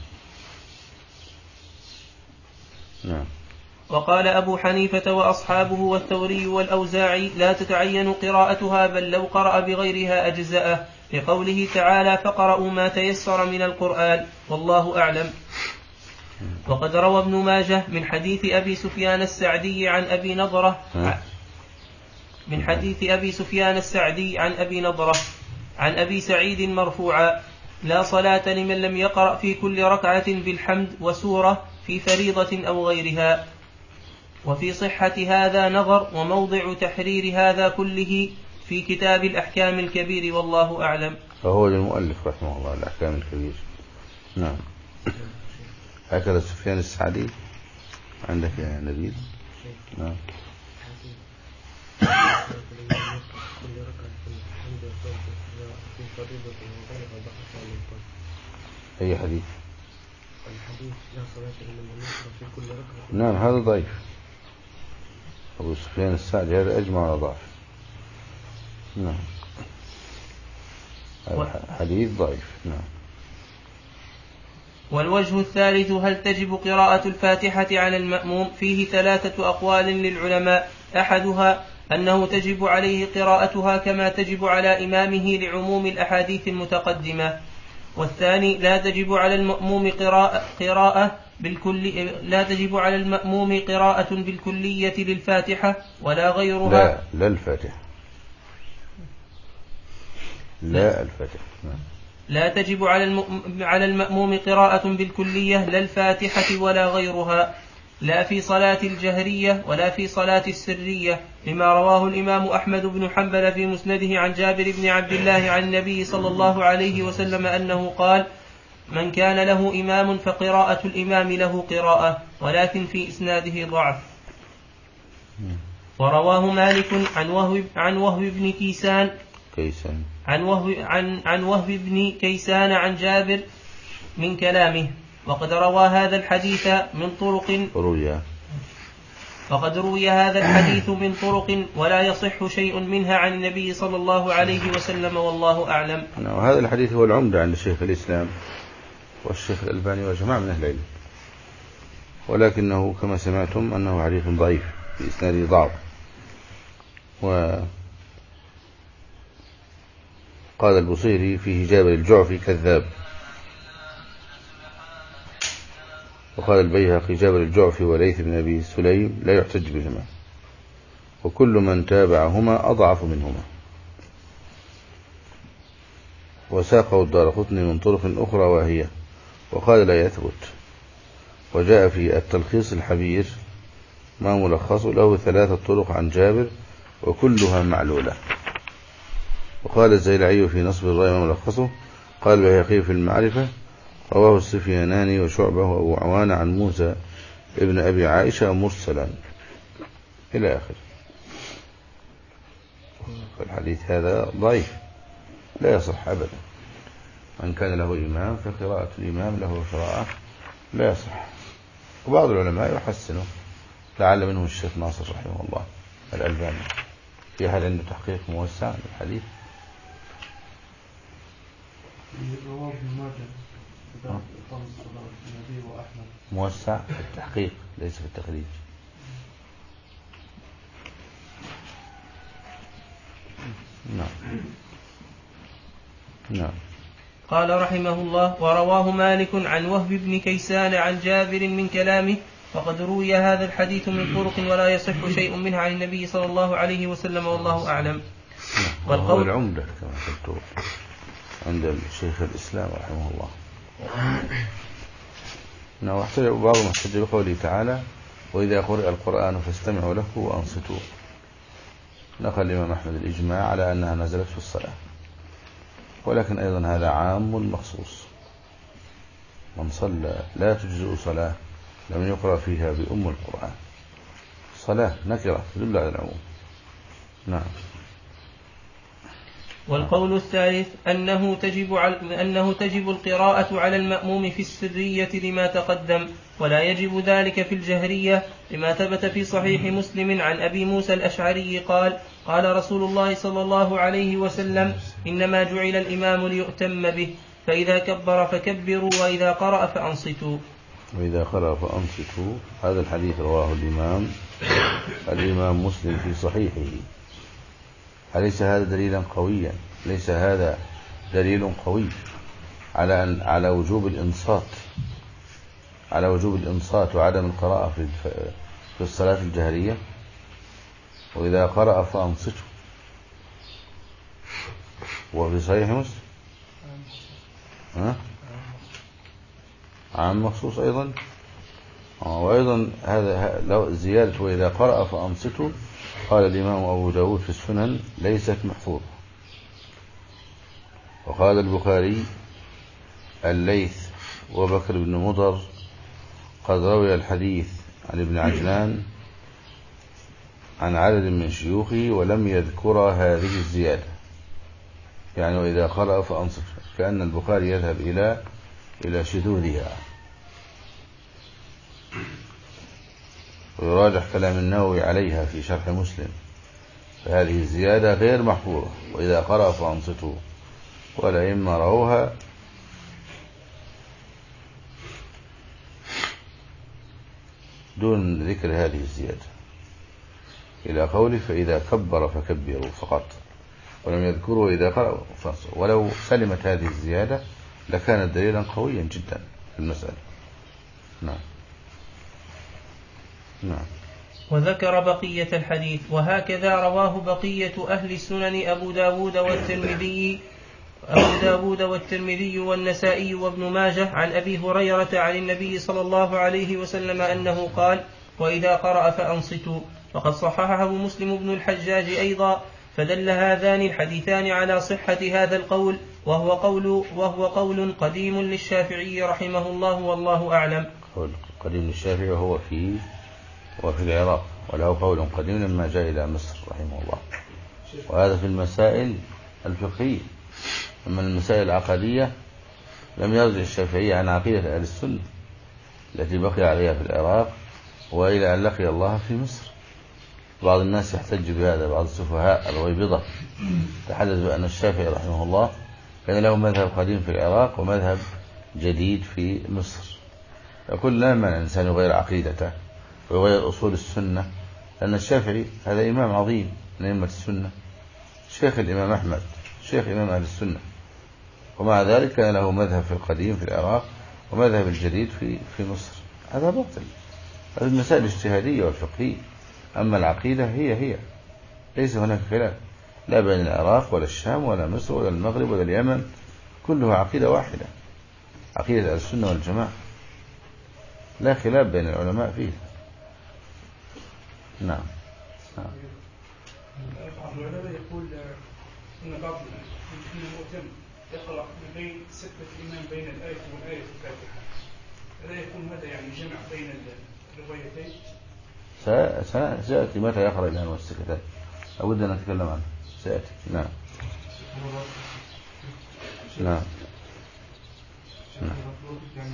نعم. وقال أبو حنيفة وأصحابه والثوري والأوزاعي: لا تتعين قراءتها، بل لو قرأ بغيرها أجزأه، لقوله تعالى: فقرأوا ما تيسر من القرآن، والله أعلم. وقد روى ابن ماجه من حديث أبي سفيان السعدي عن أبي نضرة من حديث أبي سفيان السعدي عن أبي نضرة عن أبي سعيد مرفوعا: لا صلاة لمن لم يقرأ في كل ركعة بالحمد وسورة في فريضة أو غيرها. وفي صحة هذا نظر، وموضع تحرير هذا كله في كتاب الأحكام الكبير، والله أعلم. فهو للمؤلف رحمه الله الأحكام الكبير. نعم. هكذا سفيان السعدي عندك يا نبيل. نعم. أي حديث؟ الحديث لا صلاة لمن لم يقرأ في كل ركعة. نعم، هذا ضعيف. أبو سفيان السعدي هذا أجمع على ضعف. نعم، حديث ضعيف. نعم. والوجه الثالث: هل تجب قراءة الفاتحة على المأموم؟ فيه ثلاثة أقوال للعلماء: أحدها أنه تجب عليه قراءتها كما تجب على إمامه لعموم الأحاديث المتقدمة. والثاني: لا تجب على المأموم قراءة, قراءة بالكل لا تجب على المأموم قراءة بالكلية للفاتحة ولا غيرها. لا لا الفاتحة لا الفاتحة. لا تجب على على المأموم قراءة بالكلية لا الفاتحة ولا غيرها، لا في صلاة الجهرية ولا في صلاة السرية، لما رواه الإمام أحمد بن حنبل في مسنده عن جابر بن عبد الله عن النبي صلى الله عليه وسلم أنه قال: من كان له إمام فقراءة الإمام له قراءة، ولكن في إسناده ضعف. ورواه مالك عن وهب عن وهب بن كيسان كيسان عن وهب عن عن وهب بن كيسان عن جابر من كلامه. وقد روى هذا الحديث من طرق روية وقد روي هذا الحديث من طرق ولا يصح شيء منها عن النبي صلى الله عليه وسلم، والله أعلم. وهذا الحديث هو العمدة عند شيخ الإسلام والشيخ الألباني وجماعة من أهل العلم، ولكنه كما سمعتم أنه حديث ضعيف في إسناده ضعف. وقال البصيري فيه جابر الجعفي كذاب، وقال البيهقي جابر الجعفي وليث بن أبي سليم لا يحتج بهما، وكل من تابعهما أضعف منهما. وساقه الدارقطني من طرق أخرى وهي، وقال لا يثبت. وجاء في التلخيص الحبير ما ملخص له ثلاثة طرق عن جابر وكلها معلولة. وقال الزيلعي في نصب الرأي ما ملخصه، قال البيهقي في المعرفة رواه السفياناني وشعبه وأبو عوان عن موسى ابن أبي عائشة مرسلا إلى آخر. فالحديث هذا ضعيف لا يصح أبدا. من كان له إمام فقراءة الإمام له قراءة لا يصح. وبعض العلماء يحسنه، لعل منهم الشيخ ناصر رحمه الله الألباني. في أحد عنده تحقيق موسع للحديث؟ رواه ابن ماجه كتاب إقام الصلاة النبي وأحمد. موسع في التحقيق ليس في التخريج. نعم. نعم. قال رحمه الله: ورواه مالك عن وهب بن كيسان عن جابر من كلامه، وقد روي هذا الحديث من طرق ولا يصح شيء منها عن النبي صلى الله عليه وسلم والله أعلم. والقول العمدة كما قلت عند الشيخ الإسلام رحمه الله. نعم. بعضهم احتج بقوله تعالى: وإذا قرئ القرآن فاستمعوا له وأنصتوا. نقل الإمام أحمد الإجماع على أنها نزلت في الصلاة، ولكن أيضا هذا عام مخصوص. من صلى لا تجزئ صلاة لم يقرأ فيها بأم القرآن. صلاة نكرة تدل على العموم. نعم. والقول الثالث أنه تجب, أنه تجب القراءة على المأموم في السرية لما تقدم، ولا يجب ذلك في الجهرية، لما ثبت في صحيح مسلم عن أبي موسى الأشعري قال: قال رسول الله صلى الله عليه وسلم: إنما جعل الإمام ليؤتم به، فإذا كبر فكبروا، وإذا قرأ فأنصتوا. وإذا قرأ فأنصتوا، هذا الحديث رواه الإمام الإمام مسلم في صحيحه. أليس هذا دليلا قويا؟ ليس هذا دليل قوي على أن على وجوب الإنصات على وجوب الإنصات وعدم القراءة في في الصلاة الجهرية؟ وإذا قرأ فأنصتوا، وفي صحيح مسلم ها؟ عام مخصوص أيضا. وأيضا هذا لو زيادة وإذا قرأ فأنصتوا، قال الإمام أبو داود في السنن: ليست محفوظة. وقال البخاري: الليث وبكر بن مضر قد روي الحديث عن ابن عجلان عن عدد من شيوخه ولم يذكر هذه الزيادة، يعني وإذا قرأ فأنصت، كأن البخاري يذهب إلى إلى شذوذها. ويراجح كلام النووي عليها في شرح مسلم، فهذه الزيادة غير محفوظة، وإذا قرأ فأنصتوا، والأئمة رووها دون ذكر هذه الزيادة، إلى قوله: فإذا كبر فكبروا فقط، ولم يذكروا إذا قرأوا فأنصتوا. ولو سلمت هذه الزيادة لكانت دليلا قويا جدا في المسألة. نعم. نعم. وذكر بقية الحديث. وهكذا رواه بقية أهل السنن أبو داود والترمذي أبو داود والترمذي والنسائي وابن ماجه عن أبي هريرة عن النبي صلى الله عليه وسلم أنه قال: وإذا قرأ فأنصتوا. وقد صححه مسلم بن الحجاج أيضا، فدل هذان الحديثان على صحة هذا القول، وهو قول, وهو قول قديم للشافعي رحمه الله والله أعلم. قول قديم للشافعي وهو في وفي العراق، وله قول قديم لما جاء إلى مصر رحمه الله. وهذا في المسائل الفقهية. أما المسائل العقدية لم يرجع الشافعي عن عقيدة أهل السنة التي بقي عليها في العراق وإلى أن لقي الله في مصر. بعض الناس يحتج بهذا، بعض السفهاء الغيبضة تحدث بأن الشافعي رحمه الله كان له مذهب قديم في العراق ومذهب جديد في مصر. يقول لا مانع الإنسان يغير عقيدته ويغير أصول السنة، لأن الشافعي هذا إمام عظيم من أئمة السنة، شيخ الإمام أحمد، شيخ إمام أهل السنة، ومع ذلك كان له مذهب في القديم في العراق ومذهب الجديد في في مصر. هذا باطل. هذه المسائل الاجتهادية والفقهية. أما العقيدة هي هي ليس هناك خلاف، لا بين العراق ولا الشام ولا مصر ولا المغرب ولا اليمن، كلها عقيدة واحدة، عقيدة السنة والجماعة، لا خلاف بين العلماء فيه. نعم. نعم. بعض العلماء يقول أن بعض المؤتم يقرأ ما بين ستة الإمام بين الآية والآية الفاتحة، هذا يكون هذا يعني جمع بين الروايتين؟ سيأتي متى يقرأ الآن والسكتات، أود أن أتكلم عنه، سيأتي. نعم. نعم. نعم. يعني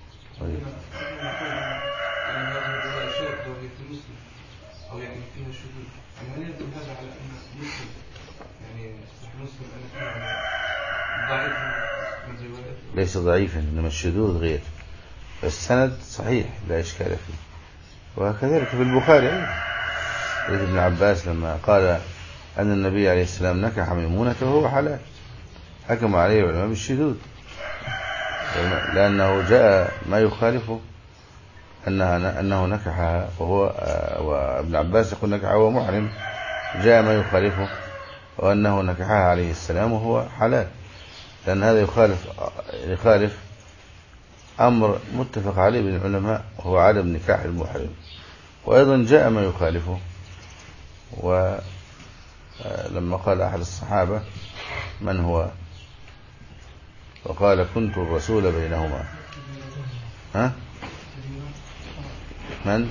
يعني هذه الرواية شاذة وهي في مسلم أو يعني فيها شذوذ، يعني هل يدل هذا على أن مسلم يعني صحيح مسلم أن فيه يعني ضعيف من الروايات؟ ليس ضعيفا، إنما الشذوذ غير، السند صحيح لا إشكال فيه. وكذلك في البخاري حديث ابن عباس لما قال أن النبي عليه السلام نكح ميمونة وهو حلال، حكم عليه العلماء بالشذوذ لأنه جاء ما يخالفه أنها أنه نكحها وهو، وابن عباس يقول نكحها وهو محرم، جاء ما يخالفه وأنه نكحها عليه السلام وهو حلال، لأن هذا يخالف يخالف أمر متفق عليه بين العلماء وهو عدم نكاح المحرم. وأيضا جاء ما يخالفه، ولما قال أحد الصحابة من هو وقال كنت الرسول بينهما، ها من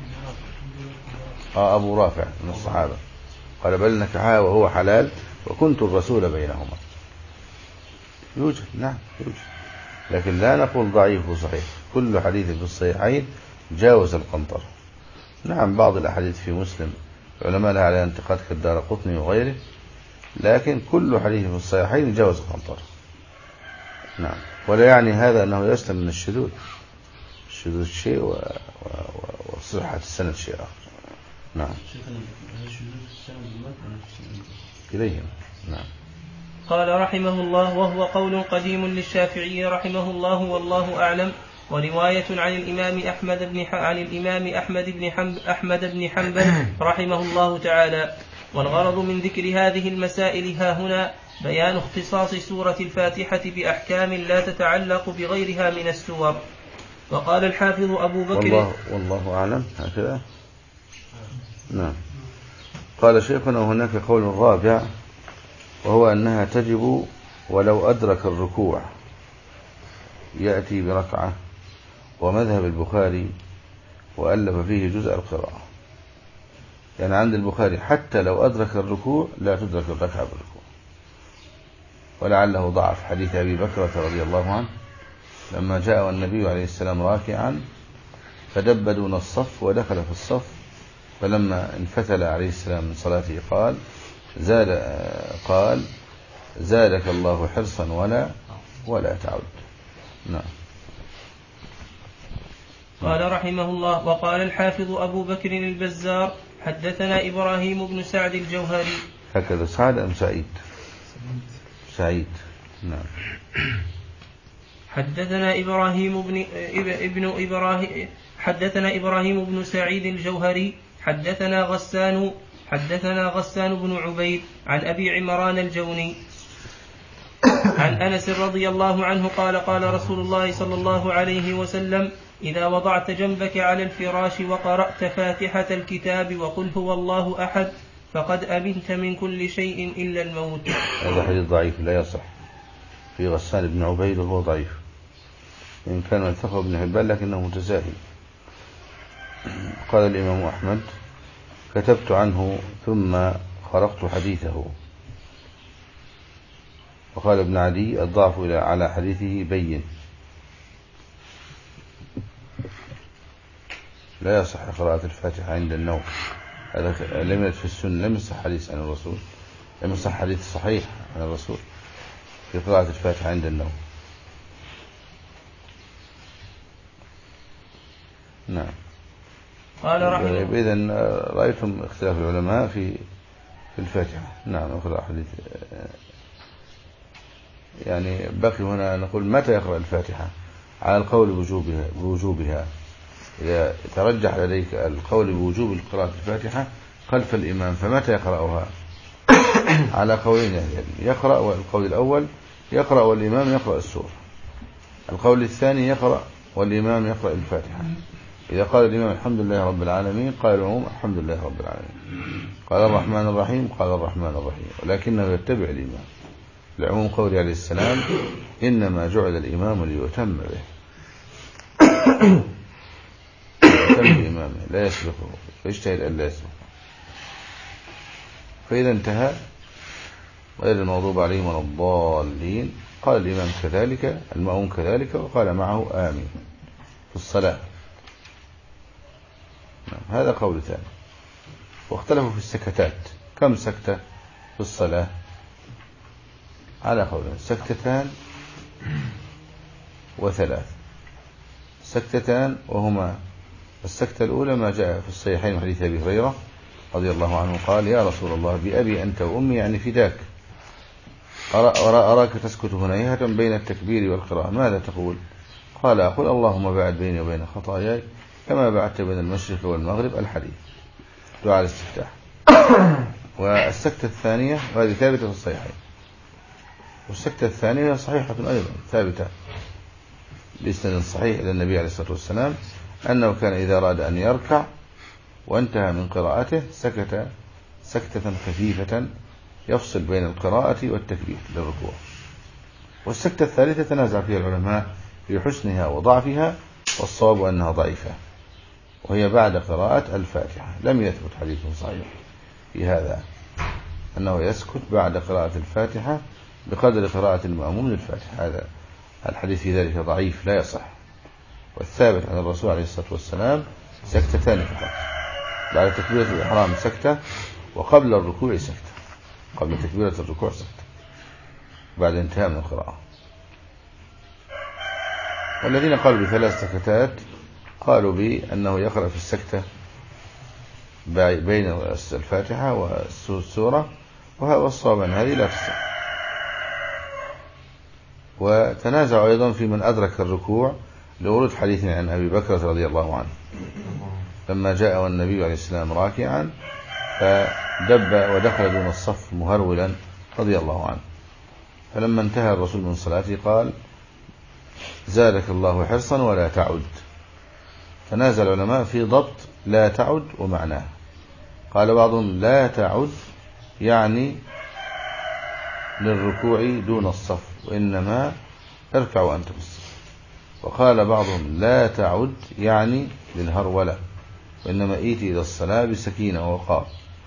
آه أبو رافع من الصحابة قال بل نكحها وهو حلال وكنت الرسول بينهما. يوجد، نعم يوجد، لكن لا نقول ضعيف وصحيح، كل حديث في الصحيحين جاوز القنطرة. نعم بعض الأحاديث في مسلم العلماء لها على انتقاد كالدارقطني وغيره، لكن كل حديث في الصحيحين جاوز القنطرة. نعم، ولا يعني هذا أنه يسلم من الشذوذ، الشذوذ شيء و... و... وصحة السند شيء آخر. نعم. إليهم. نعم. قال رحمه الله: وهو قول قديم للشافعي رحمه الله والله أعلم، ورواية عن الإمام أحمد بن ح... عن الإمام أحمد بن حنب... أحمد بن حنبل رحمه الله تعالى. والغرض من ذكر هذه المسائل ها هنا بيان اختصاص سورة الفاتحة بأحكام لا تتعلق بغيرها من السور. وقال الحافظ أبو بكر والله, والله أعلم هكذا. نعم. قال شيخنا هناك قول رابع وهو أنها تجب ولو أدرك الركوع، يأتي بركعة، ومذهب البخاري وألف فيه جزء القراءة. يعني عند البخاري حتى لو أدرك الركوع لا تدرك الركعة بالركوع، ولعله ضعف حديث أبي بكرة رضي الله عنه لما جاء النبي عليه السلام راكعا فدب دون الصف ودخل في الصف، فلما انفتل عليه السلام من صلاته قال زاد قال زادك الله حرصا ولا ولا تعد. نعم. قال رحمه الله: وقال الحافظ أبو بكر البزار حدثنا إبراهيم بن سعد الجوهري. هكذا سعد أم سعيد؟ سعيد. نعم. حدثنا إبراهيم بن ابن إبراهيم حدثنا إبراهيم بن سعيد الجوهري حدثنا غسان حدثنا غسان بن عبيد عن أبي عمران الجوني عن أنس رضي الله عنه قال قال رسول الله صلى الله عليه وسلم: إذا وضعت جنبك على الفراش وقرأت فاتحة الكتاب وقل هو الله أحد فقد أمنت من كل شيء إلا الموت. هذا حديث ضعيف لا يصح، في غسان بن عبيد وهو ضعيف، إن كان التقى ابن حبان لكنه متساهل. قال الإمام أحمد: كتبت عنه ثم خرقت حديثه. وقال ابن عدي: الضعف على حديثه بين، لا يصح قراءة الفاتحة عند النوم، هذا لم يرد في السنة، لم يصح حديث عن الرسول، لم يصح حديث صحيح عن الرسول في قراءة الفاتحة عند النوم. نعم. قال رحمه الله: إذن رأيتم اختلاف العلماء في في الفاتحة. نعم. أقرأ حديث يعني بقي هنا نقول متى يقرأ الفاتحة على القول بوجوبها بوجوبها إذا ترجح لديك القول بوجوب قراءة الفاتحة خلف الإمام فمتى يقرأها؟ على قولين يعني يقرأ، والقول الأول يقرأ والإمام يقرأ السورة، القول الثاني يقرأ والإمام يقرأ الفاتحة. إذا قال الإمام الحمد لله رب العالمين قال العموم الحمد لله رب العالمين، قال الرحمن الرحيم قال الرحمن الرحيم، ولكنه يتبع الإمام. العموم قولي عليه السلام: إنما جعل الإمام ليؤتم به، يؤتم بإمامه لا يسبقه، فيجتهد أن لا يسبقه. فإذا انتهى غير المغضوب عليهم ولا الضالين قال الإمام كذلك، المأموم كذلك، وقال معه آمين في الصلاة. نعم هذا قول ثاني. واختلفوا في السكتات، كم سكتة في الصلاة؟ على قولين، سكتتان وثلاث. سكتتان وهما السكتة الأولى ما جاء في الصحيحين من حديث أبي هريرة رضي الله عنه قال: يا رسول الله بأبي أنت وأمي يعني فداك، أراك تسكت هنيهة بين التكبير والقراءة، ماذا تقول؟ قال: أقول اللهم باعد بيني وبين خطاياي كما بعدت بين المشرق والمغرب، الحديث، دعاء الاستفتاح. والسكتة الثانية وهذه ثابتة في الصحيحين، والسكتة الثانية صحيحة أيضا ثابتة بإسناد صحيح إلى النبي عليه الصلاة والسلام أنه كان إذا أراد أن يركع وانتهى من قراءته سكت سكتة خفيفة يفصل بين القراءة والتكبير للركوع. والسكتة الثالثة تنازع فيها العلماء في حسنها وضعفها، والصواب أنها ضعيفة، وهي بعد قراءة الفاتحة. لم يثبت حديث صحيح في هذا أنه يسكت بعد قراءة الفاتحة بقدر قراءة المأموم للفاتحة، هذا الحديث في ذلك ضعيف لا يصح. والثابت عن الرسول عليه الصلاة والسلام سكتتان فقط، بعد تكبيرة الإحرام سكتة، وقبل الركوع سكتة، قبل تكبيرة الركوع سكتة بعد انتهاء من القراءة. والذين قالوا بثلاث سكتات قالوا بأنه يقرأ في السكتة بين الفاتحة والسورة، وهذا الصواب أن هذه لا تصح. وتنازعوا أيضا في من أدرك الركوع لورود حديث عن أبي بكر رضي الله عنه لما جاء والنبي عليه السلام راكعا فدب ودخل دون الصف مهرولا رضي الله عنه، فلما انتهى الرسول من صلاته قال: زادك الله حرصا ولا تعد. تنازع العلماء في ضبط لا تعد ومعناه. قال بعضهم: لا تعد يعني للركوع دون الصف، وإنما اركع وأنت في الصف. وقال بعضهم: لا تعد يعني للهرولة، وإنما إيتي إلى الصلاة بسكينة ووقار.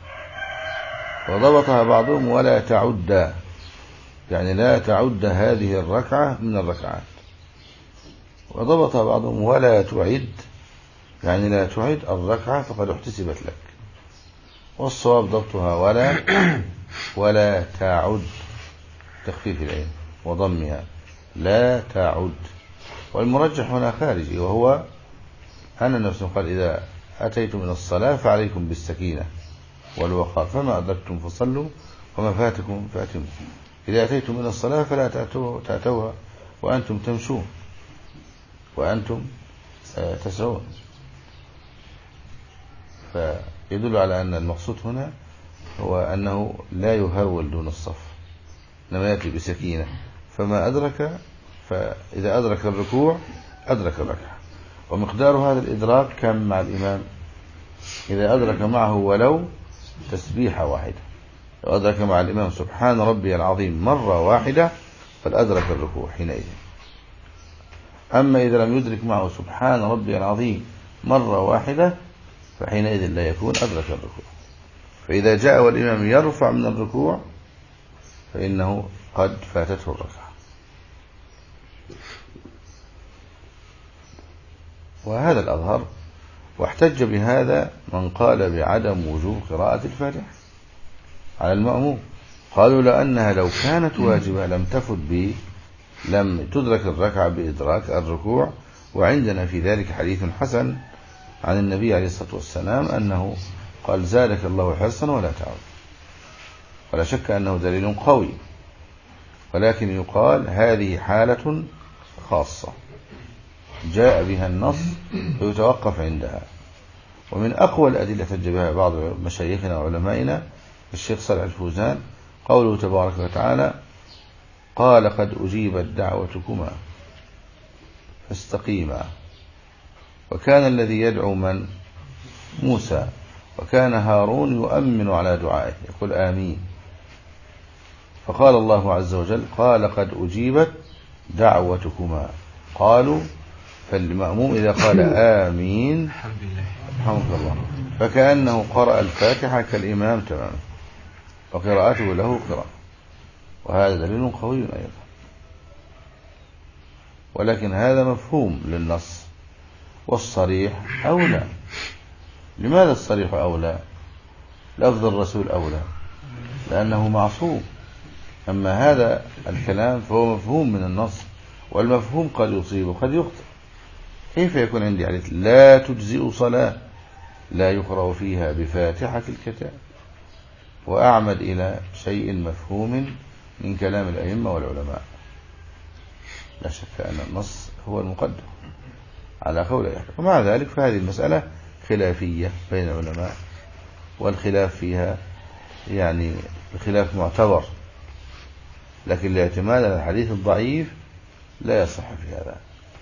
وضبطها بعضهم: ولا تعد يعني لا تعد هذه الركعة من الركعات. وضبطها بعضهم: ولا تعد يعني لا تعد الركعة فقد احتسبت لك. والصواب ضبطها ولا ولا تعد، تخفيف العين وضمها، لا تعد. والمرجح هنا خارجي، وهو أن النبي صلى الله عليه وسلم قال: إذا أتيتم إلى الصلاة فعليكم بالسكينة والوقار، فما أدركتم فصلوا وما فاتكم فأتموا. إذا أتيتم إلى الصلاة فلا تأتوها وأنتم تمشون وأنتم تسعون. فيدل على أن المقصود هنا هو أنه لا يهرول دون الصف، إنما يأتي بسكينة. فما أدرك، فإذا أدرك الركوع أدرك الركعة. ومقدار هذا الإدراك كم مع الإمام؟ إذا أدرك معه ولو تسبيحة واحدة، لو أدرك مع الإمام سبحان ربي العظيم مرة واحدة فالأدرك الركوع حينئذ. أما إذا لم يدرك معه سبحان ربي العظيم مرة واحدة فحينئذ لا يكون أدرك الركوع. فإذا جاء والإمام يرفع من الركوع فإنه قد فاتته الركعة. وهذا الأظهر. واحتج بهذا من قال بعدم وجوب قراءة الفاتحة على المأموم. قالوا لأنها لو كانت واجبة لم تفت ب لم تدرك الركعة بإدراك الركوع. وعندنا في ذلك حديث حسن عن النبي عليه الصلاة والسلام أنه قال: زادك الله حرصا ولا تعد. ولا شك أنه دليل قوي، ولكن يقال هذه حالة خاصة جاء بها النص فيتوقف عندها. ومن أقوى الأدلة احتج بها بعض مشايخنا وعلمائنا الشيخ صالح الفوزان قوله تبارك وتعالى: قال قد أجيبت دعوتكما فاستقيما. وكان الذي يدعو من؟ موسى، وكان هارون يؤمن على دعائه يقول آمين. فقال الله عز وجل: قال قد أجيبت دعوتكما. قالوا فالمأموم إذا قال آمين رحمك الله فكأنه قرأ الفاتحة كالإمام تماما، وقراءته له قراءة. وهذا دليل قوي أيضا. ولكن هذا مفهوم للنص، والصريح أولى. لماذا الصريح أولى؟ لفظ الرسول أولى لأنه معصوم. أما هذا الكلام فهو مفهوم من النص، والمفهوم قد يصيب وقد يخطئ. كيف يكون عندي حديث لا تجزئ صلاة لا يقرأ فيها بفاتحة الكتاب، وأعمد إلى شيء مفهوم من كلام الأئمة والعلماء؟ لا شك أن النص هو المقدم على قول أحد. ومع ذلك فهذه المسألة خلافية بين العلماء، والخلاف فيها يعني الخلاف معتبر، لكن الاعتماد على الحديث الضعيف لا يصح في هذا.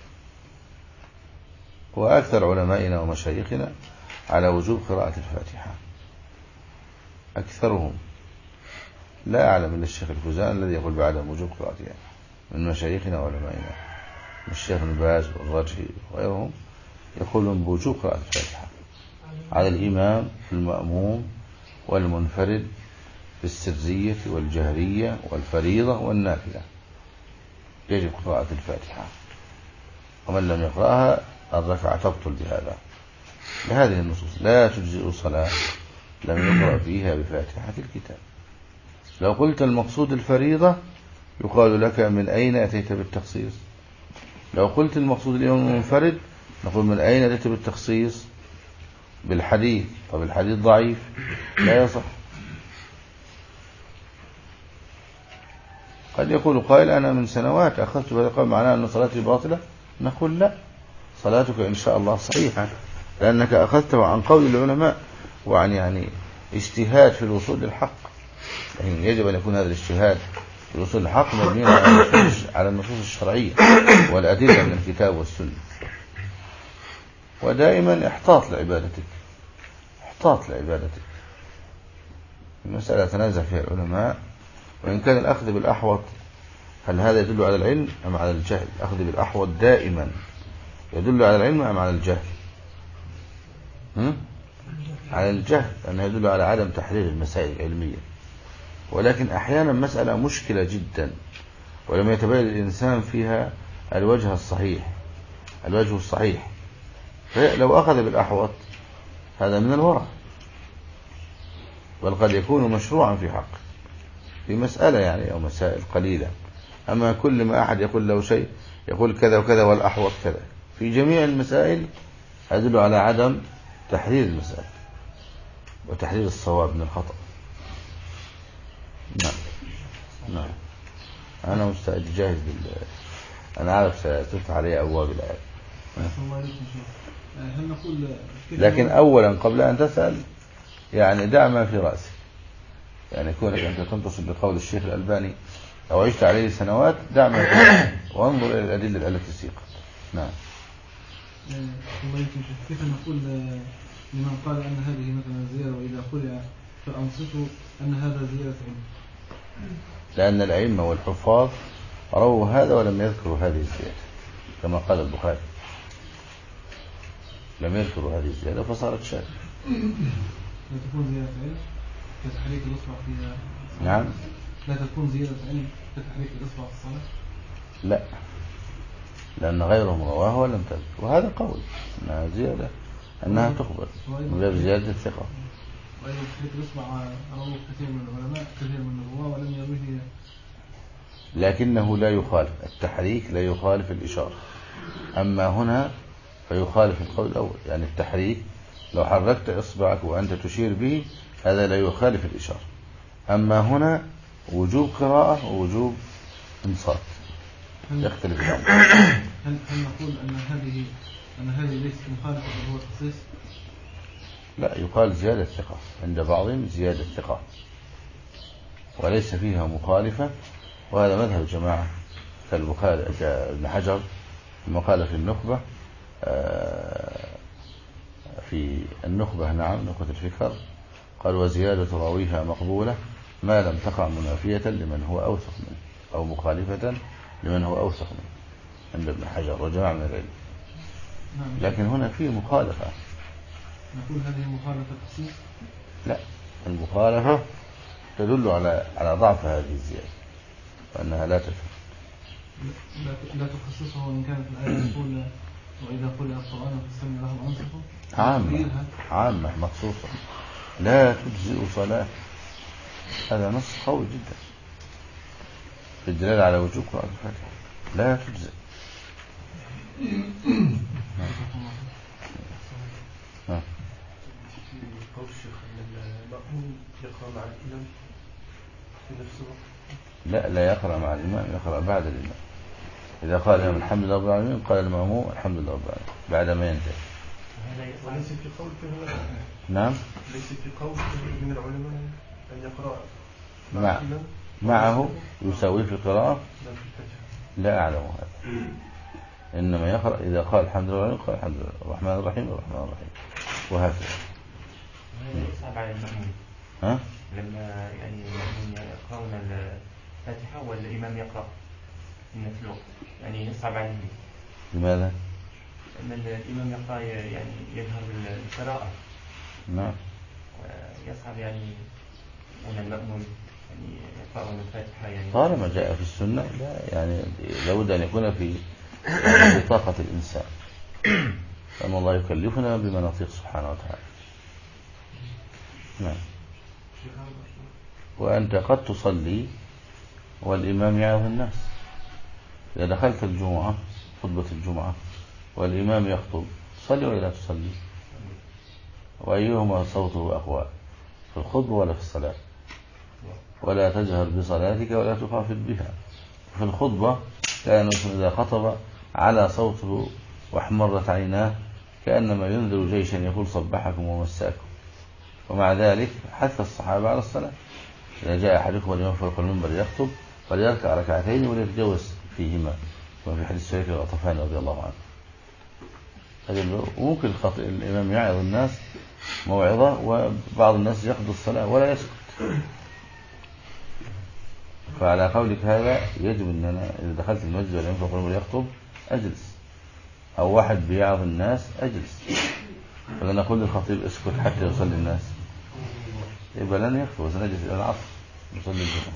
وأكثر علمائنا ومشايخنا على وجوب قراءة الفاتحة، أكثرهم، لا أعلم إلا الشيخ الفوزان الذي يقول بعدم وجوب قراءتها من مشايخنا وعلمائنا. الشيخ ابن باز والرجحي وغيرهم يقولون بوجوب قراءة الفاتحة على الإمام المأموم والمنفرد بالسرية والجهرية والفريضة والنافلة، يجب قراءة الفاتحة، ومن لم يقرأها الركعة تبطل بهذا. لهذه النصوص لا تجزئ صلاة لم يقرأ فيها بفاتحة الكتاب. لو قلت المقصود الفريضة يقال لك من أين أتيت بالتخصيص؟ لو قلت المقصود الإمام المنفرد نقول من أين أتيت بالتخصيص؟ بالحديث. طب الحديث ضعيف لا يصح. قد يقول قائل أنا من سنوات أخذت بهذا القول، معناه أن صلاتي باطلة؟ نقول لا، صلاتك إن شاء الله صحيحة، لأنك أخذته عن قول العلماء وعن يعني اجتهاد في الوصول للحق. يعني يجب أن يكون هذا الاجتهاد في الوصول للحق مبني على النصوص الشرعية والأدلة من الكتاب والسنة. ودائما احتاط لعبادتك، احتاط لعبادتك. المسألة تنازع فيها العلماء، وإن كان الأخذ بالأحوط هل هذا يدل على العلم أم على الجهل؟ الأخذ بالأحوط دائما يدل على العلم أم على الجهل؟ هم؟ على الجهل، لأنه يدل على عدم تحرير المسائل العلمية. ولكن أحيانا مسألة مشكلة جدا ولم يتبين الإنسان فيها الوجه الصحيح، الوجه الصحيح، فلو أخذ بالأحوط هذا من الورع، بل قد يكون مشروعا في حق في مسألة يعني أو مسائل قليلة. أما كل ما أحد يقول له شيء يقول كذا وكذا والأحوط كذا في جميع المسائل يدل على عدم تحرير المسائل وتحرير الصواب من الخطأ. نعم نعم أنا مستعد جاهز بال أنا عارف ستفتح علي أبواب الآية. لكن أولا قبل أن تسأل يعني دع ما في رأسك، يعني كونك أنت تنتصب بقول الشيخ الألباني أو عشت عليه سنوات دع ما في رأسك وانظر إلى الأدلة التي سيقت. نعم. الله يمكن كيف نقول لمن قال أن هذه مثلا زيادة وإذا قرئ فأنصتوا أن هذا زيادة علم؟ لأن الأئمة والحفاظ رووا هذا ولم يذكروا هذه الزيادة كما قال البخاري، لم يذكروا هذه الزيادة فصارت شاذة. لا تكون زيادة علم كتحريك الإصبع فيها؟ نعم. لا تكون زيادة علم كتحريك الإصبع في الصلاة؟ لا، لأن غيرهم رواه ولم تذكر، وهذا قول أنها زيادة أنها تقبل من باب زيادة الثقة. وأيضا تحريك الإصبع رواه كثير من العلماء كثير من الرواه ولم يروه، لكنه لا يخالف التحريك، لا يخالف الإشارة. أما هنا فيخالف القول الأول، يعني التحريك لو حركت إصبعك وأنت تشير به هذا لا يخالف الإشارة. أما هنا وجوب قراءة ووجوب انصات يختلف الأمر. هل هل نقول أن هذه أن هذه ليست مخالفة هو التخصيص؟ لا، يقال زيادة ثقة عند بعضهم، زيادة ثقة وليس فيها مخالفة، وهذا مذهب جماعة كالبخاري كابن حجر لما قال في النخبة في النخبة نعم نخبة الفكر قال وزيادة راويها مقبولة ما لم تقع منافية لمن هو أوثق منه أو مخالفة لمن هو أوثق منه عند ابن حجر وجماعة من العلم. لكن هنا في مخالفة. نقول هذه مخالفة تخصيص؟ لا، المخالفة تدل على على ضعف هذه الزيادة وأنها لا تفهم. لا- لا تخصصه وإن كانت الآية تقول وإذا قرئ القرآن فاستمعوا له وأنصتوا. عامة عامة مخصوصة لا تجزئ صلاة. هذا نص قوي جدا في الدلالة على وجوب قراءة الفاتحة. لا تجزئ. في قول الشيخ أن المأمون يقرأ مع الإمام في نفس الوقت. لا لا يقرأ مع الإمام، يقرأ بعد الإمام. إذا قال الإمام الحمد لله رب العالمين قال المأموم الحمد لله رب العالمين بعد ما ينتهي. وليس في قول فيه نعم ليس في قول من العلماء أن يقرأ مع مع الإمام معه يساويه في القراءة. لا في الفاتحة. لا أعلم هذا. إنما يقرأ إذا قال الحمد لله قال الحمد لله الرحمن الرحيم الرحمن الرحيم وهكذا. يصعب على المأمون ها؟ لما يعني المأمون يقرأون الفاتحة والإمام يقرأ النفل يعني يصعب عليه. لماذا؟ لما الإمام يقرأ يعني يجهر بالقراءة. نعم. ويصعب يعني أن المأمون يعني يقرأون الفاتحة يعني. طالما جاء في السنة لا يعني لابد أن يكون في يعني في طاقة الإنسان. فأن الله يكلفنا بما نطيق سبحانه وتعالى. نعم. وأنت قد تصلي والإمام يعظ الناس. إذا دخلت الجمعة خطبة الجمعة والإمام يخطب تصلي ولا لا تصلي؟ وأيهما صوته أقوى في الخطبة ولا في الصلاة؟ ولا تجهر بصلاتك ولا تخافت بها. في الخطبة كان إذا خطب على صوته واحمرت عيناه كأنما ينذر جيشا يقول صبحكم ومساكم. ومع ذلك حث الصحابة على الصلاة. إذا جاء أحدكم والإمام فوق المنبر يخطب فليركع ركعتين وليتجوز فيهما كما في حديث شريك الغطفاني رضي الله عنه. وممكن الإمام يعظ الناس موعظة وبعض الناس يقضي الصلاة ولا يسكت. فعلى قولك هذا يجب أن أنا إذا دخلت المسجد والإمام فوق المنبر يخطب أجلس، أو واحد بيعظ الناس أجلس. فلا نقول للخطيب اسكت حتى يصلي الناس، يبقى لن يخطب وسنجلس إلى العصر نصلي الجمعة.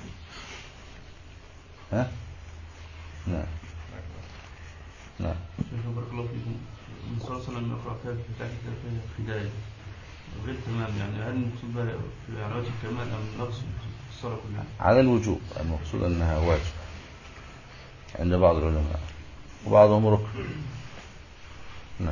ها؟ نعم نعم. شيخ بارك الله فيكم. النبي صلى الله عليه وسلم يقرأ فيها بفتاح في البداية غير تمام، يعني هل المقصود بها في على وجه الكمال أم نقص في الصلاة كلها؟ على الوجوب، المقصود أنها واجب عند بعض العلماء وبعضهم ركن. نعم.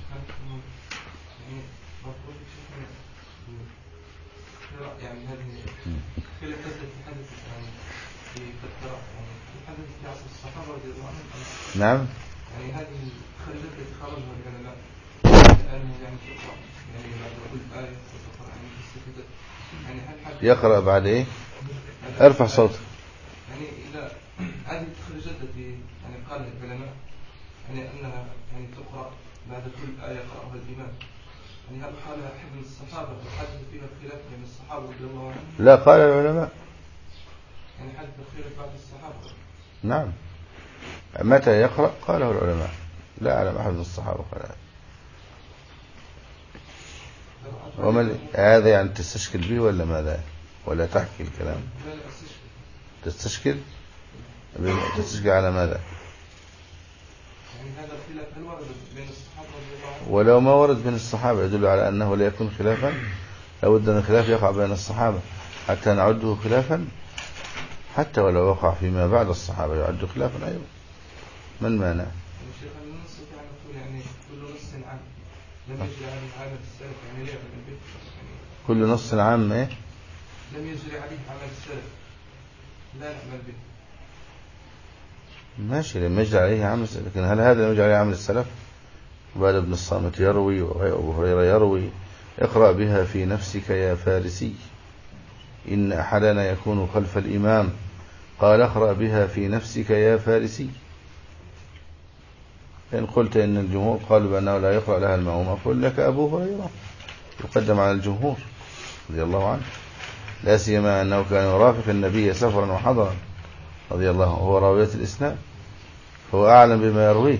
يعني هذه خلافات التي حدثت يعني في القراءة يعني حدثت في عصر الصحابة رضي الله عنهم. نعم. يعني هذه الخلافات التي خرجها العلماء أنه يعني تقرأ يعني بعد كل آية تقرأ يعني استفادت يعني هل حد يقرأ بعد إيه؟ ارفع صوتك. يعني إذا هذه التخريجات التي يعني قالها العلماء يعني أنها يعني تقرأ بعد كل آية يقرأها الإمام، يعني هل قال أحد من الصحابة حدث فيها الخلاف بين الصحابة رضي الله عنهم؟ لا، قال العلماء. يعني حدث الخلاف بعد الصحابة. نعم. متى يقرأ قاله العلماء، لا أعلم أحد من الصحابة قال هذا. وما هذا يعني تستشكل به ولا ماذا؟ ولا تحكي الكلام؟ لا لا استشكل. تستشكل؟ تستشكل على ماذا؟ يعني هذا الخلاف هل ورد بين الصحابة رضي الله عنهم؟ ولو ما ورد بين الصحابة يدل على أنه لا يكون خلافا. لابد أن الخلاف يقع بين الصحابة حتى نعده خلافا، حتى ولو وقع فيما بعد الصحابة يعد خلافا أيضا. ما المانع؟ الشيخ أن نستطيع أن نقول يعني كل نص عام لم يجري عليه عمل السلف يعني ليه من البيت يعني كل نص عام إيه؟ لم يجري عليه عمل السلف لا نعمل به. ماشي، لم يجري عليه عمل السلف، لكن هل هذا لم يجري عليه عمل السلف؟ وبعد ابن الصامت يروي وأبو هريرة يروي اقرأ بها في نفسك يا فارسي إن أحدنا يكون خلف الإمام قال اقرأ بها في نفسك يا فارسي. إن قلت إن الجمهور قالوا بأنه لا يقرأ لها المأموم أقول لك أبو هريرة يقدم على الجمهور رضي الله عنه، لا سيما أنه كان يرافق النبي سفرا وحضرا رضي الله عنه، وهو راوية الإسلام فهو أعلم بما يرويه.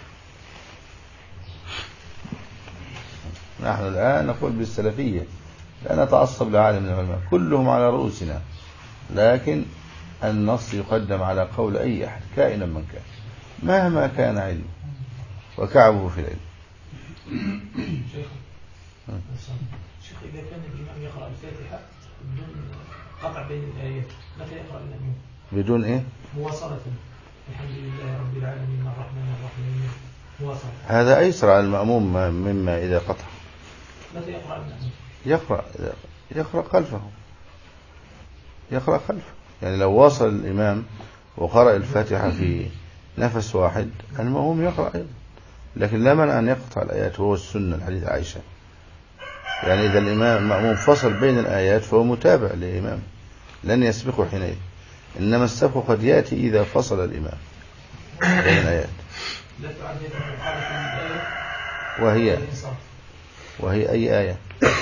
نحن الآن نقول بالسلفية لا نتعصب لعالم من العلماء كلهم على رؤوسنا، لكن النص يقدم على قول أي أحد كائنا من كان مهما كان علمه وكعبه في العلم. شيخ شيخ إذا كان الإمام يقرأ الفاتحة بدون قطع بين الآيات متى يقرأ المأموم؟ بدون إيه؟ مواصلة. الحمد لله رب العالمين الرحمن الرحيم مواصلة. هذا أيسر على المأموم مما إذا قطع. متى يقرأ المأموم؟ يقرأ يقرأ خلفه يقرأ خلفه يعني لو واصل الإمام وقرأ الفاتحة في نفس واحد المأموم يقرأ أيضا، لكن لا منع أن يقطع الآيات وهو السنة الحديث عائشة. يعني إذا الإمام المأموم فصل بين الآيات فهو متابع للإمام لن يسبقه حينئذ، إنما السبق قد يأتي إذا فصل الإمام بين الآيات. لا تعد مخالفة للآية وهي وهي أي آية؟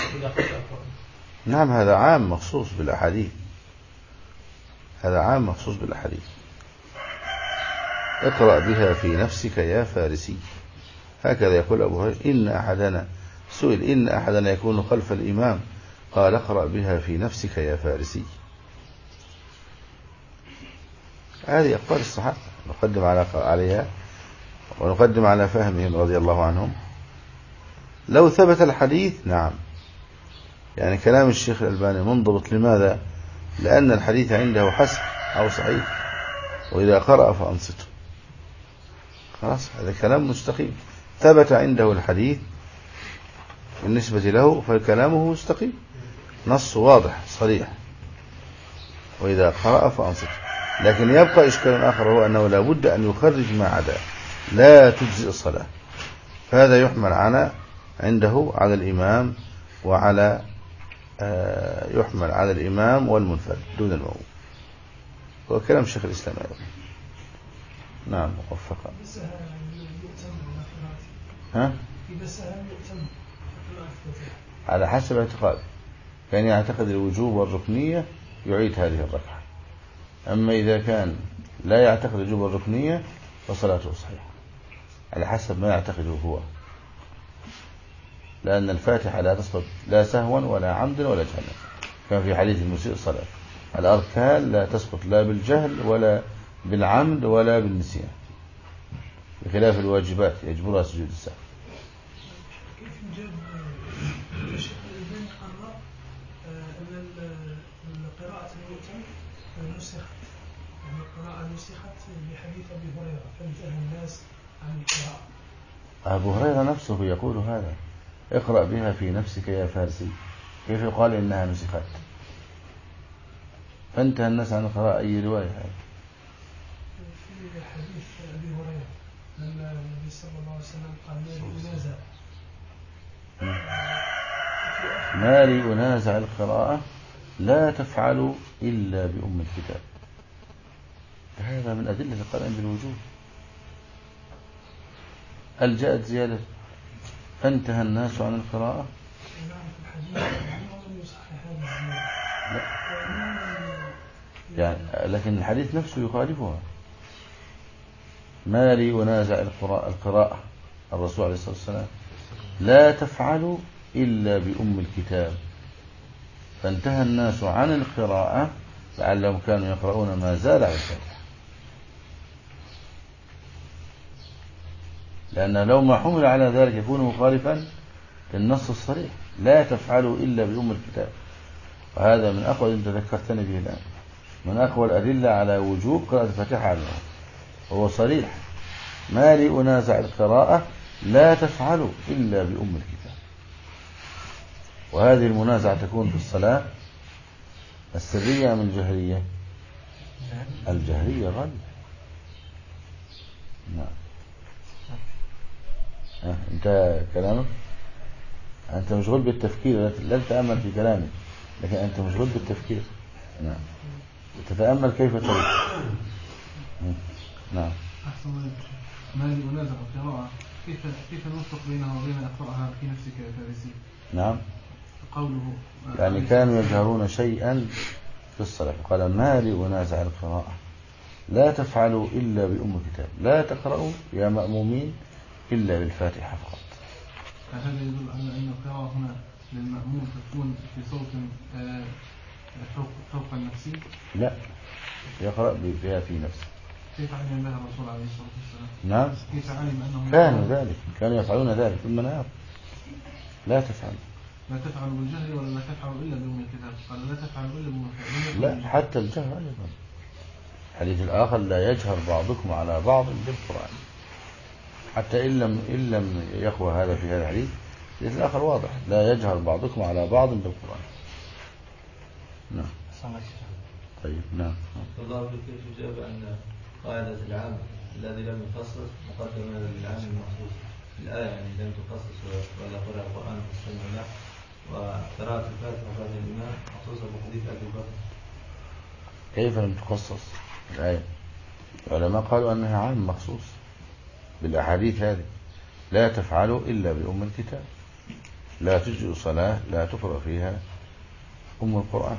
نعم هذا عام مخصوص بالأحاديث، هذا عام مخصوص بالأحاديث. اقرأ بها في نفسك يا فارسي، هكذا يقول أبو هريرة. إن أحدنا سئل إن أحدنا يكون خلف الإمام قال اقرأ بها في نفسك يا فارسي. هذه أقوال الصحابة نقدم على عليها ونقدم على فهمهم رضي الله عنهم. لو ثبت الحديث نعم، يعني كلام الشيخ الألباني منضبط. لماذا؟ لأن الحديث عنده حسن أو صحيح، وإذا قرأ فأنصته. خلاص هذا كلام مستقيم، ثبت عنده الحديث بالنسبة له فكلامه مستقيم، نص واضح صريح، وإذا قرأ فأنصته. لكن يبقى إشكال آخر، هو أنه لا بد أن يخرج ما عدا، لا تجزئ الصلاة. فهذا يحمل على عنده على الإمام وعلى آه يحمل على الإمام والمنفرد دون المأموم. هو كلام شيخ الإسلام أيضا. نعم موفقا. ها؟ على حسب اعتقاد، كان يعتقد الوجوب والركنية يعيد هذه الركعة. أما إذا كان لا يعتقد الوجوب والركنية فصلاته صحيحة على حسب ما يعتقده هو، لأن الفاتحة لا تسقط لا سهوا ولا عمدا ولا جهلا، كما في حديث المسيء الصلاة. الأركان لا تسقط لا بالجهل ولا بالعمد ولا بالنسيان، بخلاف الواجبات يجبرها سجود السهو. كيف نجاب الشيخ الألباني قرر أن قراءة المؤتم نسخت، يعني القراءة نسخت بحديث أبي هريرة فانتهى الناس عن القراءة. أبو هريرة نفسه يقول هذا، اقرأ بها في نفسك يا فارسي. كيف يقال إنها نسخت؟ فانتهى الناس عن القراءة. أي رواية هذه؟ في حديث أبي هريرة لما النبي صلى الله عليه وسلم قال ما لي أنازع ما لي أنازع القراءة لا تفعلوا إلا بأم الكتاب. هذا من أدلة القرآن بالوجوب. هل جاءت زيادة فانتهى الناس عن القراءة؟ لا. يعني لكن الحديث نفسه يخالفها. ما لي أنازع القراءة الرسول عليه الصلاة والسلام لا تفعلوا إلا بأم الكتاب، فانتهى الناس عن القراءة لعلهم كانوا يقرؤون ما زال على الفاتحة. لأن لو ما حمل على ذلك يكون مخالفا للنص الصريح، لا تفعلوا إلا بأم الكتاب. وهذا من أقوى أنت ذكرتني به الآن، من أقوى الأدلة على وجوب قراءة الفاتحة على المؤمن، وهو صريح. ما لي أنازع القراءة لا تفعلوا إلا بأم الكتاب. وهذه المنازعة تكون في الصلاة السرية من الجهرية؟ الجهرية غالبا. نعم. أه. أنت كلامك أنت مشغول بالتفكير، لا تتأمل في كلامك، لكن أنت مشغول بالتفكير. نعم. تتأمل كيف تريد. نعم. أحسن الله. ما لي أنازع القراءة كيف كيف نوفق بينها وبين أقرأها في نفسك يا فارسي؟ نعم. قوله يعني كانوا يجهرون شيئا في الصلاة، قال ما لي أنازع القراءة لا تفعلوا إلا بأم الكتاب، لا تقرأوا يا مأمومين إلا بالفاتحة فقط. هذا يدل على أن القراءة هنا للمأموم تكون في صوت فوق فوق النفسي؟ لا، يقرأ بها في نفسه. كيف علم بها الرسول عليه الصلاة والسلام؟ نعم، كيف علم أنهم كانوا ذلك، كانوا يفعلون ذلك في المنام. لا تفعل لا تفعل بالجهل ولا لا تفعل إلا بأم الكتاب؟ قال لا تفعل إلا بأم الكتاب. لا، حتى الجهر أيضا. الحديث الآخر لا يجهر بعضكم على بعض بالقرآن، حتى إن لم إن لم يقوى هذا في هذا الحديث. الحديث الآخر واضح، لا يجهر بعضكم على بعض بالقرآن. نعم. طيب. نعم. الله كيف جاب أن قاعدة العام الذي لم يخصص مقدمة للعام المخصوص. الآية يعني لم تخصص ولا قرأ القرآن فاستمع له، وقراءة الفاتحة بعد الإمام مخصوصة بحديث أبي بكر. كيف لم تخصص الآية؟ العلماء قالوا أنها عام مخصوص بالأحاديث هذه. لا تفعلوا إلا بأم الكتاب، لا تجزئ صلاة لا تقرأ فيها أم القرآن،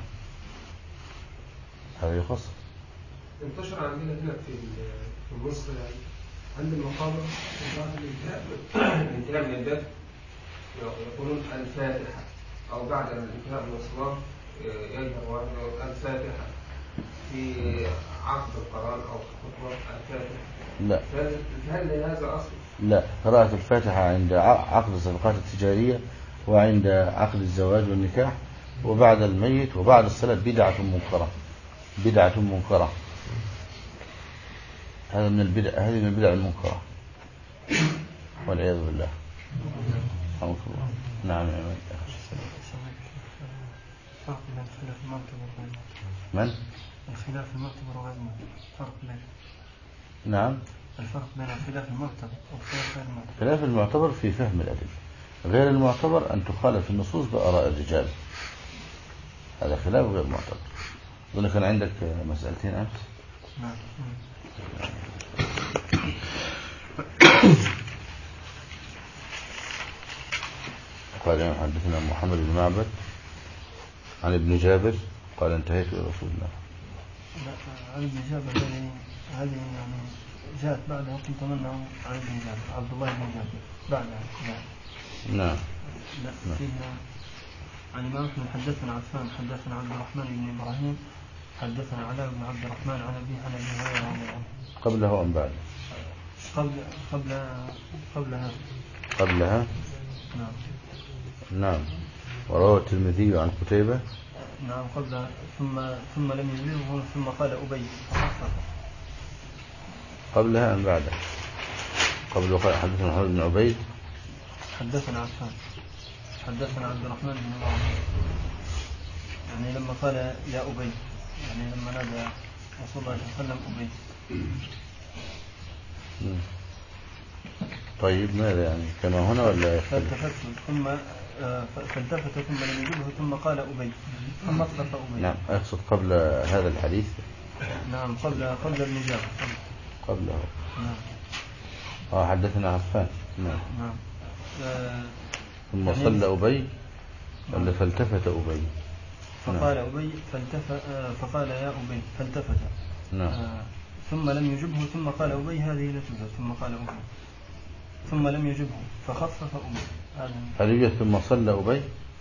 هذا يخصص. انتشر عندنا هنا في في مصر يعني عند المقابر في بعض الانتهاء الانتهاء من الباب يقولون الفاتحة، أو بعد الانتهاء من الصلاة يجهر واحد الفاتحة في عقد القرآن أو خطبة الفاتحة. لا، هل هذا أصل؟ لا، قراءة الفاتحة عند عقد الصفقات التجارية وعند عقد الزواج والنكاح وبعد الميت وبعد الصلاة بدعة منكرة، بدعة منكرة. هذا من البدع، هذه من البدع المنكرة والعياذ بالله. رحمك الله. نعم يا من فرق بين الخلاف المعتبر وغير من؟ الخلاف المعتبر وغير المعتبر، فرق بين. نعم، الفرق بين الخلاف المعتبر والخلاف غير المعتبر. الخلاف المعتبر في فهم الأدلة، غير المعتبر أن تخالف النصوص بآراء الرجال، هذا خلاف غير معتبر. أظن كان عندك مسألتين أمس. نعم. قال حدثنا محمد بن معبد عن ابن جابر قال انتهيت إلى رسول الله. لا، عن ابن جابر هذه هذه يعني جاءت بعدها، كنت منه عن ابن جابر عبد الله بن جابر بعدها. نعم. لا فيها عن الإمام أحمد حدثنا عفان حدثنا عبد الرحمن بن إبراهيم حدثنا علاء بن عبد الرحمن عن أبي عن أبي هريرة رضي الله عنه. قبله أم بعد؟ قبل قبل قبلها. قبلها. نعم. نعم. وروى الترمذي عن قتيبة. نعم قبل ثم ثم لم يجبره ثم قال أبي فخفف. قبلها أم بعدها؟ قبل قال حدثنا محمد بن عبيد حدثنا عفان حدثنا عبد الرحمن بن إبراهيم، يعني لما قال يا أبي، يعني لما نادى رسول الله صلى الله عليه وسلم أبي. طيب ماذا يعني كما هنا ولا فالتفت ثم فالتفت ثم لم يجبه ثم قال أبي ثم اصطفى أبي. نعم، أقصد قبل هذا الحديث. نعم قبل قبل ابن جابر قبله. نعم. اه حدثنا عفان. نعم. نعم. آه ثم يعني صلى أبي ولا فالتفت أبي؟ فقال نعم. أبي فالتفت آه فقال يا أبي فالتفت. نعم. آه ثم لم يجبه ثم قال أبي هذه لا توجد ثم قال أبي ثم لم يجبه فخفف أبي. هل يوجد ثم صلى أبي؟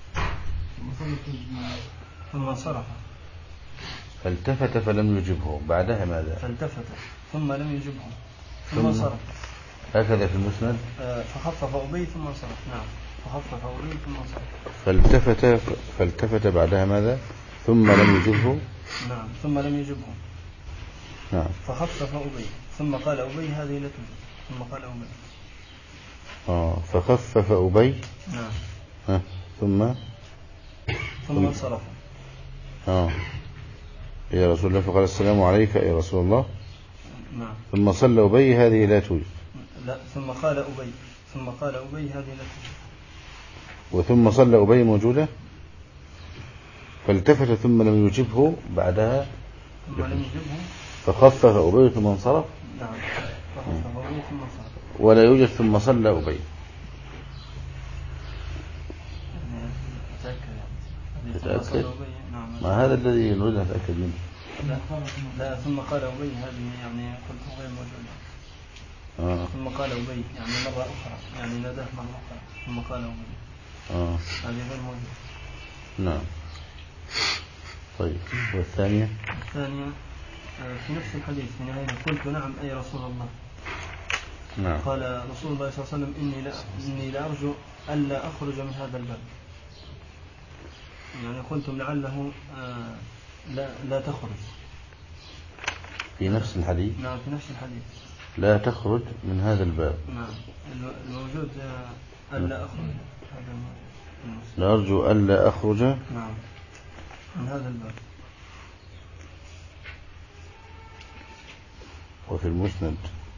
ثم انصرف. فالتفت فلم يجبه، بعدها ماذا؟ فالتفت ثم لم يجبه ثم انصرف. هكذا في المسند. آه فخفف أبي ثم انصرف. نعم فخفف أبي ثم انصرف. فالتفت فالتفت بعدها ماذا؟ ثم لم يجبه. نعم ثم لم يجبه. نعم. فخفف أبي ثم قال أبي هذه لا توجد ثم قال أبي. آه فخفف أبي. نعم. ها ثم ثم انصرف. آه يا رسول الله فقال السلام عليك يا رسول الله. نعم. ثم صلى أبي هذه لا توجد. لا ثم قال أبي ثم قال أبي هذه لا توجد. وثم صلى أبي موجودة. فالتفت ثم لم يجبه بعدها ثم لم يجبه فخفف أبي ثم انصرف. نعم فخفف أبي ثم انصرف. ولا يوجد ثم صلى أبي. تتأكد؟ نعم. ما هذا الذي نريد أن نتأكد منه. لا, لا ثم قال أبي هذه يعني قلت غير موجودة. آه. ثم قال أبي يعني مرة أخرى يعني ناداه مرة أخرى ثم قال أبي. آه. هذه غير موجودة. نعم. طيب والثانية؟ الثانية في نفس الحديث في نهاية قلت نعم أي رسول الله. نعم. قال رسول الله صلى الله عليه وسلم إني لا إني لأرجو ألا أخرج من هذا الباب. يعني قلتم لعله آه لا لا تخرج. في نفس الحديث؟ نعم في نفس الحديث. لا تخرج من هذا الباب. نعم الموجود ألا أخرج هذا لا أرجو ألا أخرج نعم من هذا الباب. وفي المسند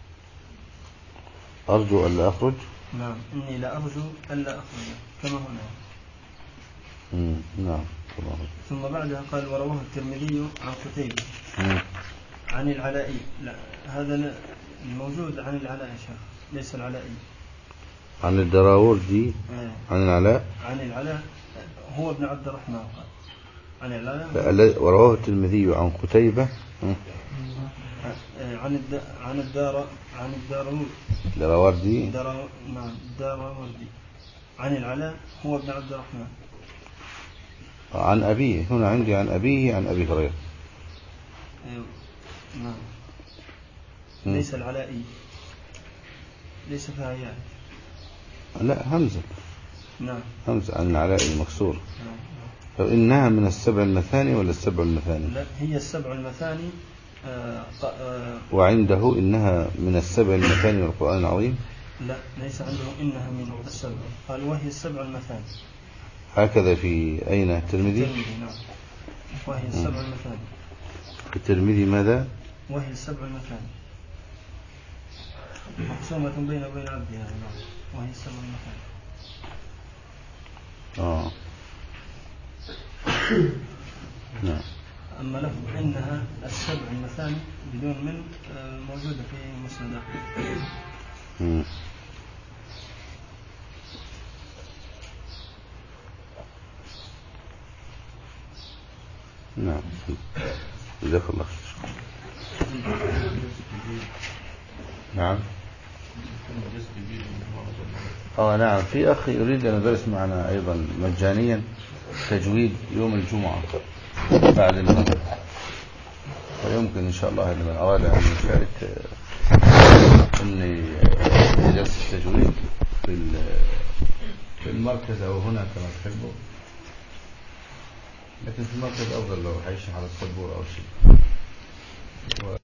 أرجو ألا أخرج. نعم إني لا أرجو ألا أخرج كما هنا. مم. نعم. ثم بعدها قال ورواه الترمذي عن قتيبة عن العلائي. لا هذا الموجود عن العلاء يا شيخ ليس العلائي. عن الدراوردي عن العلاء عن العلاء هو ابن عبد الرحمن قال عن العلاء ورواه الترمذي عن قتيبة عن الد... عن الدار عن الداروردي دراوردي دار... نعم الداروردي عن العلاء هو ابن عبد الرحمن عن أبيه. هنا عندي عن أبيه عن أبي هريرة. نعم ليس العلائي ليس فيها ياء. لا همزة. نعم همزة عن العلاء المكسور. نعم. فإنها من السبع المثاني ولا السبع المثاني؟ لا هي السبع المثاني. آه آه وعنده إنها من السبع المثاني والقرآن العظيم. لا ليس عنده إنها من السبع قال وهي السبع المثاني. هكذا في أين الترمذي؟ نعم وهي السبع المثاني. في الترمذي ماذا؟ وهي السبع المثاني مقسومة بين وبين عبدها. وهي السبع المثاني. آه. نعم. أما له إنها السبع المثاني بدون من موجودة في مسند أحمد. نعم جزاك الله خير. نعم. اه نعم في أخ يريد أن يدرس معنا أيضا مجانيا تجويد يوم الجمعة بعد المغرب. ويمكن إن شاء الله لمن أراد أن يشارك أني درس التجويد في المركز أو هنا كما تحبوا. لكن في المركز أفضل لو حيشرح على السبورة أو شيء.